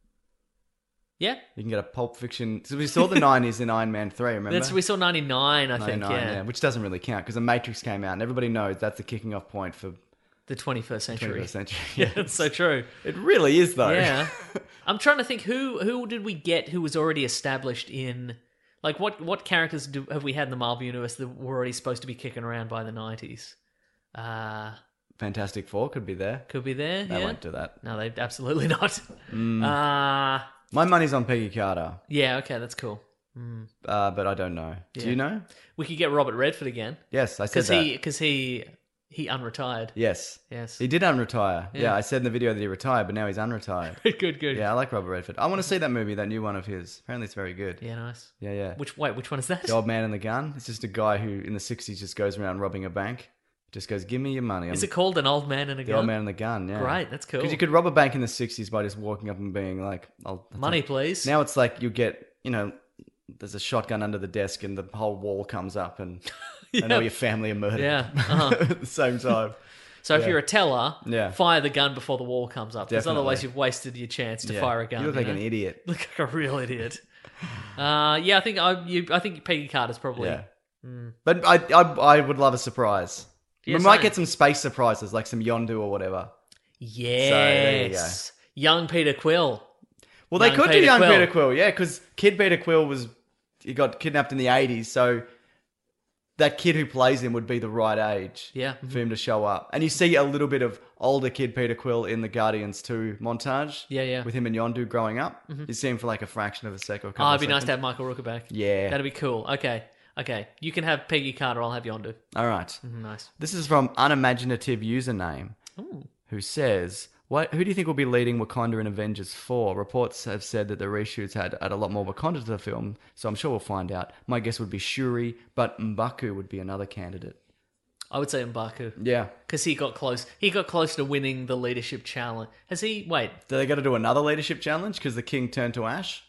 Yeah, You can get a Pulp Fiction. So we saw the nineties in Iron Man three. Remember? that's we saw ninety nine. I think. ninety-nine, Yeah, which doesn't really count because the Matrix came out, and everybody knows that's the kicking off point for the twenty first century. twenty-first century. Yeah, that's so true. It really is, though. Yeah, I'm trying to think who who did we get who was already established in like what what characters do, have we had in the Marvel universe that were already supposed to be kicking around by the nineties? Uh Fantastic Four could be there. could be there. They yeah. won't do that. No, they absolutely not. Mm. Uh My money's on Peggy Carter, yeah. Okay, that's cool. uh, but I don't know. Do Yeah. you know? We could get Robert Redford again. Yes, I said Because that. he, because he, he unretired. Yes. Yes. He did unretire. Yeah. Yeah. I said in the video that he retired, but now he's unretired. good, good. Yeah, I like Robert Redford. I want to see that movie, that new one of his. Apparently it's very good. Yeah, nice. Yeah, yeah. Which wait, which one is that? The Old Man and the Gun. It's just a guy who in the sixties just goes around robbing a bank. Just goes, give me your money. Is I'm it called An Old Man and a The Gun? Old Man and the Gun, yeah. Great, that's cool. Because you could rob a bank in the sixties by just walking up and being like, I'll, I'll Money, take- please. Now it's like you get, you know, there's a shotgun under the desk and the whole wall comes up and, and all your family are murdered Yeah, uh-huh. at the same time. So if Yeah. you're a teller, Yeah. fire the gun before the wall comes up. Because Definitely. otherwise you've wasted your chance to Yeah. fire a gun. You look like know? an idiot. Look like a real idiot. uh, yeah, I think I, you, I think Peggy Carter's probably. Yeah. But I, I I would love a surprise. Yeah, we might same. get some space surprises, like some Yondu or whatever. Yes. Young Peter Quill. Well, they Young could do Peter young Quill. Peter Quill, yeah, because Kid Peter Quill was he got kidnapped in the eighties, so that kid who plays him would be the right age, Yeah. for him to show up. And you see a little bit of older Kid Peter Quill in the Guardians two montage, Yeah, yeah. with him and Yondu growing up. You see him for like a fraction of a sec or a couple Oh, of it'd be nice seconds. to have Michael Rooker back. Yeah. That'd be cool. Okay. Okay, you can have Peggy Carter. I'll have Yondu. All right. Mm, nice. This is from Unimaginative Username, Ooh. who says, "What? Who do you think will be leading Wakanda in Avengers four? Reports have said that the reshoots had, had a lot more Wakanda to the film, so I'm sure we'll find out. My guess would be Shuri, but M'Baku would be another candidate." I would say M'Baku. Yeah. Because he got close. He got close to winning the leadership challenge. Has he? Wait. Do they got to do another leadership challenge because the king turned to ash?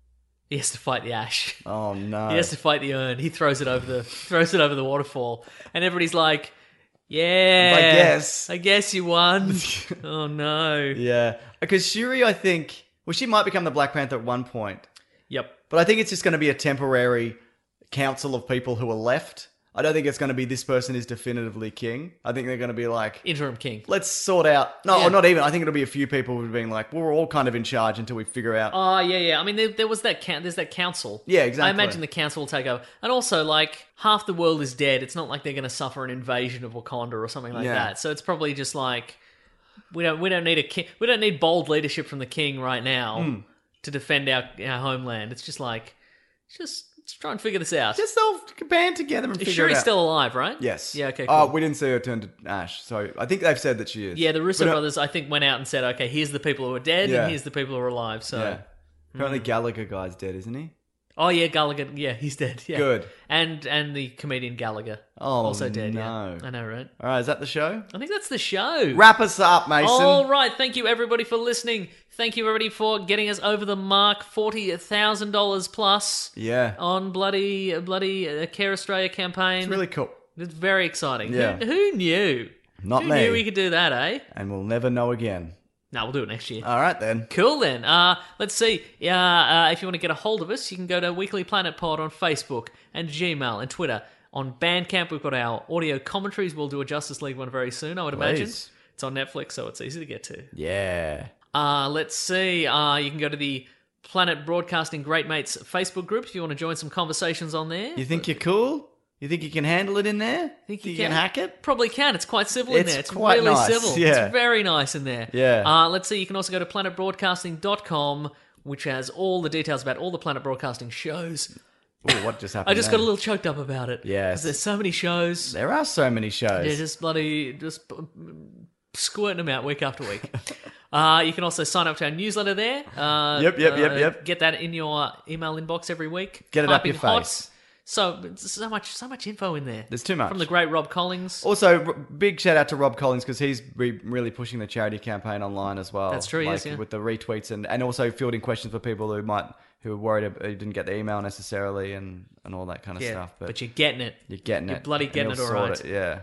He has to fight the ash. Oh no! He has to fight the urn. He throws it over the throws it over the waterfall, and everybody's like, "Yeah, I guess. I guess you won." Oh no! Yeah, because Shuri, I think, well, she might become the Black Panther at one point. Yep. But I think it's just going to be a temporary council of people who are left. I don't think it's going to be this person is definitively king. I think they're going to be like... interim king. Let's sort out... No, Yeah. or not even. I think it'll be a few people who've been like, well, we're all kind of in charge until we figure out... Oh, yeah, yeah. I mean, there, there was that... Count, there's that council. Yeah, exactly. I imagine the council will take over. And also, like, half the world is dead. It's not like they're going to suffer an invasion of Wakanda or something like Yeah. that. So it's probably just like... We don't we don't need a ki- we don't need bold leadership from the king right now Hmm. to defend our, our homeland. It's just like... Just... Let's try and figure this out. Just all band together and Is figure Shuri it out. still alive, right? Yes. Yeah, okay, cool. Oh, we didn't see her turn to ash, so I think they've said that she is. Yeah, the Russo But, uh, brothers, I think, went out and said, okay, here's the people who are dead Yeah. and here's the people who are alive. So, Yeah. Apparently Gallagher guy's dead, isn't he? oh yeah, Gallagher, yeah, he's dead. Yeah. Good. And and the comedian Gallagher, Oh, also dead. no. Yeah. I know, right? All right, is that the show? I think that's the show. Wrap us up, Mason. All right, thank you everybody for listening. Thank you everybody for getting us over the mark, forty thousand dollars plus Yeah. on bloody bloody uh, Care Australia campaign. It's really cool. It's very exciting. Yeah. Who, who knew? Not who me. knew we could do that, eh? And we'll never know again. No, we'll do it next year. All right, then. Cool then. Uh, let's see. Uh, uh, if you want to get a hold of us, you can go to Weekly Planet Pod on Facebook and Gmail and Twitter. On Bandcamp, we've got our audio commentaries. We'll do a Justice League one very soon, I would imagine. Please. It's on Netflix, so it's easy to get to. Yeah. Uh, let's see. Uh, you can go to the Planet Broadcasting Great Mates Facebook group if you want to join some conversations on there. You think you're cool? You think you can handle it in there? Think you can hack it? Probably can. It's quite civil in It's there. It's quite really nice, civil. yeah. It's very nice in there. Yeah. Uh, let's see. You can also go to planet broadcasting dot com, which has all the details about all the Planet Broadcasting shows. Ooh, what just happened? I just then? got a little choked up about it. Yes. 'Cause there's so many shows. There are so many shows. They're just bloody, just b- squirting them out week after week. uh, you can also sign up to our newsletter there. Uh, Yep, yep, uh, yep, yep. Get that in your email inbox every week. Get it up Typing your hot. face. So there's so much, so much info in there. There's too much. From the great Rob Collins. Also, r- big shout out to Rob Collins because he's re- really pushing the charity campaign online as well. That's true, he like, is, yeah. with the retweets and, and also fielding questions for people who might who are worried ab- who didn't get the email necessarily and, and all that kind of Yeah, stuff. but, you're getting it. you're getting you're it. bloody and getting he'll it all sort right. it, Yeah.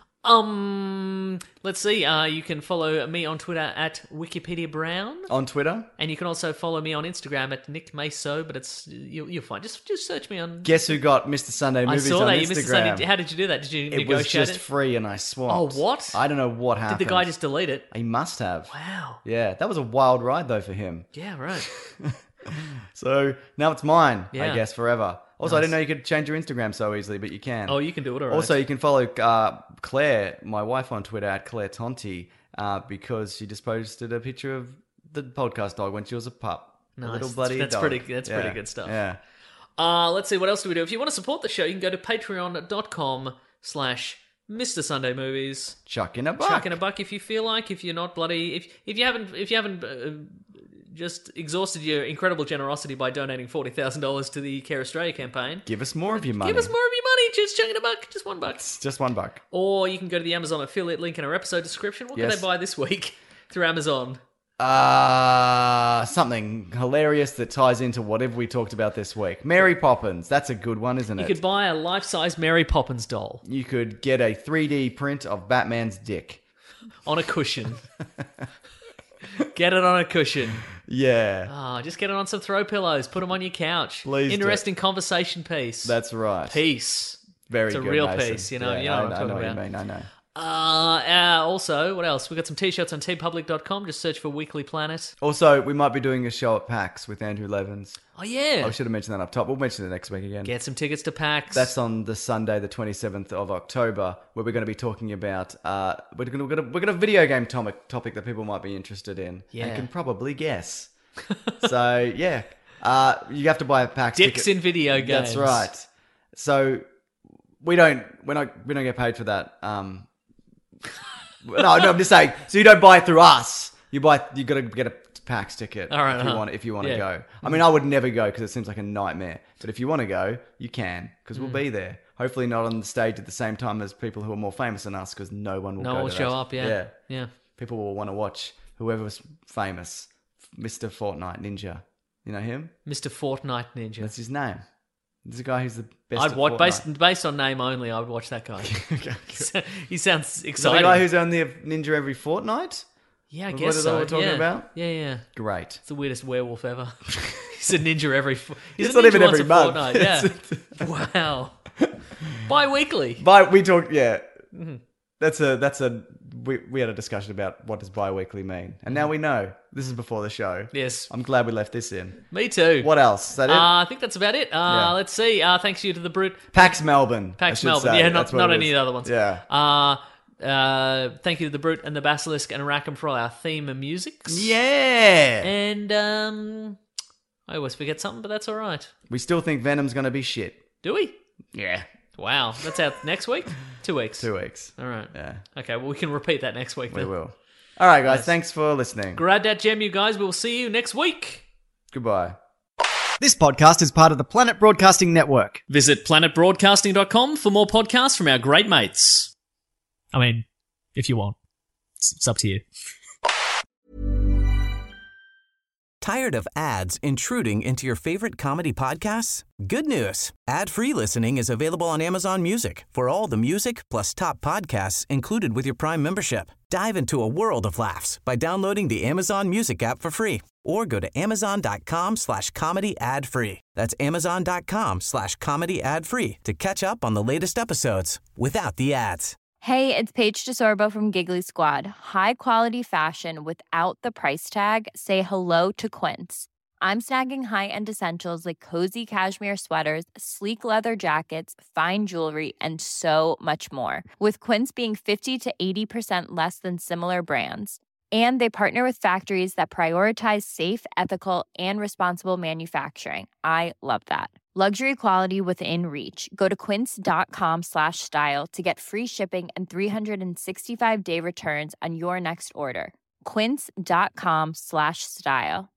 Um, let's see. Uh, you can follow me on Twitter at Wikipedia Brown, On Twitter, and you can also follow me on Instagram at Nick Maso. But it's you, you'll find just just search me on. guess who got Mister Sunday I Movies saw on that Instagram? you missed the Sunday. How did you do that? Did you It was negotiate just it? free and I swapped. Oh, what? I don't know what happened. Did the guy just delete it? He must have. Wow. Yeah, that was a wild ride though for him. Yeah, right. So now it's mine, Yeah. I guess, forever. Also, I Nice. didn't know you could change your Instagram so easily, but you can. Oh, you can do it, all right. Also, you can follow uh, Claire, my wife, on Twitter at Claire Tonti, uh, because she just posted a picture of the podcast dog when she was a pup. A Nice. little bloody That's dog. pretty- that's Yeah. pretty good stuff. Yeah. Uh, let's see, what else do we do? If you want to support the show, you can go to patreon.com slash Mr. Sunday Movies. Chuck in a buck. Chuck in a buck if you feel like, if you're not bloody, if if you haven't, if you haven't uh, just exhausted your incredible generosity by donating forty thousand dollars to the Care Australia campaign, Give us more of your money. give us more of your money, just chuck in a buck, just one buck. It's just one buck. Or you can go to the Amazon affiliate link in our episode description. What Yes. can they buy this week through Amazon? Uh, something hilarious that ties into whatever we talked about this week. Mary Poppins. That's a good one, isn't You it? could buy a life-size Mary Poppins doll You could get a three D print of Batman's dick. on a cushion. Get it on a cushion. Yeah. Ah, just get it on some throw pillows. Put them on your couch. Please do. Interesting conversation piece. That's right. Peace. Very It's a good, real Mason. piece, you know. Yeah, you know I, what I'm I talking know what about. you mean. I know. Uh, uh, also, what else? We've got some t-shirts on t public dot com. Just search for Weekly Planet. Also, we might be doing a show at PAX with Andrew Levins. Oh, yeah. I should have mentioned that up top. We'll mention it next week again. Get some tickets to PAX. That's on the Sunday, the twenty-seventh of October, where we're going to be talking about uh, we're going to we're going to we're going to video game topic topic that people might be interested in Yeah. and can probably guess. So yeah, uh, you have to buy a PAX Dicks ticket. in video games. That's right. So we don't we're not we don't get paid for that. Um, no, no, I'm just saying. So you don't buy it through us. You buy you got to get a PAX ticket. All right, if you uh-huh. want if you want to Yeah. go. I mean, I would never go because it seems like a nightmare. But if you want to go, you can because Mm. we'll be there. Hopefully, not on the stage at the same time as people who are more famous than us because no one will. No go one will to show that. up. Yeah. yeah. Yeah. People will want to watch whoever's famous, Mister Fortnite Ninja. You know him? Mister Fortnite Ninja. That's his name. There's a guy who's the best. I'd at watch Fortnite. based based on name only. I would watch that guy. He sounds Is that exciting. the guy who's only a ninja every fortnight? yeah, I What guess is that so. we're talking yeah. about? Yeah, yeah. Great. It's the weirdest werewolf ever. He's a ninja every. Fo- He's It's a not ninja even once every a month. fortnight. Yeah. Wow. Bi-weekly. But we talked, yeah. Mm-hmm. That's a that's a we we had a discussion about what does bi-weekly mean, and now we know. This is before the show. Yes. I'm glad we left this in. Me too. What else? Is that it? Uh, I think that's about it. Uh, Yeah. Let's see. Uh, thanks you to the Brute. PAX Melbourne. I PAX should Melbourne. say. Yeah, not, That's what not it any is. of the other ones. Yeah. Uh, uh, thank you to the Brute and the Basilisk and Arachem for all our theme and musics. Yeah. And um, I always forget something, but that's all right. We still think Venom's going to be shit. Do we? Yeah. Wow. That's out next week? Two weeks. Two weeks. All right. Yeah. Okay, well, we can repeat that next week We then. will. All right, guys. Yes. Thanks for listening. Grab that gem, you guys. We'll see you next week. Goodbye. This podcast is part of the Planet Broadcasting Network. Visit planet broadcasting dot com for more podcasts from our great mates. I mean, if you want. It's, it's up to you. Tired of ads intruding into your favorite comedy podcasts? Good news. Ad-free listening is available on Amazon Music for all the music plus top podcasts included with your Prime membership. Dive into a world of laughs by downloading the Amazon Music app for free or go to amazon.com slash comedy ad free. That's amazon.com slash comedy ad free to catch up on the latest episodes without the ads. Hey, it's Paige DeSorbo from Giggly Squad. High quality fashion without the price tag. Say hello to Quince. I'm snagging high-end essentials like cozy cashmere sweaters, sleek leather jackets, fine jewelry, and so much more. With Quince being fifty to eighty percent less than similar brands. And they partner with factories that prioritize safe, ethical, and responsible manufacturing. I love that. Luxury quality within reach. Go to quince.com slash style to get free shipping and three sixty-five day returns on your next order. Quince.com slash style.